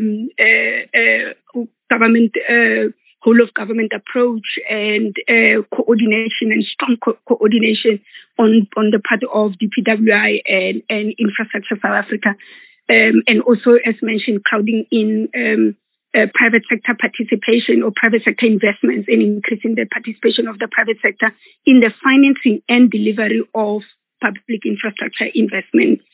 government whole of government approach and coordination and strong coordination on the part of DPWI and Infrastructure South Africa. And also, as mentioned, crowding in private sector participation or private sector investments and increasing the participation of the private sector in the financing and delivery of public infrastructure investments.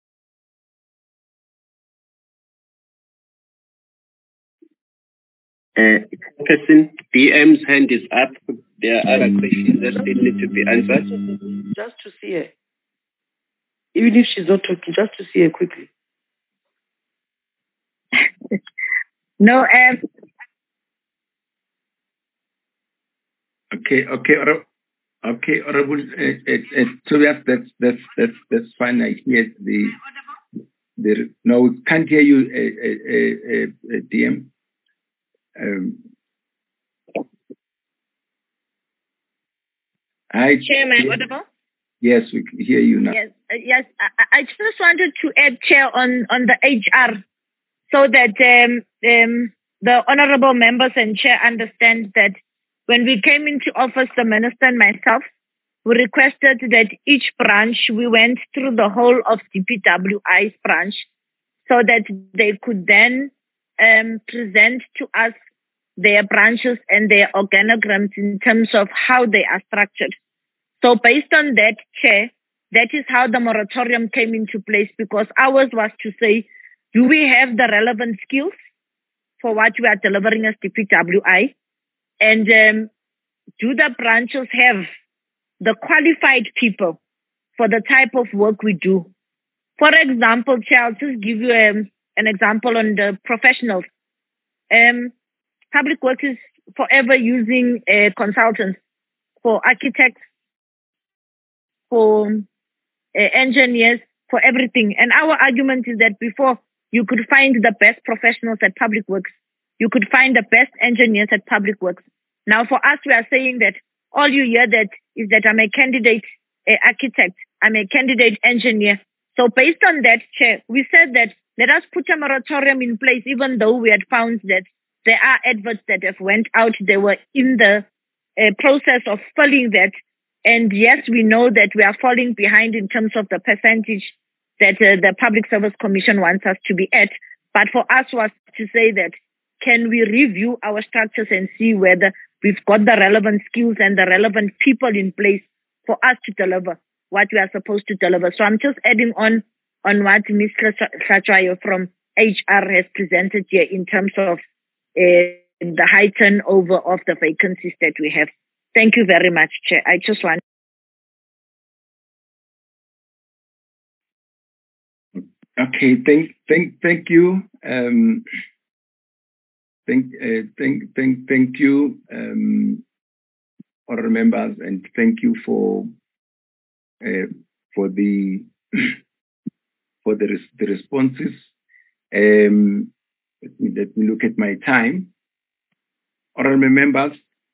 Person DM's hand is up. There are other questions that still need to be answered. Just to see her. Even if she's not talking, just to see her quickly. No, Okay, Honorable Tobias, that's fine. I hear no, we can't hear you, DM. Hi, Chairman, audible? Yes, we can hear you now. Yes. I just wanted to add, Chair, on the HR, so that the honourable members and Chair understand that when we came into office, the Minister and myself, we requested that each branch, we went through the whole of DPWI's branch so that they could then present to us their branches and their organograms in terms of how they are structured. So based on that, Chair, that is how the moratorium came into place, because ours was to say, do we have the relevant skills for what we are delivering as DPWI? And do the branches have the qualified people for the type of work we do? For example, Chair, I'll just give you an example on the professionals. Public Works is forever using consultants for architects, for engineers, for everything. And our argument is that before you could find the best professionals at Public Works, you could find the best engineers at Public Works. Now for us, we are saying that all you hear that is that I'm a candidate architect, I'm a candidate engineer. So based on that, Chair, we said that let us put a moratorium in place, even though we had found that there are adverts that have went out. They were in the process of filling that. And yes, we know that we are falling behind in terms of the percentage that the Public Service Commission wants us to be at. But for us was to say that, can we review our structures and see whether we've got the relevant skills and the relevant people in place for us to deliver what we are supposed to deliver. So I'm just adding on what Ms. Hlatshwayo from HR has presented here in terms of the high turnover of the vacancies that we have. Thank you very much, Chair. I just want. Okay, thank you. Thank you, honourable members, and thank you for the responses. Let me look at my time. Honourable members,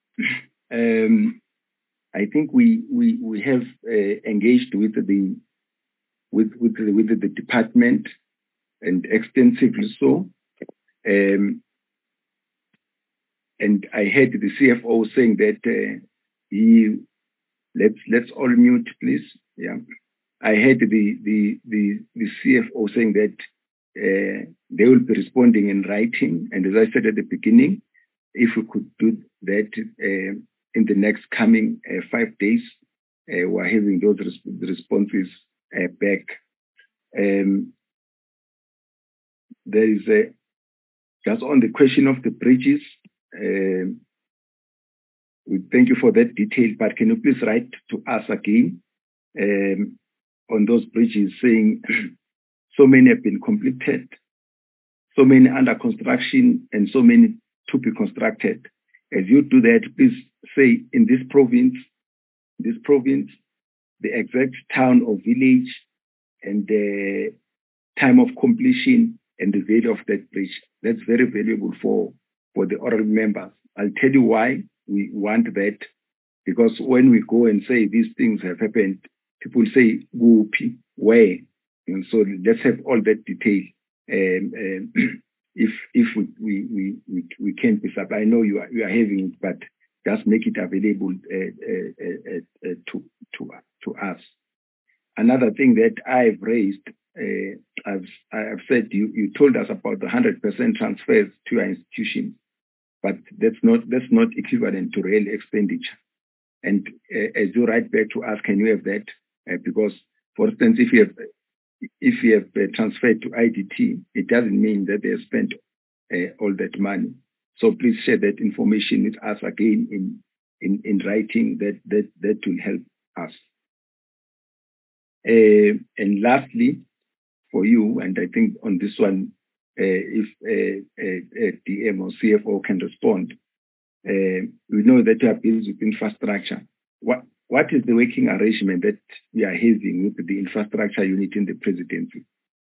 I think we have engaged with the department, and extensively so. And I heard the CFO saying that let's all mute, please. Yeah, I heard the CFO saying that they will be responding in writing. And as I said at the beginning, if we could do that in the next coming 5 days, we're having those responses back. There is just on the question of the bridges. We thank you for that detail, but can you please write to us again on those bridges saying so many have been completed, so many under construction, and so many to be constructed. As you do that, please say in this province, the exact town or village and the time of completion and the value of that bridge. That's very valuable for the oral members. I'll tell you why we want that, because when we go and say these things have happened, people say, whoopee, where? And so let's have all that detail. If we can't be sub, I know you are having it, but just make it available to us. Another thing that I've raised, I've said you told us about the 100% transfers to our institutions, but that's not equivalent to real expenditure. And as you write back to us, can you have that? Because, for instance, if you have transferred to IDT, it doesn't mean that they have spent all that money. So please share that information with us again in writing. That will help us. And lastly, for you, and I think on this one, if DM or CFO can respond, We know that you are busy with infrastructure. What is the working arrangement that we are having with the infrastructure unit in the presidency?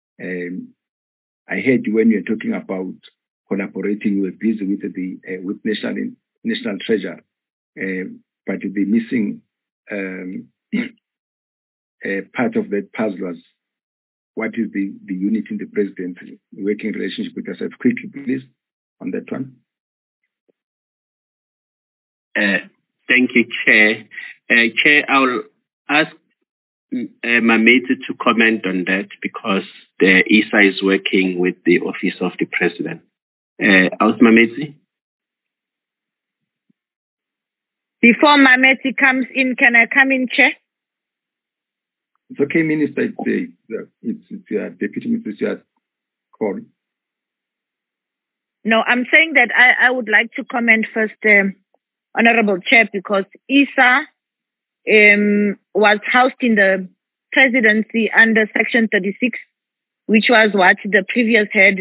I heard when you were talking about collaborating, you were busy with the with national treasure, but the missing part of that puzzle was what is the unit in the presidency, the working relationship with yourself? Quickly, please, on that one. Thank you, Chair. Chair, I will ask Mametsi to comment on that because the ISA is working with the Office of the President. Mametsi? Before Mametsi comes in, can I come in, Chair? It's okay, Minister. It's your Deputy Minister, it's your call. No, I'm saying that I would like to comment first, Honorable Chair, because ISA was housed in the presidency under Section 36, which was what the previous head,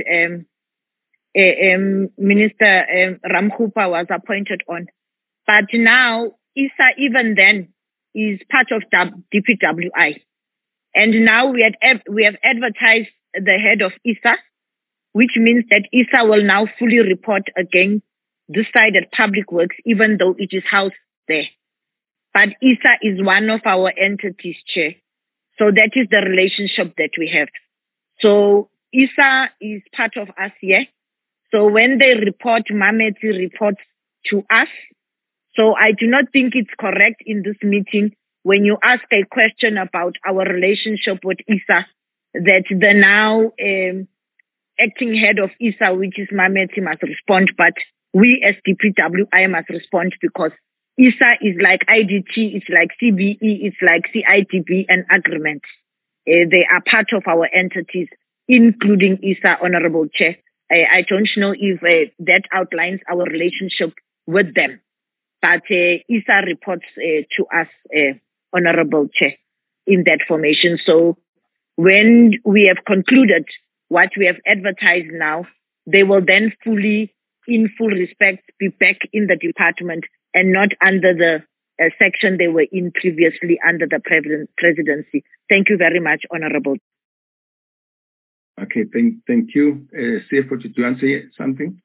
Minister Ramkhupa, was appointed on. But now, ISA, even then, is part of DPWI. And now we have advertised the head of ISA, which means that ISA will now fully report again this side at Public Works, even though it is housed there. But ISA is one of our entities, Chair. So that is the relationship that we have. So ISA is part of us here. So when they report, Mametsi reports to us. So I do not think it's correct in this meeting when you ask a question about our relationship with ISA, that the now acting head of ISA, which is Mametsi, must respond, but we as DPWI must respond because ISA is like IDT, it's like CBE, it's like CITB and agreement. They are part of our entities, including ISA, Honorable Chair. I don't know if that outlines our relationship with them, but ISA reports to us, Honorable Chair, in that formation. So when we have concluded what we have advertised now, they will then fully, in full respect, be back in the department and not under the section they were in previously under the presidency. Thank you very much, Honorable. Okay, thank you. CFO, do you want to say something?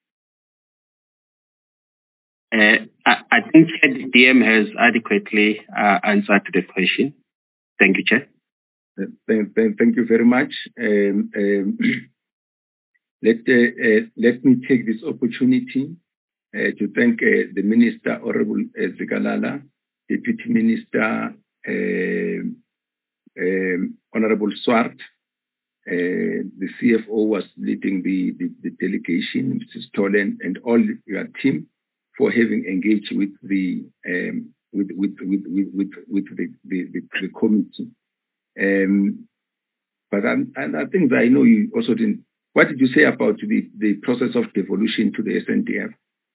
I think the DM has adequately answered the question. Thank you, Chair. Thank you very much. Let me take this opportunity to thank the Minister, Honorable Zikalala, Deputy Minister, Honorable Swart. The CFO was leading the delegation, Mrs. Tolan, and all your team for having engaged with the committee. But I think that I know you also didn't. What did you say about the process of devolution to the SNDF?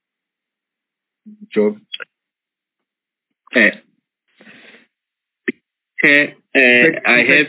Job? I have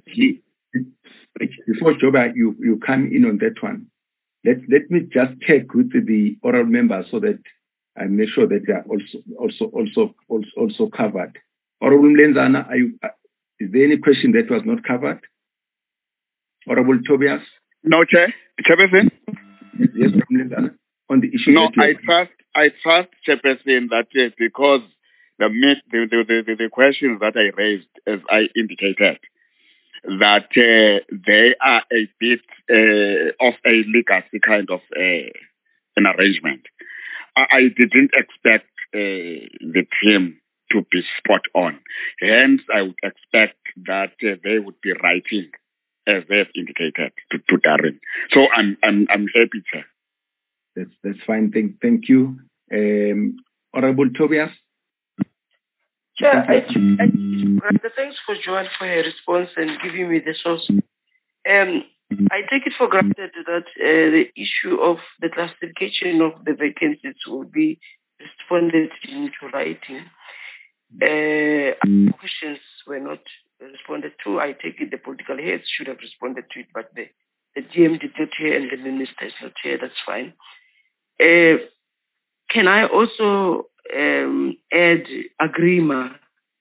before Job, you come in on that one. Let me just check with the oral members so that I make sure that they are also covered. Honorable Mlenzana, is there any question that was not covered? Honorable Tobias? No, Chair. Chairperson? Yes, Mlenzana. On the issue. No, I trust Chairperson that because the questions that I raised, as I indicated, that they are a bit of a legacy kind of an arrangement. I didn't expect the team to be spot on. Hence, I would expect that they would be writing as they've indicated to Darren. So I'm happy, Chair. That's fine. Thank you. Honorable Tobias? Chair, thanks for Joanne for her response and giving me the source. I take it for granted that the issue of the classification of the vacancies will be responded into writing. Questions were not responded to. I take it the political heads should have responded to it, but the GM did not hear and the minister is not here. That's fine. can I also add Agrima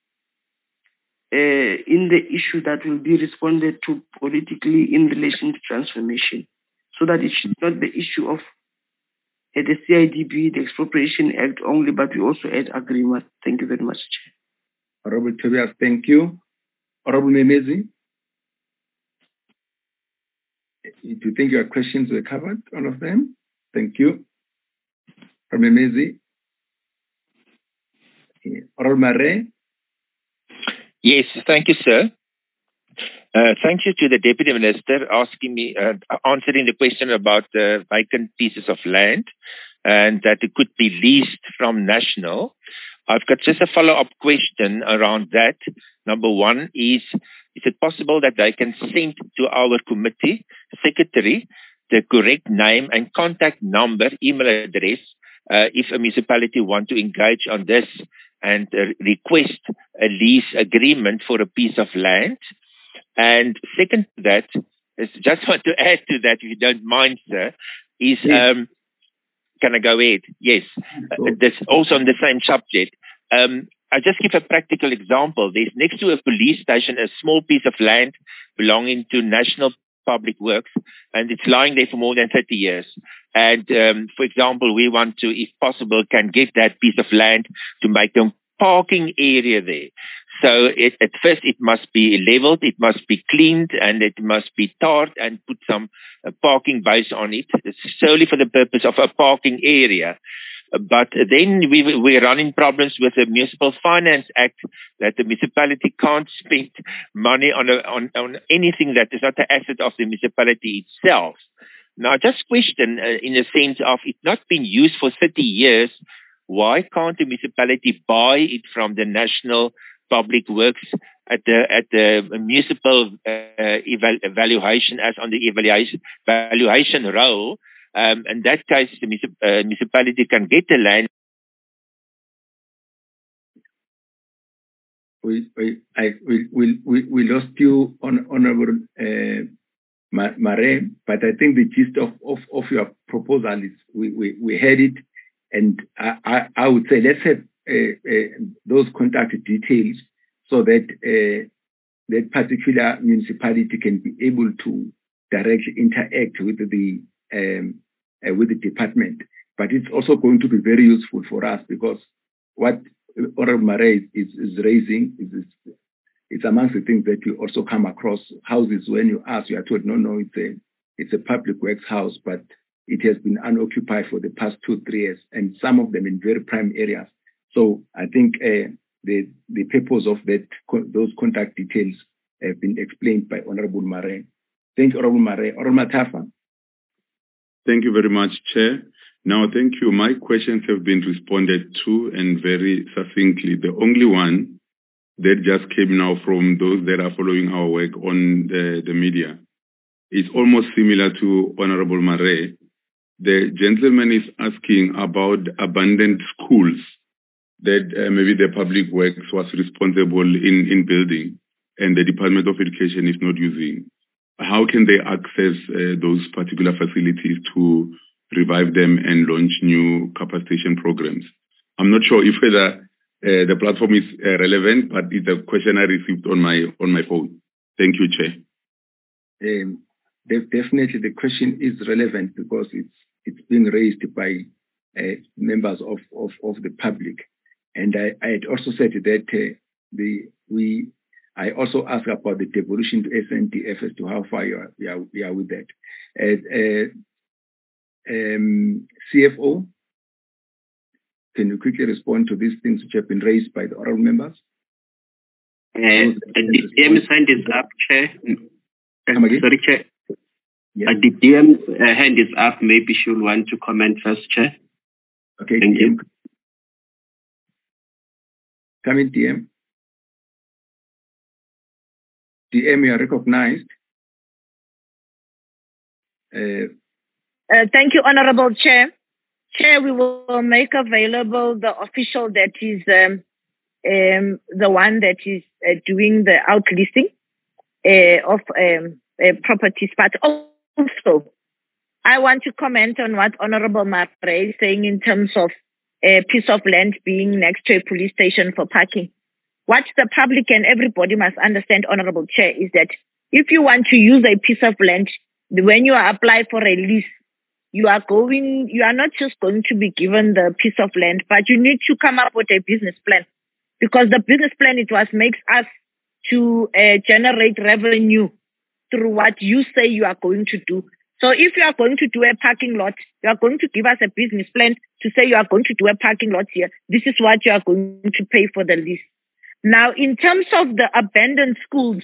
in the issue that will be responded to politically in relation to transformation, so that it should not be the issue of the CIDB, the Expropriation Act only, but we also add Agrima. Thank you very much, Chair. Honorable Tobias, thank you. Honorable Memezi, do you think your questions were covered, all of them? Thank you. Honorable Memezi. Honorable Marais. Yes, thank you, sir. Thank you to the Deputy Minister answering the question about the vacant pieces of land and that it could be leased from National. I've got just a follow-up question around that. Number one is it possible that they can send to our committee secretary the correct name and contact number, email address, if a municipality want to engage on this and request a lease agreement for a piece of land? And second to that, I just want to add to that, if you don't mind, sir, is, can I go ahead? Yes. That's also on the same subject. I just give a practical example. There's next to a police station, a small piece of land belonging to National Public Works, and it's lying there for more than 30 years. And, for example, we want to, if possible, can get that piece of land to make a parking area there. So at first it must be leveled, it must be cleaned, and it must be tarred and put some parking base on it, solely for the purpose of a parking area. But then we're running problems with the Municipal Finance Act that the municipality can't spend money on anything that is not the asset of the municipality itself. Now, I just question in the sense of it not being used for 30 years, why can't the municipality buy it from the National Public Works at the municipal evaluation as on the valuation roll? In that case, the municipality can get the land. We lost you, Honorable Marais, but I think the gist of your proposal is we heard it, and I would say let's have those contact details so that that particular municipality can be able to directly interact with the department. But it's also going to be very useful for us, because what Honorable Marais is raising it's amongst the things that you also come across. Houses, when you ask, you are told, no, it's a public works house, but it has been unoccupied for the past 2-3 years, and some of them in very prime areas. So I think the purpose of those contact details have been explained by Honorable Marais. Thank you, Honorable Marais. Honorable Matafa. Thank you very much, Chair. Now, thank you. My questions have been responded to, and very succinctly. The only one that just came now from those that are following our work on the media is almost similar to Honorable Marais. The gentleman is asking about abandoned schools that maybe the Public Works was responsible in building and the Department of Education is not using. How can they access those particular facilities to revive them and launch new capacitation programs? I'm not sure if whether the platform is relevant, but it's a question I received on my phone. Thank you, Chair. Definitely, the question is relevant because it's being raised by members of the public, and I had also said that I also asked about the devolution to SNDF as to how far we are with that. CFO, can you quickly respond to these things which have been raised by the oral members? The DM's hand is up, Chair. Sorry, Chair. Yes. The DM's hand is up. Maybe she'll want to comment first, Chair. Okay, thank DM. you. Come in, DM. DM, you are recognized. Thank you, Honorable Chair. Chair, we will make available the official that is the one that is doing the outlisting of properties. But also, I want to comment on what Honorable Marais is saying in terms of a piece of land being next to a police station for parking. What the public and everybody must understand, Honorable Chair, is that if you want to use a piece of land, when you apply for a lease, you are not just going to be given the piece of land, but you need to come up with a business plan. Because the business plan, makes us to generate revenue through what you say you are going to do. So if you are going to do a parking lot, you are going to give us a business plan to say you are going to do a parking lot here. This is what you are going to pay for the lease. Now, in terms of the abandoned schools,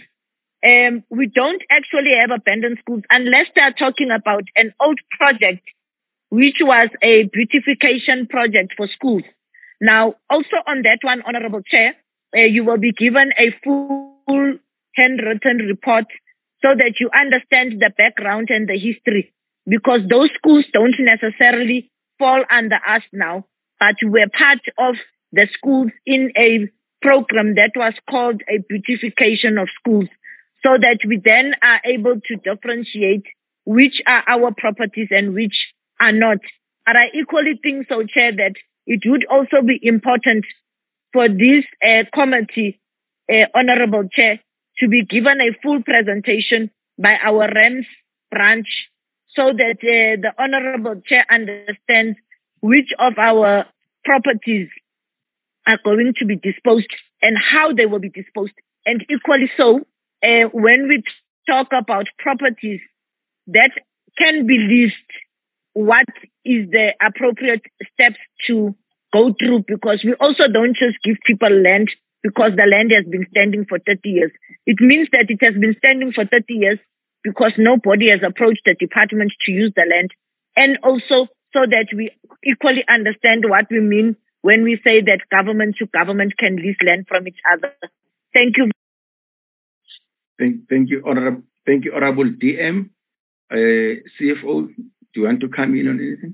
we don't actually have abandoned schools unless they are talking about an old project, which was a beautification project for schools. Now, also on that one, Honorable Chair, you will be given a full handwritten report so that you understand the background and the history, because those schools don't necessarily fall under us now, but we're part of the schools in a program that was called a beautification of schools, so that we then are able to differentiate which are our properties and which are not. But I equally think so, Chair, that it would also be important for this committee, Honorable Chair, to be given a full presentation by our REMS branch so that the Honorable Chair understands which of our properties are going to be disposed and how they will be disposed. And equally so, when we talk about properties that can be leased, what is the appropriate steps to go through? Because we also don't just give people land because the land has been standing for 30 years. It means that it has been standing for 30 years because nobody has approached the department to use the land. And also so that we equally understand what we mean when we say that government to government can lease land from each other. Thank you. Thank you, Honorable DM. CFO, do you want to come in on anything?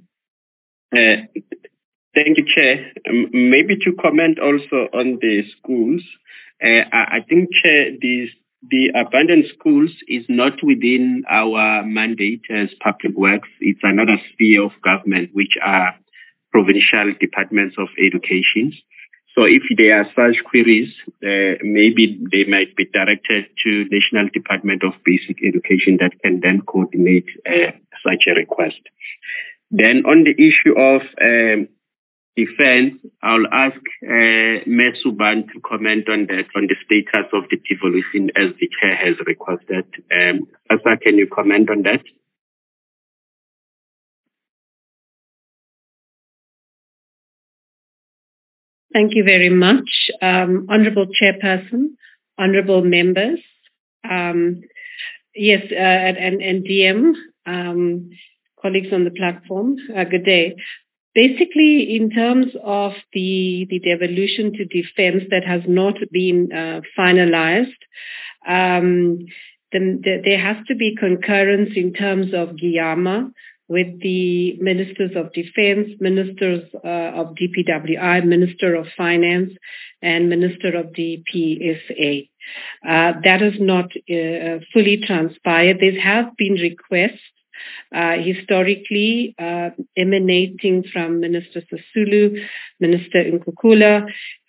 Thank you, Chair. Maybe to comment also on the schools. I think, Chair, the abandoned schools is not within our mandate as public works. It's another sphere of government, which are provincial departments of education. So if there are such queries, maybe they might be directed to National Department of Basic Education that can then coordinate such a request. Then on the issue of defense, I'll ask Ms. Suban to comment on that, on the status of the devolution as the chair has requested. Asa, can you comment on that? Thank you very much, Honorable Chairperson, honorable members. Yes, and DM, colleagues on the platform, good day. Basically, in terms of the devolution to defense that has not been finalized, then there has to be concurrence in terms of GIAMA with the Ministers of Defense, Ministers of DPWI, Minister of Finance, and Minister of the PSA. That has not fully transpired. There have been requests historically emanating from Minister Sisulu, Minister Nkukula,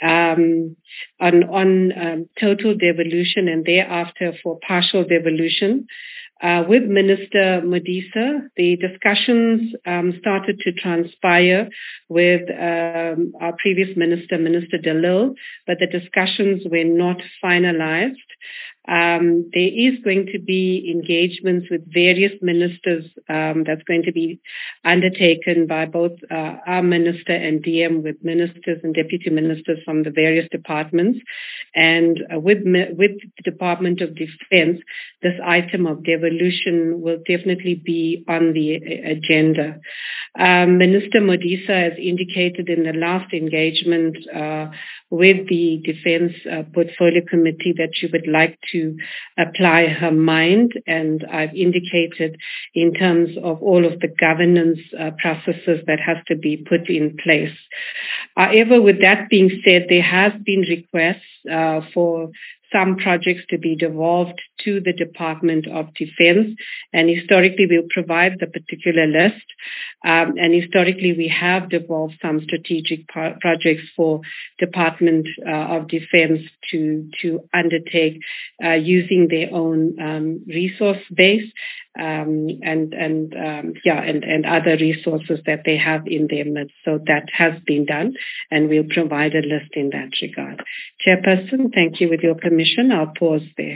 on total devolution and thereafter for partial devolution. With Minister Modisa, the discussions started to transpire with our previous minister, Minister De Lille, but the discussions were not finalized. There is going to be engagements with various ministers that's going to be undertaken by both our minister and DM, with ministers and deputy ministers from the various departments. And with the Department of Defense, this item of devolution will definitely be on the agenda. Minister Modisa has indicated in the last engagement with the Defense Portfolio Committee that she would like to apply her mind, and I've indicated in terms of all of the governance processes that has to be put in place. However, with that being said, there has been requests for some projects to be devolved to the Department of Defense, and historically we'll provide the particular list. And historically, we have developed some strategic projects for Department of Defense to undertake using their own resource base and other resources that they have in their midst. So that has been done, and we'll provide a list in that regard. Chairperson, thank you. With your permission, I'll pause there.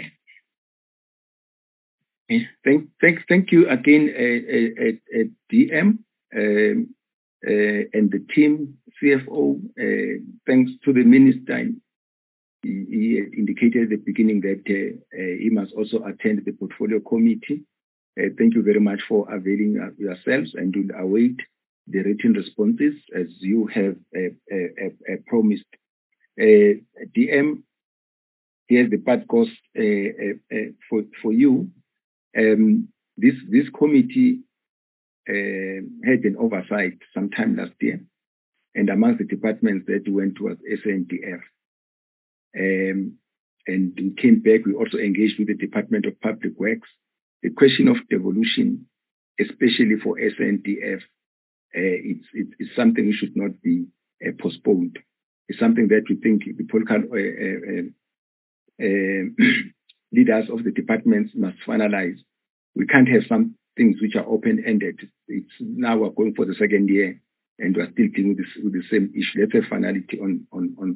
Thank you again, DM and the team, CFO. Thanks to the minister. He indicated at the beginning that he must also attend the portfolio committee. Thank you very much for availing yourselves, and we'll await the written responses as you have promised. DM, here's the part cost for you. This committee had an oversight sometime last year, and amongst the departments that went was SANDF. And we came back, we also engaged with the Department of Public Works. The question of devolution, especially for SANDF, it's something we should not be postponed. It's something that we think the political leaders of the departments must finalize. We can't have some things which are open-ended. It's now we're going for the second year, and we're still dealing with the same issue. Let's have finality on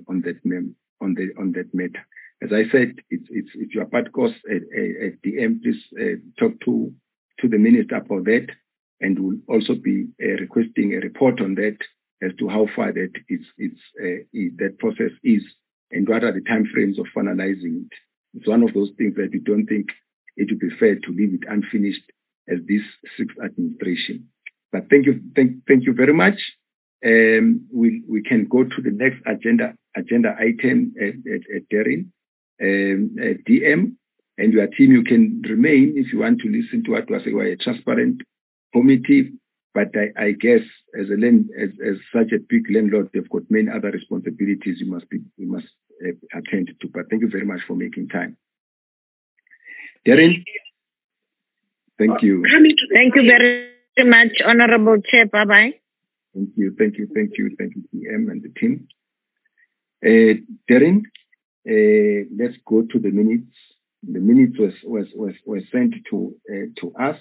that matter. As I said, it's your part cost at DM. Please talk to the minister about that, and we'll also be requesting a report on that as to how far that that process is, and what are the timeframes of finalizing it. It's one of those things that we don't think it would be fair to leave it unfinished as this sixth administration. But thank you very much. We can go to the next agenda item at Darren. DM and your team, you can remain if you want to listen to what was a transparent committee. But I guess as such a big landlord, they've got many other responsibilities you must attend to. But thank you very much for making time. Darren, thank you. Thank you very much, Honorable Chair. Bye-bye. Thank you, DM and the team. Darren, let's go to the minutes. The minutes was sent to us.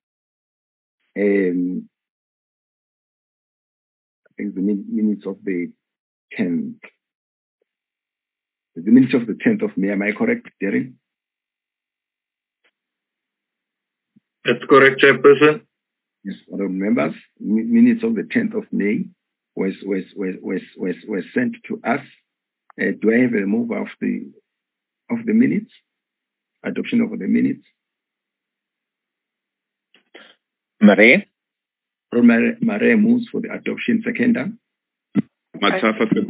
I think the minutes of the 10th. The minutes of the 10th of May. Am I correct, Darren? That's correct, Chairperson. Yes, honorable members. Minutes of the 10th of May was sent to us. Do I have a move of the minutes? Adoption of the minutes. Marais moves for the adoption. Seconder.